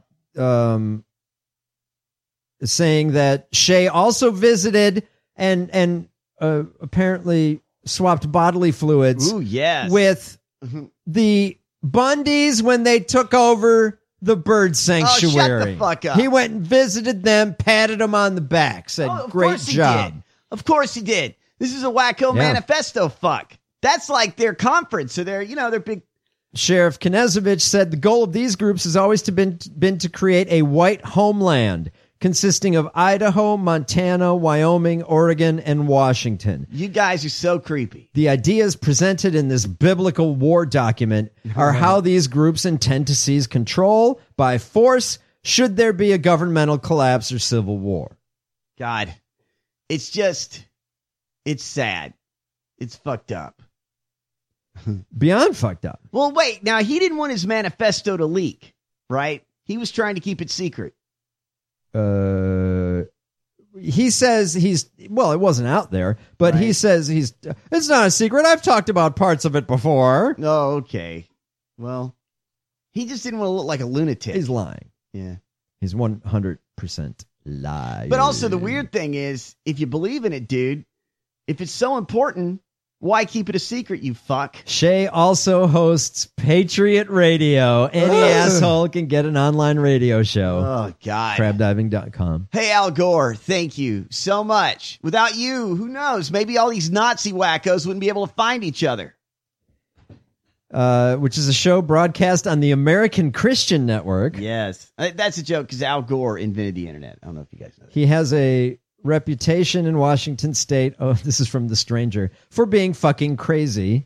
Speaker 8: saying that Shea also visited and apparently swapped bodily fluids with the Bundys when they took over the bird sanctuary.
Speaker 9: Oh, shut the fuck up.
Speaker 8: He went and visited them, patted them on the back, said, "Great job."
Speaker 9: Of course he did. This is a wacko manifesto fuck. That's like their conference, so their big.
Speaker 8: Sheriff Knezevich said the goal of these groups has always been to create a white homeland consisting of Idaho, Montana, Wyoming, Oregon, and Washington.
Speaker 9: You guys are so creepy.
Speaker 8: The ideas presented in this biblical war document are how these groups intend to seize control by force should there be a governmental collapse or civil war.
Speaker 9: God, it's sad. It's fucked up.
Speaker 8: Beyond fucked up.
Speaker 9: Well, wait. Now, he didn't want his manifesto to leak, right? He was trying to keep it secret.
Speaker 8: He says it wasn't out there, but he says it's not a secret. I've talked about parts of it before.
Speaker 9: Oh, okay. Well, he just didn't want to look like a lunatic.
Speaker 8: He's lying.
Speaker 9: Yeah.
Speaker 8: He's 100% lying.
Speaker 9: But also the weird thing is, if you believe in it, dude, if it's so important, why keep it a secret, you fuck?
Speaker 8: Shea also hosts Patriot Radio. Any asshole can get an online radio show.
Speaker 9: Oh, God.
Speaker 8: Crabdiving.com.
Speaker 9: Hey, Al Gore, thank you so much. Without you, who knows? Maybe all these Nazi wackos wouldn't be able to find each other.
Speaker 8: Which is a show broadcast on the American Christian Network.
Speaker 9: Yes. That's a joke because Al Gore invented the internet. I don't know if you guys know that.
Speaker 8: He has a reputation in Washington state. Oh, this is from The Stranger. For being fucking crazy.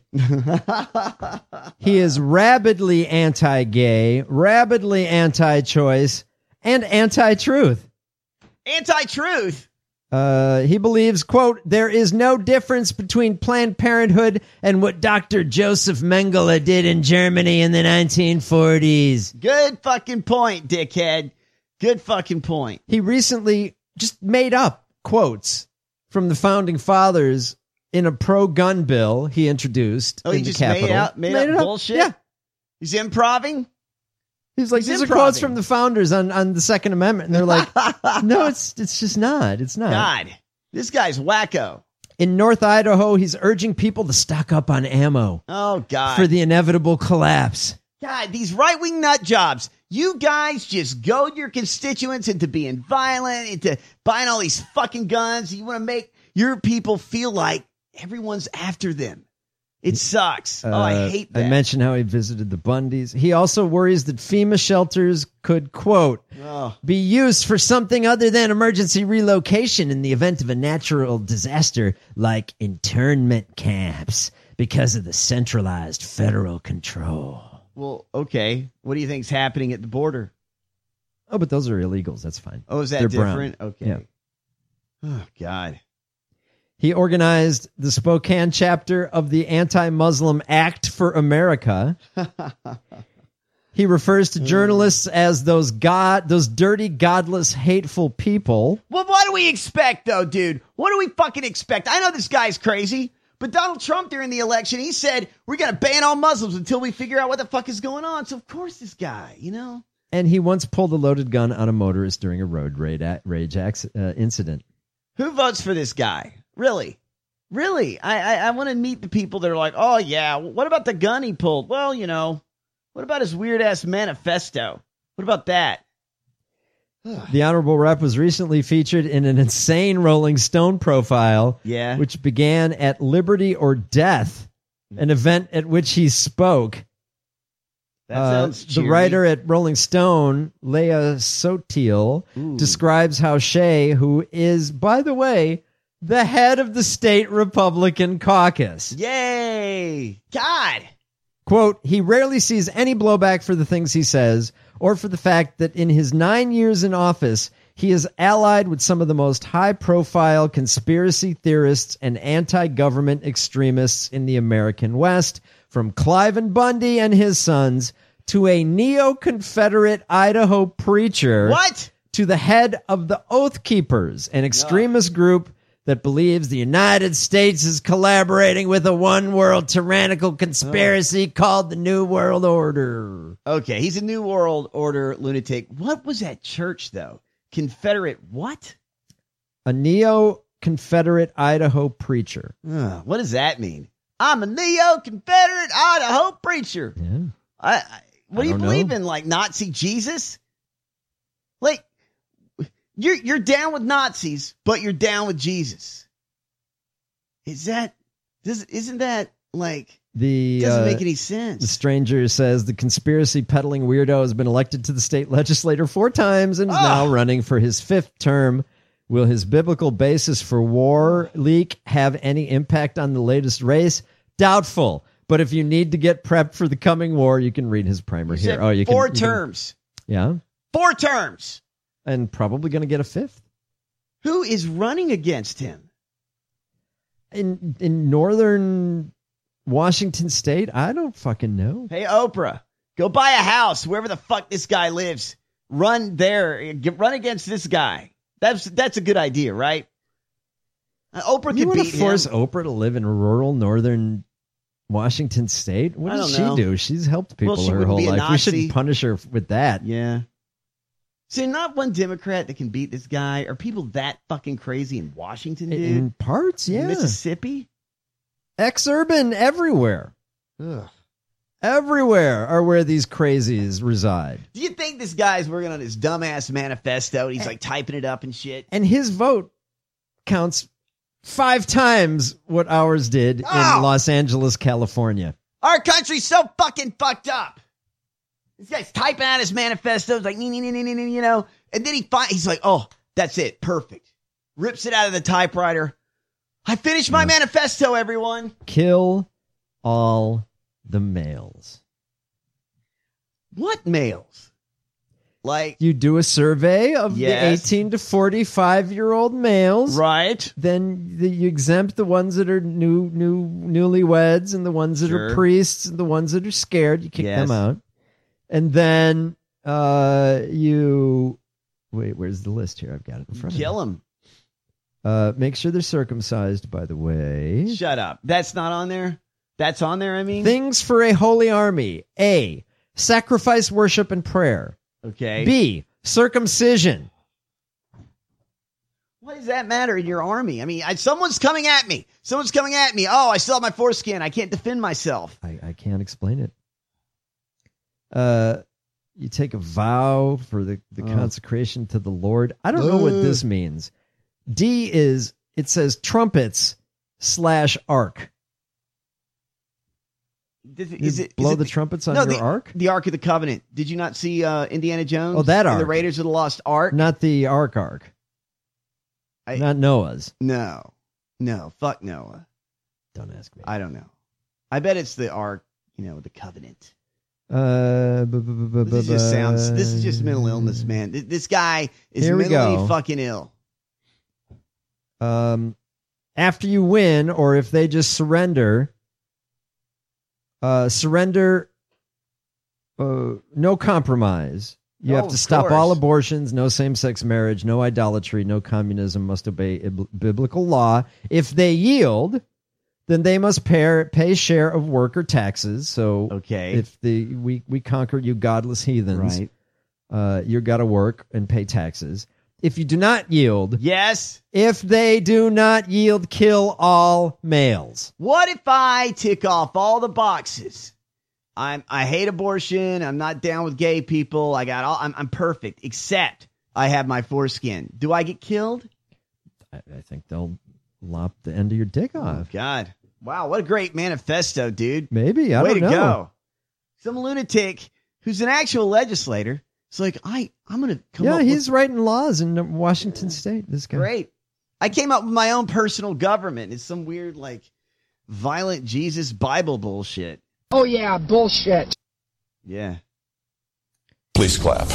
Speaker 8: He is rabidly anti-gay, rabidly anti-choice, and anti-truth.
Speaker 9: Anti-truth?
Speaker 8: He believes, quote, "There is no difference between Planned Parenthood and what Dr. Joseph Mengele did in Germany in the 1940s.
Speaker 9: Good fucking point, dickhead. Good fucking point.
Speaker 8: He recently just made up quotes from the founding fathers in a pro-gun bill he introduced in the Capitol.
Speaker 9: Made up bullshit?
Speaker 8: Yeah.
Speaker 9: He's improving?
Speaker 8: He's like, these are quotes from the founders on the Second Amendment. And they're like, no, it's just not. It's not.
Speaker 9: God, this guy's wacko.
Speaker 8: In North Idaho, he's urging people to stock up on ammo.
Speaker 9: Oh, God.
Speaker 8: For the inevitable collapse.
Speaker 9: God, these right-wing nut jobs. You guys just goad your constituents into being violent, into buying all these fucking guns. You want to make your people feel like everyone's after them. It sucks. I hate that.
Speaker 8: I mentioned how he visited the Bundys. He also worries that FEMA shelters could, quote, be used for something other than emergency relocation in the event of a natural disaster like internment camps because of the centralized federal control.
Speaker 9: Well, okay. What do you think's happening at the border?
Speaker 8: Oh, but those are illegals. That's fine.
Speaker 9: Oh, is that
Speaker 8: They're
Speaker 9: different?
Speaker 8: brown.
Speaker 9: Okay.
Speaker 8: Yeah.
Speaker 9: Oh, God.
Speaker 8: He organized the Spokane chapter of the Anti-Muslim Act for America. He refers to journalists as those dirty, godless, hateful people.
Speaker 9: Well, what do we expect, though, dude? What do we fucking expect? I know this guy's crazy, but Donald Trump during the election, he said, we're going to ban all Muslims until we figure out what the fuck is going on. So, of course, this guy, you know?
Speaker 8: And he once pulled a loaded gun on a motorist during a road rage incident.
Speaker 9: Who votes for this guy? Really? I want to meet the people that are like, oh, yeah, what about the gun he pulled? Well, you know, what about his weird-ass manifesto? What about that?
Speaker 8: The Honorable Rep was recently featured in an insane Rolling Stone profile, which began at Liberty or Death, an event at which he spoke.
Speaker 9: That sounds cheery.
Speaker 8: The writer at Rolling Stone, Leah Sotil, describes how Shea, who is, by the way, the head of the state Republican caucus.
Speaker 9: Yay! God!
Speaker 8: Quote, he rarely sees any blowback for the things he says or for the fact that in his 9 years in office, he is allied with some of the most high-profile conspiracy theorists and anti-government extremists in the American West, from Cliven Bundy and his sons to a neo-Confederate Idaho preacher.
Speaker 9: What?
Speaker 8: To the head of the Oath Keepers, an extremist group that believes the United States is collaborating with a one-world tyrannical conspiracy called the New World Order.
Speaker 9: Okay, he's a New World Order lunatic. What was that church, though? Confederate what?
Speaker 8: A neo-Confederate Idaho preacher.
Speaker 9: What does that mean? I'm a neo-Confederate Idaho preacher.
Speaker 8: Yeah.
Speaker 9: What do you believe in? Like Nazi Jesus? Like, you're down with Nazis, but you're down with Jesus. Isn't that like doesn't make any sense?
Speaker 8: The stranger says the conspiracy peddling weirdo has been elected to the state legislature 4 times and is now running for his 5th term. Will his biblical basis for war leak have any impact on the latest race? Doubtful. But if you need to get prepped for the coming war, you can read his primer here.
Speaker 9: Oh, you can 4 terms.
Speaker 8: Yeah.
Speaker 9: 4 terms.
Speaker 8: And probably going to get a 5th.
Speaker 9: Who is running against him?
Speaker 8: In northern Washington State? I don't fucking know.
Speaker 9: Hey, Oprah, go buy a house wherever the fuck this guy lives. Run there. Run against this guy. That's a good idea, right? Oprah could beat him.
Speaker 8: Force Oprah to live in rural northern Washington State? What does she do? She's helped people her whole life. We shouldn't punish her with that.
Speaker 9: Yeah. So not one Democrat that can beat this guy. Are people that fucking crazy in Washington, dude?
Speaker 8: In parts, yeah.
Speaker 9: Mississippi?
Speaker 8: Ex-urban, everywhere.
Speaker 9: Ugh.
Speaker 8: Everywhere are where these crazies reside.
Speaker 9: Do you think this guy's working on his dumbass manifesto and he's like typing it up and shit?
Speaker 8: And his vote counts 5 times what ours did in Los Angeles, California.
Speaker 9: Our country's so fucking fucked up. This guy's typing out his manifestos like, you know, and then he's like, oh, that's it. Perfect. Rips it out of the typewriter. I finished my manifesto, everyone.
Speaker 8: Kill all the males.
Speaker 9: What males? Like,
Speaker 8: you do a survey of the 18 to 45-year-old males.
Speaker 9: Right.
Speaker 8: Then you exempt the ones that are newlyweds and the ones that are priests and the ones that are scared. You kick them out. And then wait, where's the list here? I've got it in front of me.
Speaker 9: Kill them.
Speaker 8: Make sure they're circumcised, by the way.
Speaker 9: Shut up. That's not on there? That's on there, I mean?
Speaker 8: Things for a holy army. A, sacrifice, worship, and prayer.
Speaker 9: Okay.
Speaker 8: B, circumcision.
Speaker 9: What does that matter in your army? I mean, someone's coming at me. Someone's coming at me. Oh, I still have my foreskin. I can't defend myself.
Speaker 8: I can't explain it. You take a vow for the consecration to the Lord. I don't know what this means. D is, it says trumpets / ark.
Speaker 9: Is it
Speaker 8: the trumpets on your ark?
Speaker 9: The Ark of the Covenant. Did you not see Indiana Jones?
Speaker 8: Oh, that
Speaker 9: and
Speaker 8: ark.
Speaker 9: the Raiders of the Lost Ark?
Speaker 8: Not the ark. Not Noah's.
Speaker 9: No. Fuck Noah.
Speaker 8: Don't ask me.
Speaker 9: I don't know. I bet it's the Ark, the Covenant.
Speaker 8: This
Speaker 9: is just mental illness, man. This guy is mentally fucking ill.
Speaker 8: After you win, or if they just surrender, no compromise. You have to stop all abortions, no same-sex marriage, no idolatry, no communism, must obey biblical law. If they yield, then they must pay share of worker taxes. So if we conquered you godless heathens,
Speaker 9: right.
Speaker 8: You got to work and pay taxes. If you do not yield,
Speaker 9: yes.
Speaker 8: If they do not yield, kill all males.
Speaker 9: What if I tick off all the boxes? I hate abortion. I'm not down with gay people. I'm perfect, except I have my foreskin. Do I get killed?
Speaker 8: I think they'll lop the end of your dick off.
Speaker 9: Oh, God. Wow, what a great manifesto, dude.
Speaker 8: Maybe. I don't know.
Speaker 9: Way to go. Some lunatic who's an actual legislator. It's like, I'm going to come up with...
Speaker 8: Yeah, he's writing laws in Washington State, this guy.
Speaker 9: Great. I came up with my own personal government. It's some weird, violent Jesus Bible bullshit.
Speaker 19: Oh, yeah, bullshit.
Speaker 9: Yeah.
Speaker 20: Please clap.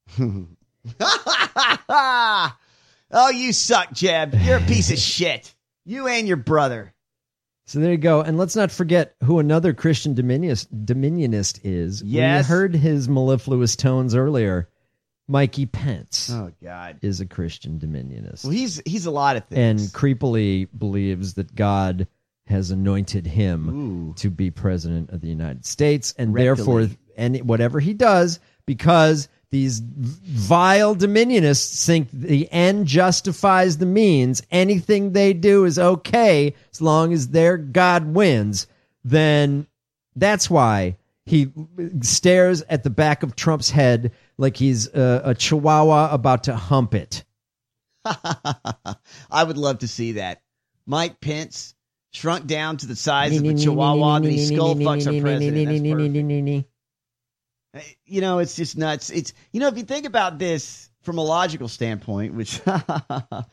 Speaker 9: Oh, you suck, Jeb. You're a piece of shit. You and your brother.
Speaker 8: So there you go. And let's not forget who another Christian dominionist is.
Speaker 9: Yes.
Speaker 8: We heard his mellifluous tones earlier. Mikey Pence.
Speaker 9: Oh, God.
Speaker 8: Is a Christian dominionist.
Speaker 9: Well, he's a lot of things.
Speaker 8: And creepily believes that God has anointed him to be president of the United States. And therefore, whatever he does, because these vile dominionists think the end justifies the means, anything they do is okay as long as their God wins, then that's why he stares at the back of Trump's head like he's a chihuahua about to hump it.
Speaker 9: I would love to see that. Mike Pence shrunk down to the size of a chihuahua, then he skull fucks our president. That's perfect. It's just nuts. It's, if you think about this from a logical standpoint, which,
Speaker 8: good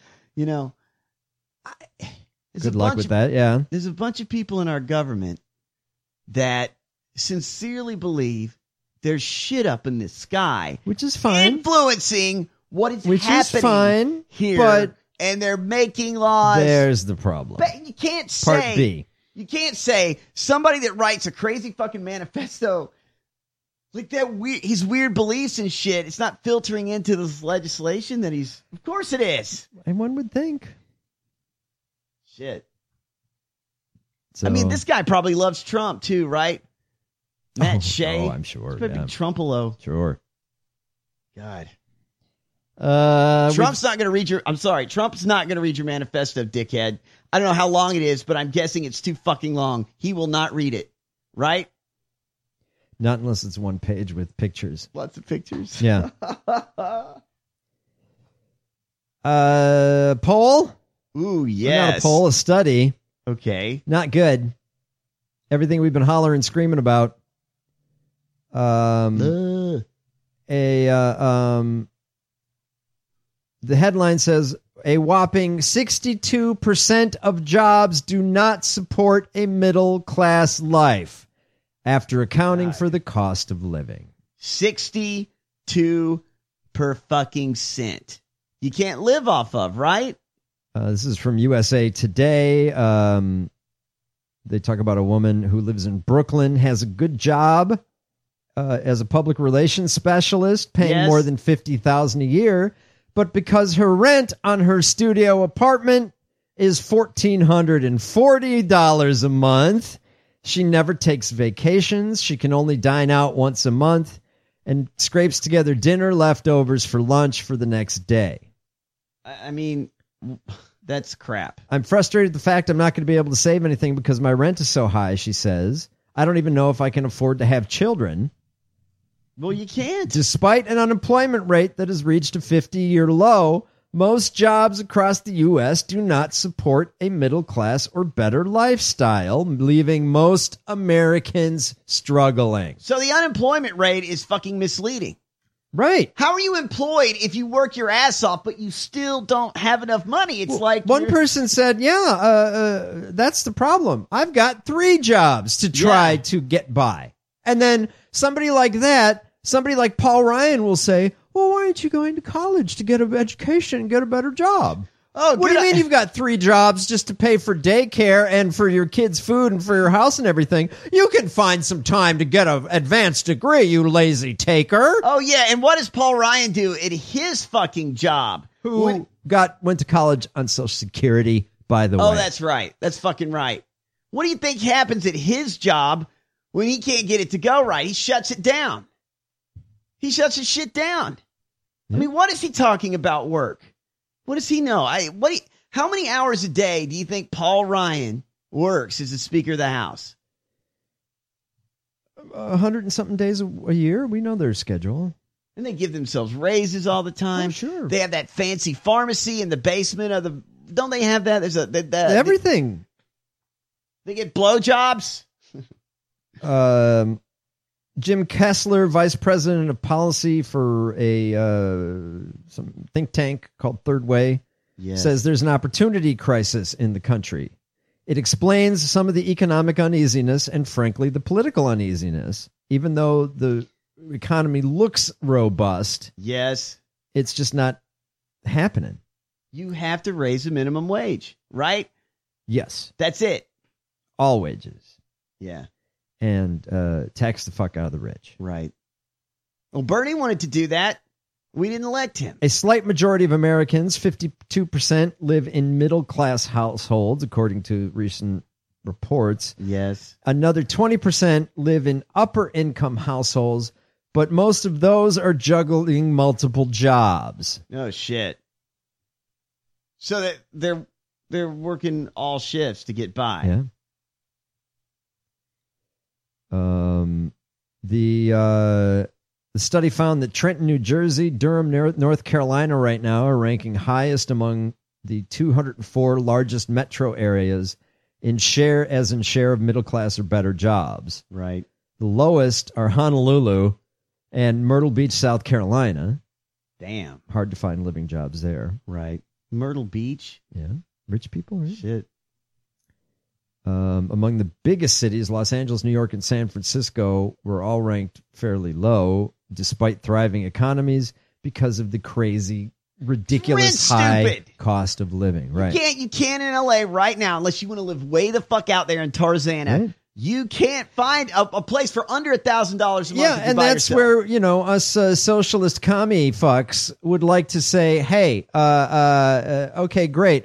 Speaker 8: luck with that. Yeah.
Speaker 9: There's a bunch of people in our government that sincerely believe there's shit up in the sky,
Speaker 8: which is fine,
Speaker 9: influencing what is
Speaker 8: which
Speaker 9: happening
Speaker 8: is fine,
Speaker 9: here,
Speaker 8: but
Speaker 9: and they're making laws.
Speaker 8: There's the problem.
Speaker 9: But you can't
Speaker 8: Part
Speaker 9: say
Speaker 8: B.
Speaker 9: You can't say somebody that writes a crazy fucking manifesto like that. His weird beliefs and shit. It's not filtering into this legislation that he's. Of course it is.
Speaker 8: And one would think.
Speaker 9: Shit.
Speaker 8: So,
Speaker 9: I mean, this guy probably loves Trump too, right? Matt Shea.
Speaker 8: Oh, I'm sure.
Speaker 9: He's a big Trumpalo.
Speaker 8: Sure.
Speaker 9: God.
Speaker 8: Trump's
Speaker 9: not going to read your. I'm sorry. Trump's not going to read your manifesto, dickhead. I don't know how long it is, but I'm guessing it's too fucking long. He will not read it, right?
Speaker 8: Not unless it's one page with pictures.
Speaker 9: Lots of pictures.
Speaker 8: Yeah. Poll.
Speaker 9: Ooh, yes.
Speaker 8: Not a poll, a study.
Speaker 9: Okay.
Speaker 8: Not good. Everything we've been hollering and screaming about. The headline says a whopping 62% of jobs do not support a middle class life after accounting for the cost of living.
Speaker 9: 62 per fucking cent. You can't live off of, right?
Speaker 8: This is from USA Today. They talk about a woman who lives in Brooklyn, has a good job as a public relations specialist, paying more than $50,000 a year, but because her rent on her studio apartment is $1,440 a month, she never takes vacations. She can only dine out once a month and scrapes together dinner leftovers for lunch for the next day.
Speaker 9: I mean, that's crap.
Speaker 8: I'm frustrated with the fact I'm not going to be able to save anything because my rent is so high, she says. I don't even know if I can afford to have children.
Speaker 9: Well, you can't.
Speaker 8: Despite an unemployment rate that has reached a 50-year low, most jobs across the U.S. do not support a middle-class or better lifestyle, leaving most Americans struggling.
Speaker 9: So the unemployment rate is fucking misleading.
Speaker 8: Right.
Speaker 9: How are you employed if you work your ass off, but you still don't have enough money? It's like
Speaker 8: one person said, that's the problem. I've got 3 jobs to try to get by. And then somebody like Paul Ryan will say, well, why aren't you going to college to get an education and get a better job?
Speaker 9: Oh,
Speaker 8: what do you mean you've got 3 jobs just to pay for daycare and for your kids' food and for your house and everything? You can find some time to get an advanced degree, you lazy taker.
Speaker 9: Oh, yeah. And what does Paul Ryan do at his fucking job?
Speaker 8: Who went to college on Social Security, by the way.
Speaker 9: Oh, that's right. That's fucking right. What do you think happens at his job when he can't get it to go right? He shuts it down. He shuts his shit down. I mean, what is he talking about work? What does he know? How many hours a day do you think Paul Ryan works as the Speaker of the House?
Speaker 8: 100 and something days a year. We know their schedule.
Speaker 9: And they give themselves raises all the time.
Speaker 8: Oh, sure.
Speaker 9: They have that fancy pharmacy in the basement of the. Don't they have that? There's
Speaker 8: everything.
Speaker 9: They get blowjobs.
Speaker 8: Jim Kessler, vice president of policy for some think tank called Third Way, says there's an opportunity crisis in the country. It explains some of the economic uneasiness and, frankly, the political uneasiness. Even though the economy looks robust,
Speaker 9: yes,
Speaker 8: it's just not happening.
Speaker 9: You have to raise the minimum wage, right?
Speaker 8: Yes.
Speaker 9: That's it.
Speaker 8: All wages.
Speaker 9: Yeah.
Speaker 8: And tax the fuck out of the rich.
Speaker 9: Right. Well, Bernie wanted to do that. We didn't elect him.
Speaker 8: A slight majority of Americans, 52%, live in middle-class households, according to recent reports.
Speaker 9: Yes.
Speaker 8: Another 20% live in upper-income households, but most of those are juggling multiple jobs.
Speaker 9: Oh, shit. So that they're working all shifts to get by.
Speaker 8: Yeah. The study found that Trenton, New Jersey, Durham, North Carolina right now are ranking highest among the 204 largest metro areas in share of middle class or better jobs.
Speaker 9: Right.
Speaker 8: The lowest are Honolulu and Myrtle Beach, South Carolina.
Speaker 9: Damn.
Speaker 8: Hard to find living jobs there.
Speaker 9: Right. Myrtle Beach.
Speaker 8: Yeah. Rich people, right?
Speaker 9: Shit.
Speaker 8: Among the biggest cities, Los Angeles, New York, and San Francisco were all ranked fairly low, despite thriving economies, because of the crazy, ridiculous high cost of living. Right?
Speaker 9: You can't in LA right now, unless you want to live way the fuck out there in Tarzana. Right? You can't find a place for under $1,000 a month.
Speaker 8: Yeah, and that's where us socialist commie fucks would like to say, "Hey, okay, great.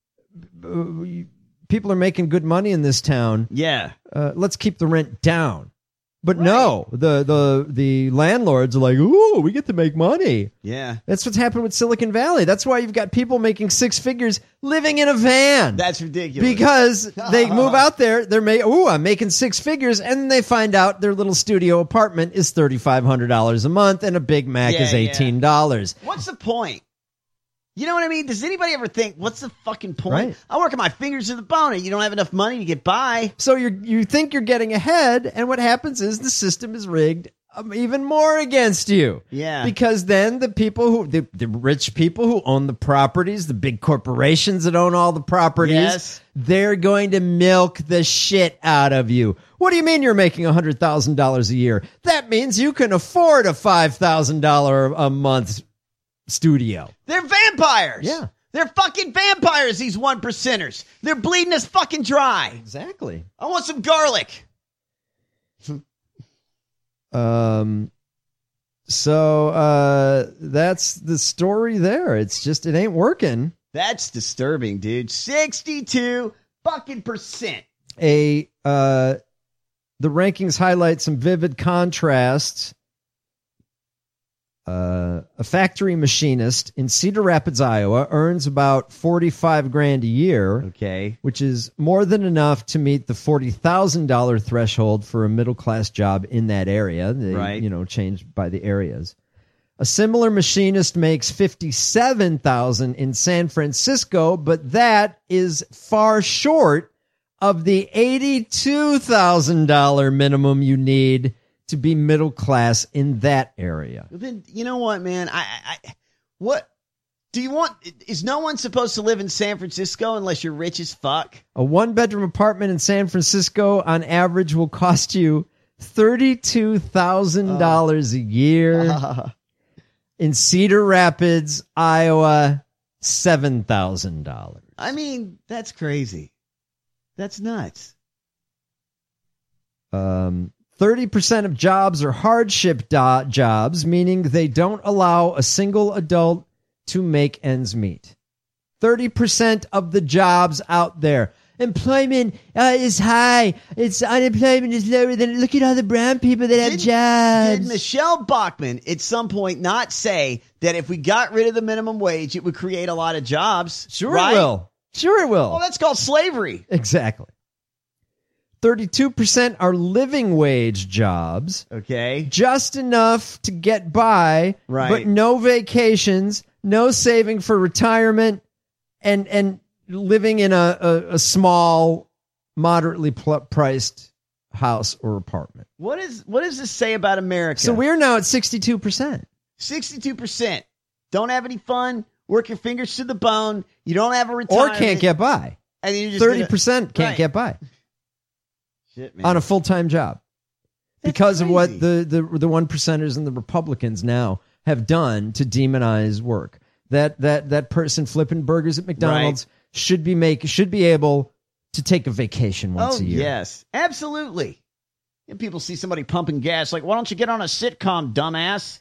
Speaker 8: People are making good money in this town.
Speaker 9: Yeah.
Speaker 8: Let's keep the rent down." But no, the landlords are like, "Ooh, we get to make money."
Speaker 9: Yeah.
Speaker 8: That's what's happened with Silicon Valley. That's why you've got people making 6 figures living in a van.
Speaker 9: That's ridiculous.
Speaker 8: Because they move out there, I'm making 6 figures, and then they find out their little studio apartment is $3,500 a month and a Big Mac is $18.
Speaker 9: What's the point? You know what I mean? Does anybody ever think, what's the fucking point?
Speaker 8: Right.
Speaker 9: I work my fingers to the bone and you don't have enough money to get by.
Speaker 8: So you think you're getting ahead, and what happens is the system is rigged even more against you.
Speaker 9: Yeah.
Speaker 8: Because then the rich people who own the properties, the big corporations that own all the properties, they're going to milk the shit out of you. What do you mean you're making $100,000 a year? That means you can afford a $5,000 a month studio.
Speaker 9: They're vampires.
Speaker 8: Yeah.
Speaker 9: They're fucking vampires, these 1%ers. They're bleeding us fucking dry.
Speaker 8: Exactly.
Speaker 9: I want some garlic.
Speaker 8: So that's the story there. It's just, it ain't working.
Speaker 9: That's disturbing, dude. 62 fucking percent.
Speaker 8: The rankings highlight some vivid contrasts. A factory machinist in Cedar Rapids, Iowa, earns about $45,000 a year.
Speaker 9: Okay,
Speaker 8: which is more than enough to meet the $40,000 threshold for a middle class job in that area. They,
Speaker 9: right,
Speaker 8: changed by the areas. A similar machinist makes $57,000 in San Francisco, but that is far short of the $82,000 minimum you need to be middle class in that area.
Speaker 9: Then you know what, man? What do you want? Is no one supposed to live in San Francisco unless you're rich as fuck?
Speaker 8: A 1-bedroom apartment in San Francisco on average will cost you $32,000 a year. In Cedar Rapids, Iowa, $7,000.
Speaker 9: I mean, that's crazy. That's nuts.
Speaker 8: 30% of jobs are hardship jobs, meaning they don't allow a single adult to make ends meet. 30% of the jobs out there. Employment is high. Unemployment is lower than. Look at all the brown people that have jobs.
Speaker 9: Did Michelle Bachmann at some point not say that if we got rid of the minimum wage, it would create a lot of jobs?
Speaker 8: Sure
Speaker 9: right?
Speaker 8: it will. Sure it will.
Speaker 9: Well, that's called slavery.
Speaker 8: Exactly. 32% are living wage jobs.
Speaker 9: Okay.
Speaker 8: Just enough to get by,
Speaker 9: right,
Speaker 8: but no vacations, no saving for retirement, and living in a small, moderately priced house or apartment.
Speaker 9: What does this say about America?
Speaker 8: So we're now at 62%.
Speaker 9: 62%. Don't have any fun. Work your fingers to the bone. You don't have a retirement.
Speaker 8: Or can't get by.
Speaker 9: And you just
Speaker 8: 30% can't get by.
Speaker 9: Shit, man.
Speaker 8: On a full-time job.
Speaker 9: That's
Speaker 8: because
Speaker 9: crazy.
Speaker 8: of what the one percenters and the Republicans now have done to demonize work. That person flipping burgers at McDonald's should be able to take a vacation once a year. Yes,
Speaker 9: absolutely. And people see somebody pumping gas, like, why don't you get on a sitcom, dumbass?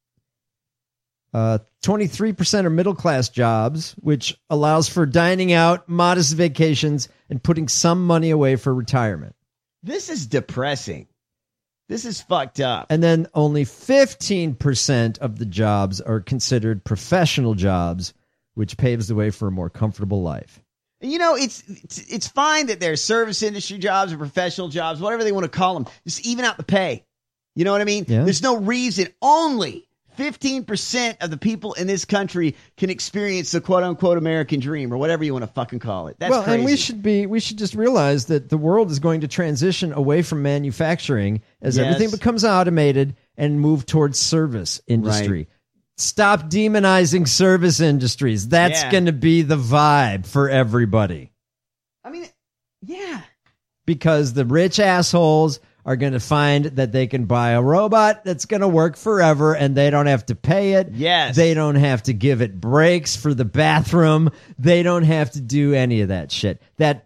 Speaker 8: 23% are middle-class jobs, which allows for dining out, modest vacations, and putting some money away for retirement.
Speaker 9: This is depressing. This is fucked up.
Speaker 8: And then only 15% of the jobs are considered professional jobs, which paves the way for a more comfortable life.
Speaker 9: You know, it's fine that there's service industry jobs or professional jobs, whatever they want to call them. Just even out the pay. You know what I mean?
Speaker 8: Yeah.
Speaker 9: There's no reason. Only 15% of the people in this country can experience the quote-unquote American dream, or whatever you want to fucking call it. That's crazy.
Speaker 8: And we should just realize that the world is going to transition away from manufacturing as everything becomes automated and move towards service industry.
Speaker 9: Right.
Speaker 8: Stop demonizing service industries. That's going to be the vibe for everybody.
Speaker 9: I mean, yeah.
Speaker 8: Because the rich assholes are going to find that they can buy a robot that's going to work forever and they don't have to pay it.
Speaker 9: Yes.
Speaker 8: They don't have to give it breaks for the bathroom. They don't have to do any of that shit. That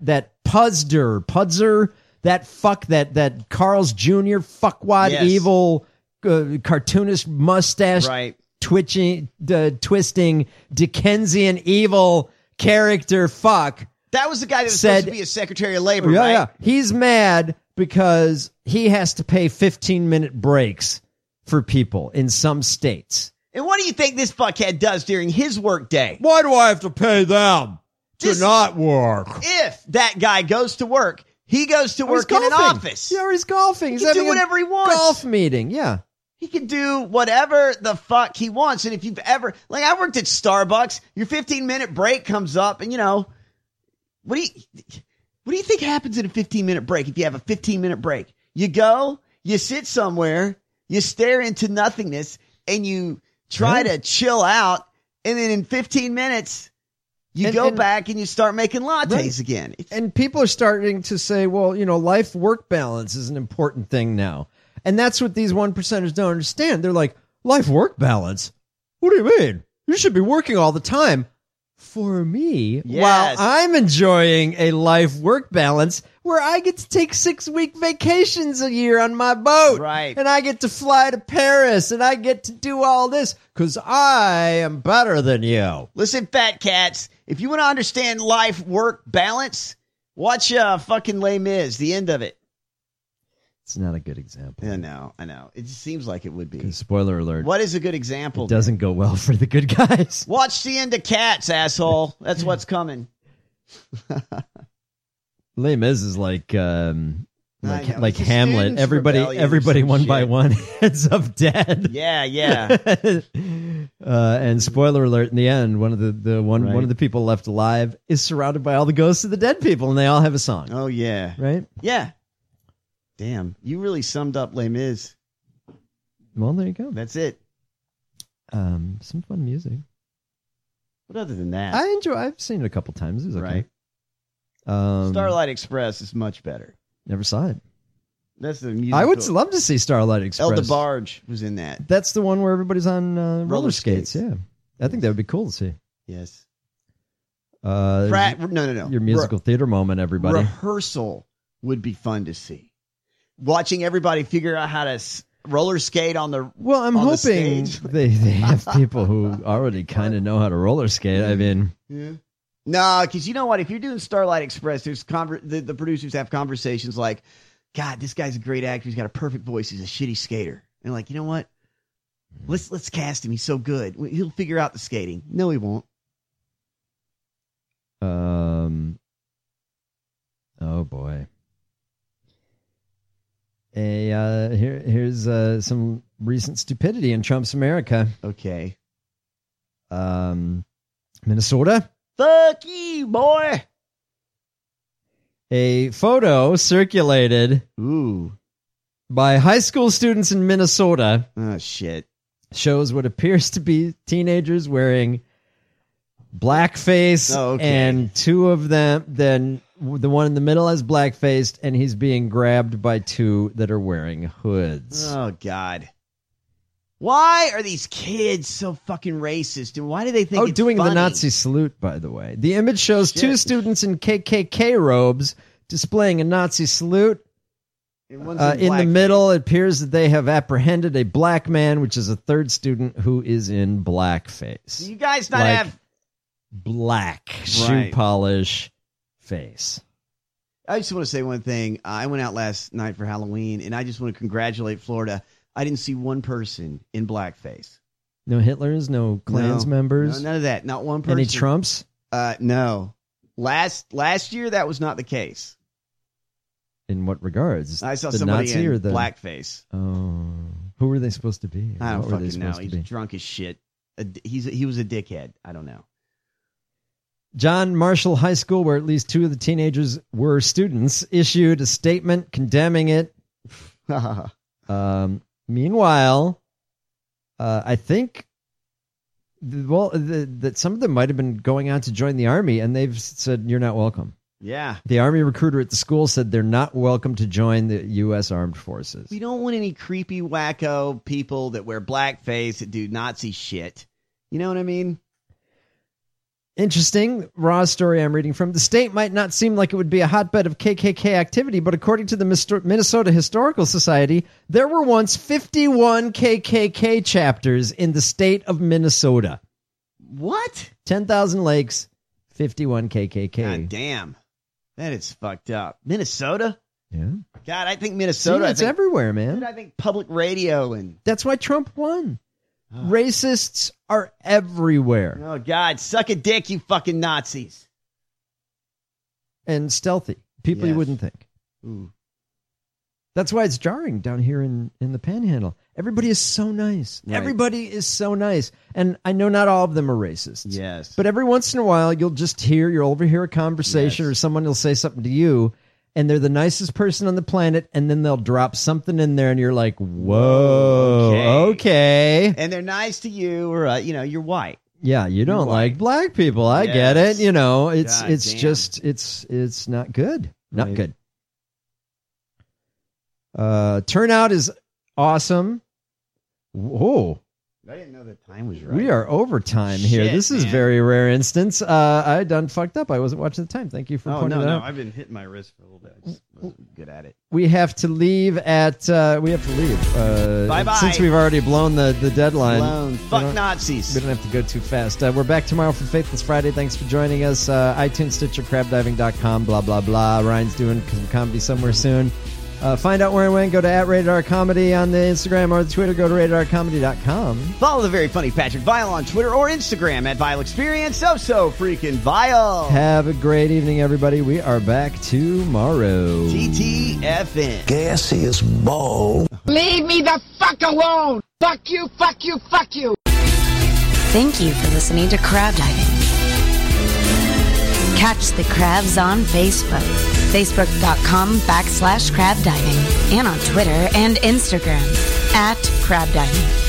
Speaker 8: Pudzer, that Carl's Jr. fuckwad, evil cartoonist mustache, twisting Dickensian evil character fuck.
Speaker 9: That was the guy that was supposed to be a Secretary of Labor,
Speaker 8: right?
Speaker 9: right?
Speaker 8: Yeah. He's mad because he has to pay 15-minute breaks for people in some states.
Speaker 9: And what do you think this fuckhead does during his work day?
Speaker 8: Why do I have to pay them to not work?
Speaker 9: If that guy goes to work, he goes to work in an office.
Speaker 8: Yeah, or he's golfing.
Speaker 9: He
Speaker 8: He's
Speaker 9: can do
Speaker 8: having
Speaker 9: whatever he wants.
Speaker 8: Golf meeting, yeah.
Speaker 9: He can do whatever the fuck he wants. And if you've ever, like, I worked at Starbucks, your 15-minute break comes up, and, you know, what do you think happens in a 15-minute break if you have a 15-minute break? You go, you sit somewhere, you stare into nothingness, and you try to chill out, and then in 15 minutes, you go back and you start making lattes again.
Speaker 8: And people are starting to say, well, you know, life-work balance is an important thing now. And that's what these 1%ers don't understand. They're like, life-work balance? What do you mean? You should be working all the time. for me
Speaker 9: Yes.
Speaker 8: while I'm enjoying a life-work balance where I get to take 6-week vacations a year on my boat.
Speaker 9: Right.
Speaker 8: And I get to fly to Paris and I get to do all this because I am better than you.
Speaker 9: Listen, fat cats, if you want to understand life-work balance, watch fucking Les Mis, the end of it.
Speaker 8: It's not a good example.
Speaker 9: I know. It just seems like it would be.
Speaker 8: Spoiler alert.
Speaker 9: What is a good example?
Speaker 8: It doesn't go well for the good guys.
Speaker 9: Watch the end of Cats, asshole. That's what's coming.
Speaker 8: Les Mis is like Hamlet.
Speaker 9: Students'
Speaker 8: Everybody
Speaker 9: rebellion or
Speaker 8: one
Speaker 9: some
Speaker 8: by
Speaker 9: shit.
Speaker 8: one ends up dead.
Speaker 9: Yeah.
Speaker 8: And spoiler alert: in the end, one of the people left alive is surrounded by all the ghosts of the dead people, and they all have a song.
Speaker 9: Oh yeah.
Speaker 8: Right?
Speaker 9: Yeah. Damn, you really summed up Les Mis.
Speaker 8: Well, there you go.
Speaker 9: That's it.
Speaker 8: Some fun music.
Speaker 9: But other than that,
Speaker 8: I've seen it a couple times. It was okay.
Speaker 9: Right. Starlight Express is much better.
Speaker 8: Never saw it.
Speaker 9: That's the musical.
Speaker 8: I would love to see Starlight Express.
Speaker 9: El DeBarge was in that.
Speaker 8: That's the one where everybody's on roller skates.
Speaker 9: skates.
Speaker 8: Yeah, I think that would be cool to see.
Speaker 9: Yes.
Speaker 8: No. Your musical theater moment, everybody.
Speaker 9: Rehearsal would be fun to see. Watching everybody figure out how to roller skate on the
Speaker 8: Well, I'm
Speaker 9: on the
Speaker 8: hoping
Speaker 9: stage.
Speaker 8: they have people who already kind of know how to roller skate. I mean,
Speaker 9: Yeah. No, because you know what? If you're doing Starlight Express, there's the producers have conversations like, God, this guy's a great actor. He's got a perfect voice. He's a shitty skater. And like, you know what? Let's cast him. He's so good. He'll figure out the skating. No, he won't.
Speaker 8: Oh boy. Here's some recent stupidity in Trump's America.
Speaker 9: Okay.
Speaker 8: Minnesota.
Speaker 9: Fuck you, boy.
Speaker 8: A photo circulated by high school students in Minnesota.
Speaker 9: Oh, shit.
Speaker 8: Shows what appears to be teenagers wearing blackface.
Speaker 9: Oh, okay.
Speaker 8: And two of them, then the one in the middle has blackfaced, and he's being grabbed by two that are wearing hoods.
Speaker 9: Oh, God. Why are these kids so fucking racist? And why do they think it's
Speaker 8: doing
Speaker 9: funny?
Speaker 8: the Nazi salute, by the way. The image shows two students in KKK robes displaying a Nazi salute.
Speaker 9: And one's
Speaker 8: In the middle, it appears that they have apprehended a black man, which is a third student who is in blackface.
Speaker 9: Do you guys not
Speaker 8: Like
Speaker 9: have...
Speaker 8: black shoe
Speaker 9: Right.
Speaker 8: polish face.
Speaker 9: I just want to say one thing. I went out last night for Halloween, and I just want to congratulate Florida. I didn't see one person in blackface.
Speaker 8: No Hitlers, no Klans members.
Speaker 9: No, none of that. Not one person.
Speaker 8: Any Trumps?
Speaker 9: No. Last year, that was not the case.
Speaker 8: In what regards?
Speaker 9: I saw
Speaker 8: the
Speaker 9: somebody
Speaker 8: Nazi
Speaker 9: in
Speaker 8: or the
Speaker 9: blackface.
Speaker 8: Oh, who were they supposed to be?
Speaker 9: I don't
Speaker 8: What were they
Speaker 9: fucking know.
Speaker 8: supposed to
Speaker 9: He's
Speaker 8: be?
Speaker 9: drunk as shit. He was a dickhead. I don't know.
Speaker 8: John Marshall High School, where at least two of the teenagers were students, issued a statement condemning it. Meanwhile, I think, that some of them might have been going out to join the Army, and they've said, you're not welcome.
Speaker 9: Yeah.
Speaker 8: The Army recruiter at the school said they're not welcome to join the U.S. Armed Forces.
Speaker 9: We don't want any creepy, wacko people that wear blackface that do Nazi shit. You know what I mean?
Speaker 8: Interesting. Raw story I'm reading from. The state might not seem like it would be a hotbed of KKK activity, but according to the Minnesota Historical Society, there were once 51 KKK chapters in the state of Minnesota.
Speaker 9: What?
Speaker 8: 10,000 lakes, 51 KKK.
Speaker 9: God damn. That is fucked up. Minnesota?
Speaker 8: Yeah.
Speaker 9: God, I think Minnesota.
Speaker 8: See, it's everywhere, man.
Speaker 9: Dude, I think public radio and...
Speaker 8: That's why Trump won. Racists are everywhere.
Speaker 9: Oh, God. Suck a dick, you fucking Nazis.
Speaker 8: And stealthy. People you
Speaker 9: Yes.
Speaker 8: wouldn't think.
Speaker 9: Ooh.
Speaker 8: That's why it's jarring down here in the Panhandle. Everybody is so nice.
Speaker 9: Right.
Speaker 8: Everybody is so nice. And I know not all of them are racist.
Speaker 9: Yes.
Speaker 8: But every once in a while, you'll overhear a conversation or someone will say something to you, and they're the nicest person on the planet, and then they'll drop something in there, and you're like, whoa, okay.
Speaker 9: And they're nice to you, or, you're white.
Speaker 8: Yeah, you don't like black people. I get it.
Speaker 9: Yes. God
Speaker 8: It's
Speaker 9: damn.
Speaker 8: just, it's not good. Not
Speaker 9: Right.
Speaker 8: good. Turnout is awesome. Whoa.
Speaker 9: I didn't know the time was right.
Speaker 8: We are overtime here.
Speaker 9: Shit,
Speaker 8: This is
Speaker 9: man.
Speaker 8: very rare instance. I done fucked up. I wasn't watching the time. Thank you for pointing it out.
Speaker 9: I've been hitting my wrist for a little bit. I just wasn't good at it.
Speaker 8: We have to leave at.
Speaker 9: Bye-bye.
Speaker 8: Since we've already blown the deadline.
Speaker 9: Fuck Nazis.
Speaker 8: We don't have to go too fast. We're back tomorrow for Faithless Friday. Thanks for joining us. iTunes, Stitcher, crabdiving.com, blah, blah, blah. Ryan's doing some comedy somewhere soon. Find out where and when. Go to @RatedRComedy on the Instagram or the Twitter. Go to RatedRComedy.com.
Speaker 9: Follow the very funny Patrick Vile on Twitter or Instagram @VileExperience. So freaking vile.
Speaker 8: Have a great evening, everybody. We are back tomorrow.
Speaker 9: TTFN.
Speaker 10: Gassy as ball.
Speaker 19: Leave me the fuck alone! Fuck you, fuck you, fuck you!
Speaker 7: Thank you for listening to Crab Diving. Catch the crabs on Facebook. Facebook.com/crabdiving. And on Twitter and Instagram @crabdiving.